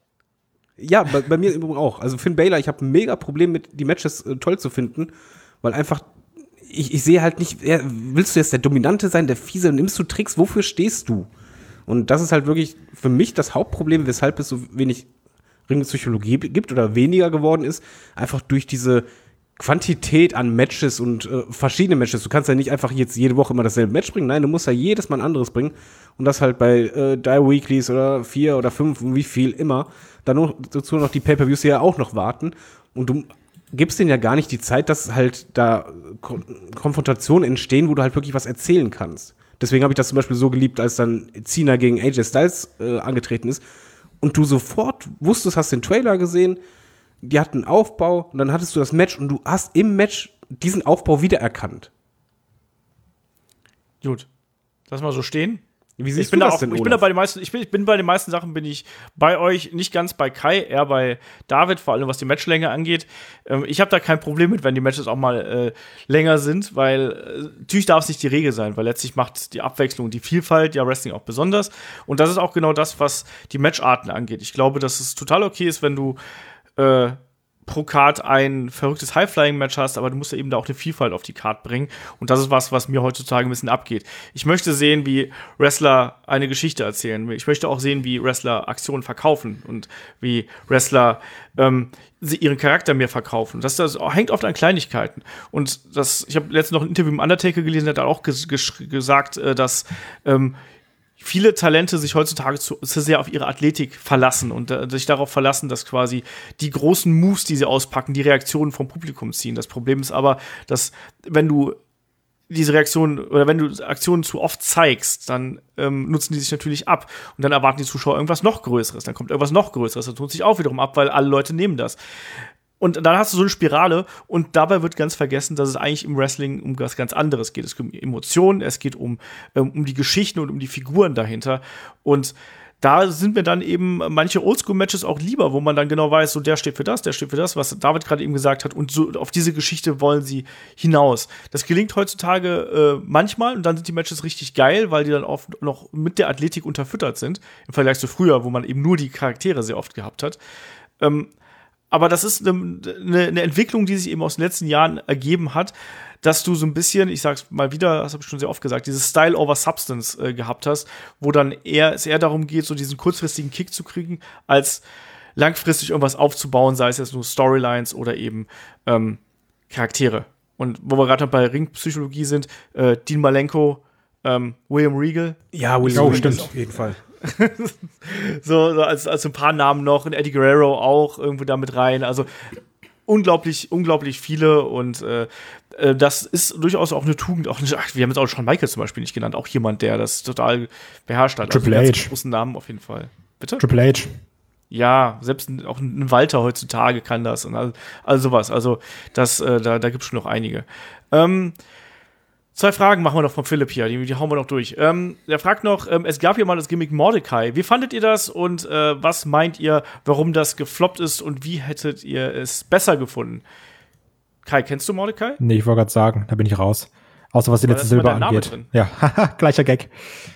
Ja, bei mir übrigens auch. Also Finn Balor, ich habe ein mega Problem mit, die Matches toll zu finden, weil einfach ich sehe halt nicht, willst du jetzt der Dominante sein, der Fiese, nimmst du Tricks, wofür stehst du? Und das ist halt wirklich für mich das Hauptproblem, weshalb es so wenig Ringpsychologie gibt oder weniger geworden ist, einfach durch diese Quantität an Matches und verschiedene Matches. Du kannst ja nicht einfach jetzt jede Woche immer dasselbe Match bringen, nein, du musst ja jedes Mal ein anderes bringen, und das halt bei 3 Weeklies oder 4 oder 5 und wie viel immer. Dann dazu noch die Pay-Per-Views, die ja auch noch warten, und du gibst denen ja gar nicht die Zeit, dass halt da Konfrontationen entstehen, wo du halt wirklich was erzählen kannst. Deswegen habe ich das zum Beispiel so geliebt, als dann Cena gegen AJ Styles angetreten ist und du sofort wusstest, hast den Trailer gesehen, die hatten einen Aufbau und dann hattest du das Match und du hast im Match diesen Aufbau wiedererkannt. Gut, lass mal so stehen. Wie siehst du das denn, Ich bin bei den meisten Sachen bin ich bei euch, nicht ganz bei Kai, eher bei David, vor allem was die Matchlänge angeht. Ich habe da kein Problem mit, wenn die Matches auch mal länger sind, weil natürlich darf es nicht die Regel sein, weil letztlich macht die Abwechslung, die Vielfalt ja Wrestling auch besonders. Und das ist auch genau das, was die Matcharten angeht. Ich glaube, dass es total okay ist, wenn du pro Card ein verrücktes High-Flying-Match hast, aber du musst ja eben da auch eine Vielfalt auf die Card bringen. Und das ist was mir heutzutage ein bisschen abgeht. Ich möchte sehen, wie Wrestler eine Geschichte erzählen. Ich möchte auch sehen, wie Wrestler Aktionen verkaufen und wie Wrestler sie ihren Charakter mehr verkaufen. Das hängt oft an Kleinigkeiten. Und ich habe letztens noch ein Interview mit Undertaker gelesen, der hat auch gesagt, dass viele Talente sich heutzutage zu sehr auf ihre Athletik verlassen und sich darauf verlassen, dass quasi die großen Moves, die sie auspacken, die Reaktionen vom Publikum ziehen. Das Problem ist aber, dass wenn du diese Reaktionen oder wenn du Aktionen zu oft zeigst, dann nutzen die sich natürlich ab und dann erwarten die Zuschauer irgendwas noch Größeres, dann kommt irgendwas noch Größeres, das tut sich auch wiederum ab, weil alle Leute nehmen das. Und dann hast du so eine Spirale und dabei wird ganz vergessen, dass es eigentlich im Wrestling um was ganz anderes geht. Es geht um Emotionen, es geht um die Geschichten und um die Figuren dahinter. Und da sind mir dann eben manche Oldschool-Matches auch lieber, wo man dann genau weiß, so der steht für das, was David gerade eben gesagt hat. Und so auf diese Geschichte wollen sie hinaus. Das gelingt heutzutage manchmal und dann sind die Matches richtig geil, weil die dann oft noch mit der Athletik unterfüttert sind. Im Vergleich zu früher, wo man eben nur die Charaktere sehr oft gehabt hat. Aber das ist eine Entwicklung, die sich eben aus den letzten Jahren ergeben hat, dass du so ein bisschen, ich sag's mal wieder, das habe ich schon sehr oft gesagt, dieses Style over Substance gehabt hast, wo dann es eher darum geht, so diesen kurzfristigen Kick zu kriegen, als langfristig irgendwas aufzubauen, sei es jetzt nur Storylines oder eben Charaktere. Und wo wir gerade bei Ringpsychologie sind, Dean Malenko, William Regal. Ja, William Regal stimmt. auf jeden Fall. so als ein paar Namen noch und Eddie Guerrero auch irgendwo da mit rein. Also unglaublich viele und das ist durchaus auch eine Tugend. Wir haben jetzt auch Shawn Michaels zum Beispiel nicht genannt, auch jemand, der das total beherrscht hat. Triple also H. Großen Namen auf jeden Fall. Bitte? Triple H. Ja, selbst auch ein Walter heutzutage kann das und all sowas. Also da gibt es schon noch einige. 2 Fragen machen wir noch von Philipp hier, die hauen wir noch durch. Der fragt noch, es gab ja mal das Gimmick Mordecai. Wie fandet ihr das und was meint ihr, warum das gefloppt ist und wie hättet ihr es besser gefunden? Kai, kennst du Mordecai? Nee, ich wollte gerade sagen, da bin ich raus. Außer was die letzte Silber angeht. Drin. Ja, gleicher Gag.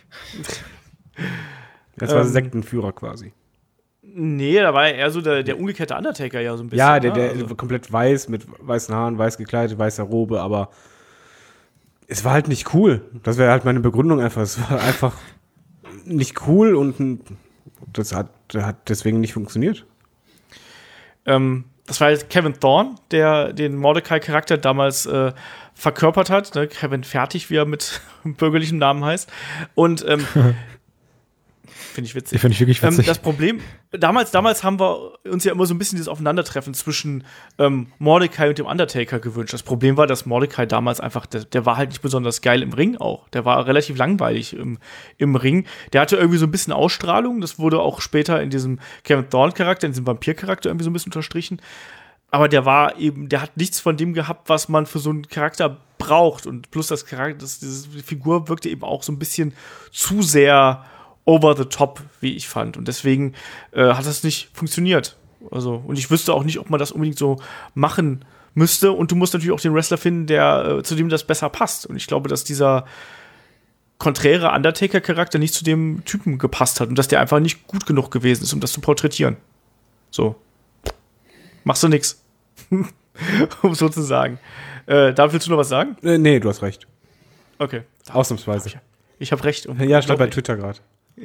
Das war Sektenführer quasi. Nee, da war eher so der umgekehrte Undertaker ja so ein bisschen. Ja, der komplett weiß, mit weißen Haaren, weiß gekleidet, weißer Robe, aber es war halt nicht cool. Das wäre halt meine Begründung einfach. Es war einfach nicht cool und das hat deswegen nicht funktioniert. Das war halt Kevin Thorne, der den Mordecai-Charakter damals verkörpert hat. Ne? Kevin Fertig, wie er mit bürgerlichem Namen heißt. Und finde ich witzig. Finde ich wirklich witzig. Das Problem, damals haben wir uns ja immer so ein bisschen dieses Aufeinandertreffen zwischen Mordecai und dem Undertaker gewünscht. Das Problem war, dass Mordecai damals einfach, der war halt nicht besonders geil im Ring auch. Der war relativ langweilig im Ring. Der hatte irgendwie so ein bisschen Ausstrahlung. Das wurde auch später in diesem Kevin Thorne-Charakter, in diesem Vampir-Charakter irgendwie so ein bisschen unterstrichen. Aber der hat nichts von dem gehabt, was man für so einen Charakter braucht. Und plus diese Figur wirkte eben auch so ein bisschen zu sehr over the top, wie ich fand. Und deswegen hat das nicht funktioniert. Also, und ich wüsste auch nicht, ob man das unbedingt so machen müsste. Und du musst natürlich auch den Wrestler finden, zu dem das besser passt. Und ich glaube, dass dieser konträre Undertaker-Charakter nicht zu dem Typen gepasst hat und dass der einfach nicht gut genug gewesen ist, um das zu porträtieren. So. Machst du nix. Um so zu sagen. Da willst du noch was sagen? Nee, du hast recht. Okay. Ausnahmsweise. Ich habe recht. Ja, stand bei Twitter gerade.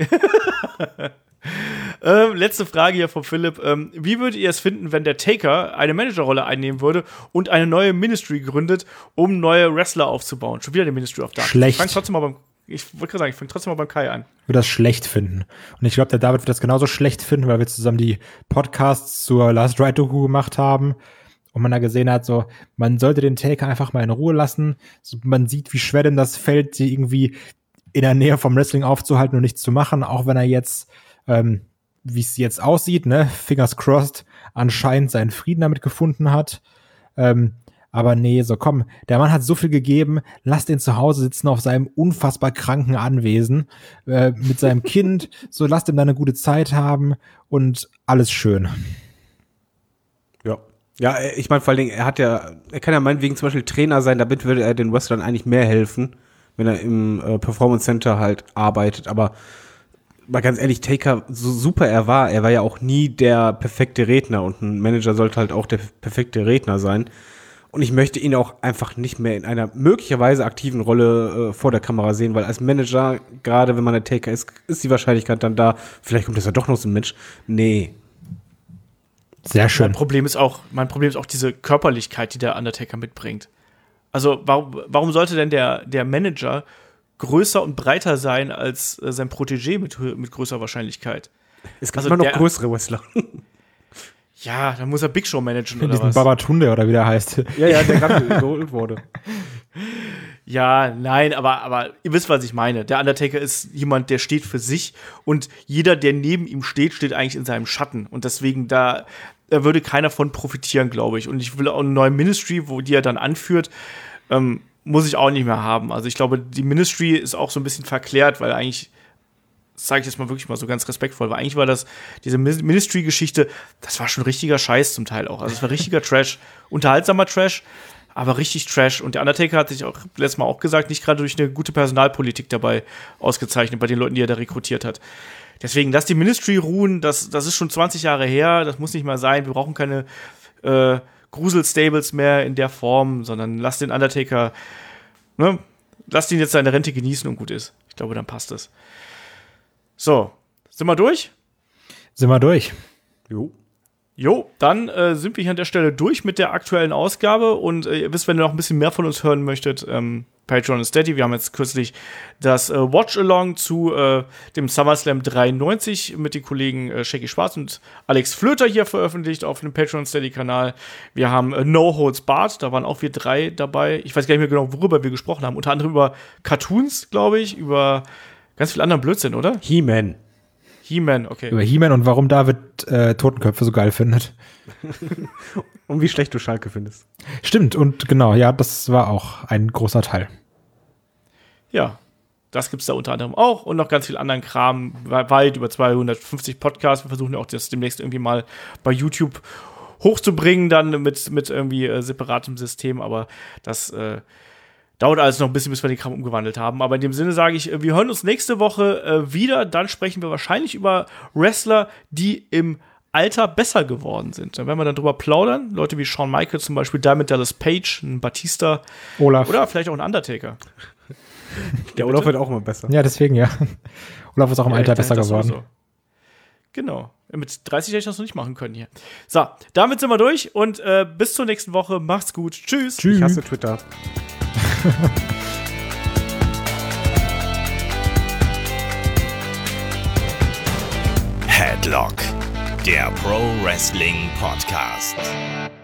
Letzte Frage hier von Philipp. Wie würdet ihr es finden, wenn der Taker eine Managerrolle einnehmen würde und eine neue Ministry gründet, um neue Wrestler aufzubauen? Schon wieder eine Ministry of Dark. Schlecht. Ich wollte gerade sagen, ich fange trotzdem mal beim Kai an. Ich würde das schlecht finden. Und ich glaube, der David wird das genauso schlecht finden, weil wir zusammen die Podcasts zur Last Ride Doku gemacht haben. Und man da gesehen hat, so, man sollte den Taker einfach mal in Ruhe lassen. So, man sieht, wie schwer denn das fällt, sie irgendwie in der Nähe vom Wrestling aufzuhalten und nichts zu machen, auch wenn er jetzt, wie es jetzt aussieht, ne, fingers crossed, anscheinend seinen Frieden damit gefunden hat. Aber nee, so komm, der Mann hat so viel gegeben, lass den zu Hause sitzen auf seinem unfassbar kranken Anwesen mit seinem Kind, so lasst ihm da eine gute Zeit haben und alles schön. Ja. Ja, ich meine, vor allen Dingen, er kann ja meinetwegen zum Beispiel Trainer sein, damit würde er den Wrestlern eigentlich mehr helfen, wenn er im Performance Center halt arbeitet, aber mal ganz ehrlich, Taker, so super er war ja auch nie der perfekte Redner und ein Manager sollte halt auch der perfekte Redner sein. Und ich möchte ihn auch einfach nicht mehr in einer möglicherweise aktiven Rolle vor der Kamera sehen, weil als Manager, gerade wenn man der Taker ist, ist die Wahrscheinlichkeit dann da, vielleicht kommt das ja doch noch so ein Mensch. Nee. Sehr schön. Mein Problem ist auch diese Körperlichkeit, die der Undertaker mitbringt. Also warum sollte denn der Manager größer und breiter sein als sein Protégé mit größerer Wahrscheinlichkeit? Es gibt Also immer noch größere Wrestler. Ja, dann muss er Big Show managen oder Diesen was? Babatunde oder wie der heißt. Ja, der gerade geholt wurde. Ja, nein, aber ihr wisst, was ich meine. Der Undertaker ist jemand, der steht für sich und jeder, der neben ihm steht, steht eigentlich in seinem Schatten. Und deswegen da würde keiner von profitieren, glaube ich. Und ich will auch eine neue Ministry, die er dann anführt, muss ich auch nicht mehr haben. Also ich glaube, die Ministry ist auch so ein bisschen verklärt, weil eigentlich, sage ich jetzt mal wirklich mal so ganz respektvoll, weil eigentlich war das, diese Ministry-Geschichte, das war schon richtiger Scheiß zum Teil auch. Also es war richtiger Trash, unterhaltsamer Trash, aber richtig Trash. Und der Undertaker hat sich auch letztes Mal auch gesagt, nicht gerade durch eine gute Personalpolitik dabei ausgezeichnet, bei den Leuten, die er da rekrutiert hat. Deswegen, lass die Ministry ruhen, das ist schon 20 Jahre her, das muss nicht mal sein, wir brauchen keine Grusel-Stables mehr in der Form, sondern lass den Undertaker, ne, lass ihn jetzt seine Rente genießen und gut ist. Ich glaube, dann passt es. So, sind wir durch? Sind wir durch. Jo, dann sind wir hier an der Stelle durch mit der aktuellen Ausgabe und ihr wisst, wenn ihr noch ein bisschen mehr von uns hören möchtet, Patreon und Steady. Wir haben jetzt kürzlich das Watch-Along zu dem SummerSlam 93 mit den Kollegen Shaggy Schwarz und Alex Flöter hier veröffentlicht auf dem Patreon und Steady-Kanal. Wir haben No Holds Barred, da waren auch wir 3 dabei. Ich weiß gar nicht mehr genau, worüber wir gesprochen haben. Unter anderem über Cartoons, glaube ich, über ganz viel anderen Blödsinn, oder? He-Man, okay. Über He-Man und warum David Totenköpfe so geil findet. Und wie schlecht du Schalke findest. Stimmt, und genau, ja, das war auch ein großer Teil. Ja, das gibt's da unter anderem auch und noch ganz viel anderen Kram, weit über 250 Podcasts. Wir versuchen ja auch das demnächst irgendwie mal bei YouTube hochzubringen, dann mit irgendwie separatem System, aber das dauert alles noch ein bisschen, bis wir den Kram umgewandelt haben. Aber in dem Sinne sage ich, wir hören uns nächste Woche wieder. Dann sprechen wir wahrscheinlich über Wrestler, die im Alter besser geworden sind. Da werden wir dann drüber plaudern. Leute wie Shawn Michaels zum Beispiel, Diamond Dallas Page, ein Batista. Olaf. Oder vielleicht auch ein Undertaker. Der Olaf wird auch immer besser. Ja, deswegen, ja. Olaf ist auch im Alter besser geworden. Sowieso. Genau. Mit 30 hätte ich das noch nicht machen können hier. So, damit sind wir durch und bis zur nächsten Woche. Macht's gut. Tschüss. Ich hasse Twitter. Headlock, der Pro Wrestling Podcast.